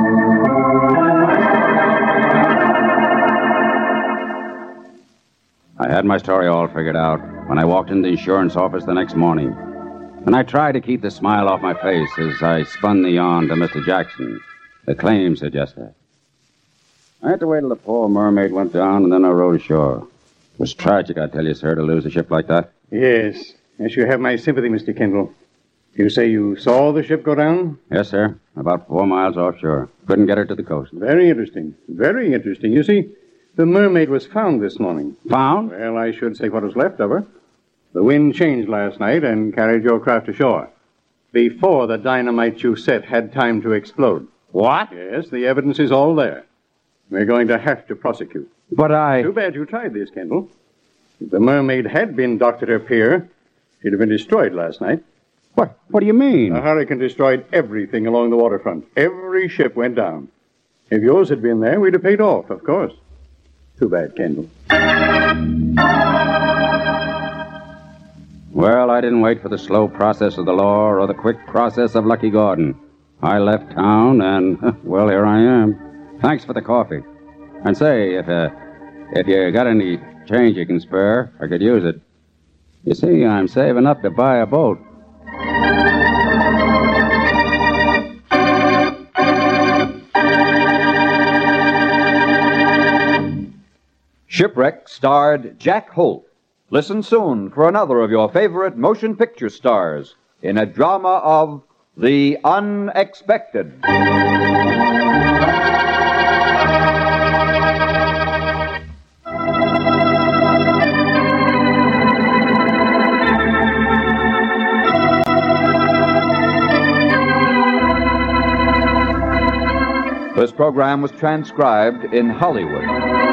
I had my story all figured out when I walked in the insurance office the next morning. And I tried to keep the smile off my face as I spun the yarn to Mister Jackson, the claims adjuster. I had to wait till the poor Mermaid went down, and then I rowed ashore. It was tragic, I tell you, sir, to lose a ship like that. Yes. Yes, you have my sympathy, Mister Kendall. You say you saw the ship go down? Yes, sir. About four miles offshore. Couldn't get her to the coast. Very interesting. Very interesting. You see, the Mermaid was found this morning. Found? Well, I should say what was left of her. The wind changed last night and carried your craft ashore. Before the dynamite you set had time to explode. What? Yes, the evidence is all there. We're going to have to prosecute. But I... Too bad you tried this, Kendall. If the Mermaid had been docked at her pier, she'd have been destroyed last night. What? What do you mean? The hurricane destroyed everything along the waterfront. Every ship went down. If yours had been there, we'd have paid off, of course. Too bad, Kendall. Well, I didn't wait for the slow process of the law or the quick process of Lucky Gordon. I left town and, well, here I am. Thanks for the coffee. And say, if uh, if you got any change you can spare, I could use it. You see, I'm saving up to buy a boat. Shipwreck starred Jack Holt. Listen soon for another of your favorite motion picture stars in a drama of the unexpected. This program was transcribed in Hollywood.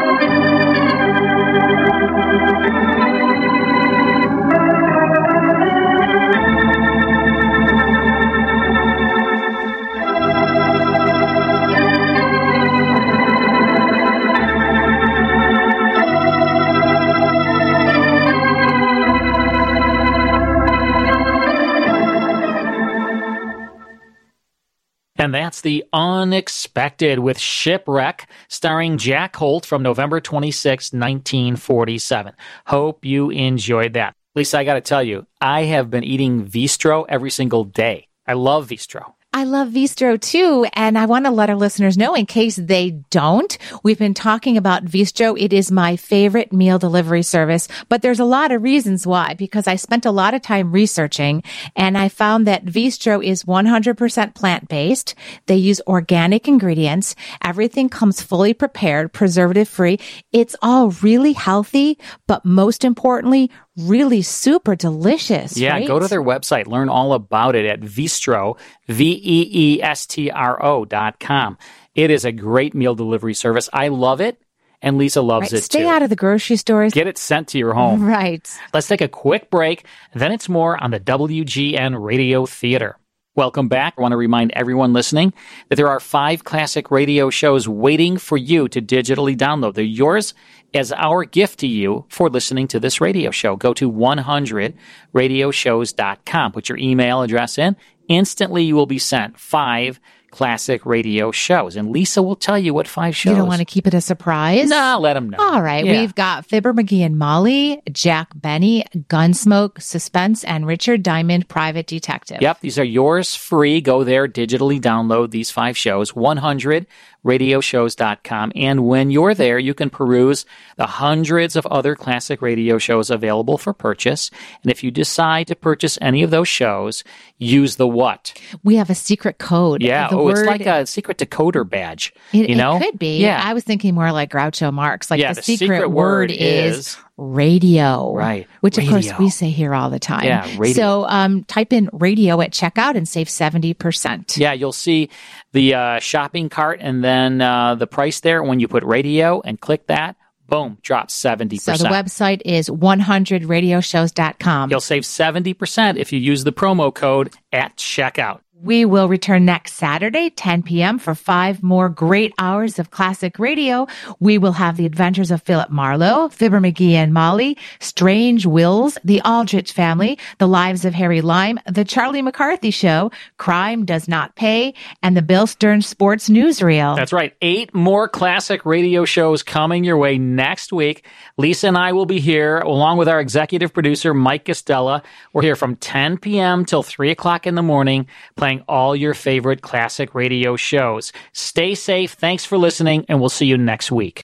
And that's The Unexpected with Shipwreck, starring Jack Holt from November twenty-sixth, nineteen forty-seven. Hope you enjoyed that. Lisa, I got to tell you, I have been eating Vistro every single day. I love Vistro. I love Vistro too, and I want to let our listeners know, in case they don't, we've been talking about Vistro. It is my favorite meal delivery service, but there's a lot of reasons why, because I spent a lot of time researching, and I found that Vistro is one hundred percent plant-based. They use organic ingredients. Everything comes fully prepared, preservative-free. It's all really healthy, but most importantly, really super delicious. Yeah, right? Go to their website. Learn all about it at Vistro, V E E S T R O dot com. It is a great meal delivery service. I love it, and Lisa loves right. it Stay too. out of the grocery stores. Get it sent to your home. Right. Let's take a quick break. Then it's more on the W G N Radio Theater. Welcome back. I want to remind everyone listening that there are five classic radio shows waiting for you to digitally download. They're yours as our gift to you for listening to this radio show. Go to one hundred radio shows dot com. Put your email address in. Instantly, you will be sent five classic radio shows. And Lisa will tell you what five shows. You don't want to keep it a surprise? No, let them know. All right. Yeah. We've got Fibber, McGee, and Molly, Jack Benny, Gunsmoke, Suspense, and Richard Diamond, Private Detective. Yep, these are yours free. Go there, digitally download these five shows, one hundred radio shows dot com. And when you're there, you can peruse the hundreds of other classic radio shows available for purchase. And if you decide to purchase any of those shows, use the what? We have a secret code. Yeah, The oh, it's word- like a secret decoder badge. It, you know? it could be. Yeah. I was thinking more like Groucho Marx. Like Yeah, the, the secret, secret word word is, is- radio. Right. Which, of course, Radio. we say here all the time. Yeah, radio. So um, type in radio at checkout and save seventy percent. Yeah, you'll see the uh, shopping cart and then uh, the price there. When you put radio and click that, boom, drops seventy So percent. the website is one hundred radio shows dot com. You'll save seventy percent if you use the promo code at checkout. We will return next Saturday, ten p.m. for five more great hours of classic radio. We will have The Adventures of Philip Marlowe, Fibber, McGee, and Molly, Strange Wills, The Aldrich Family, The Lives of Harry Lime, The Charlie McCarthy Show, Crime Does Not Pay, and The Bill Stern Sports Newsreel. That's right. Eight more classic radio shows coming your way next week. Lisa and I will be here along with our executive producer, Mike Costella. We're here from ten p.m. till three o'clock in the morning, playing all your favorite classic radio shows. Stay safe. Thanks for listening, and we'll see you next week.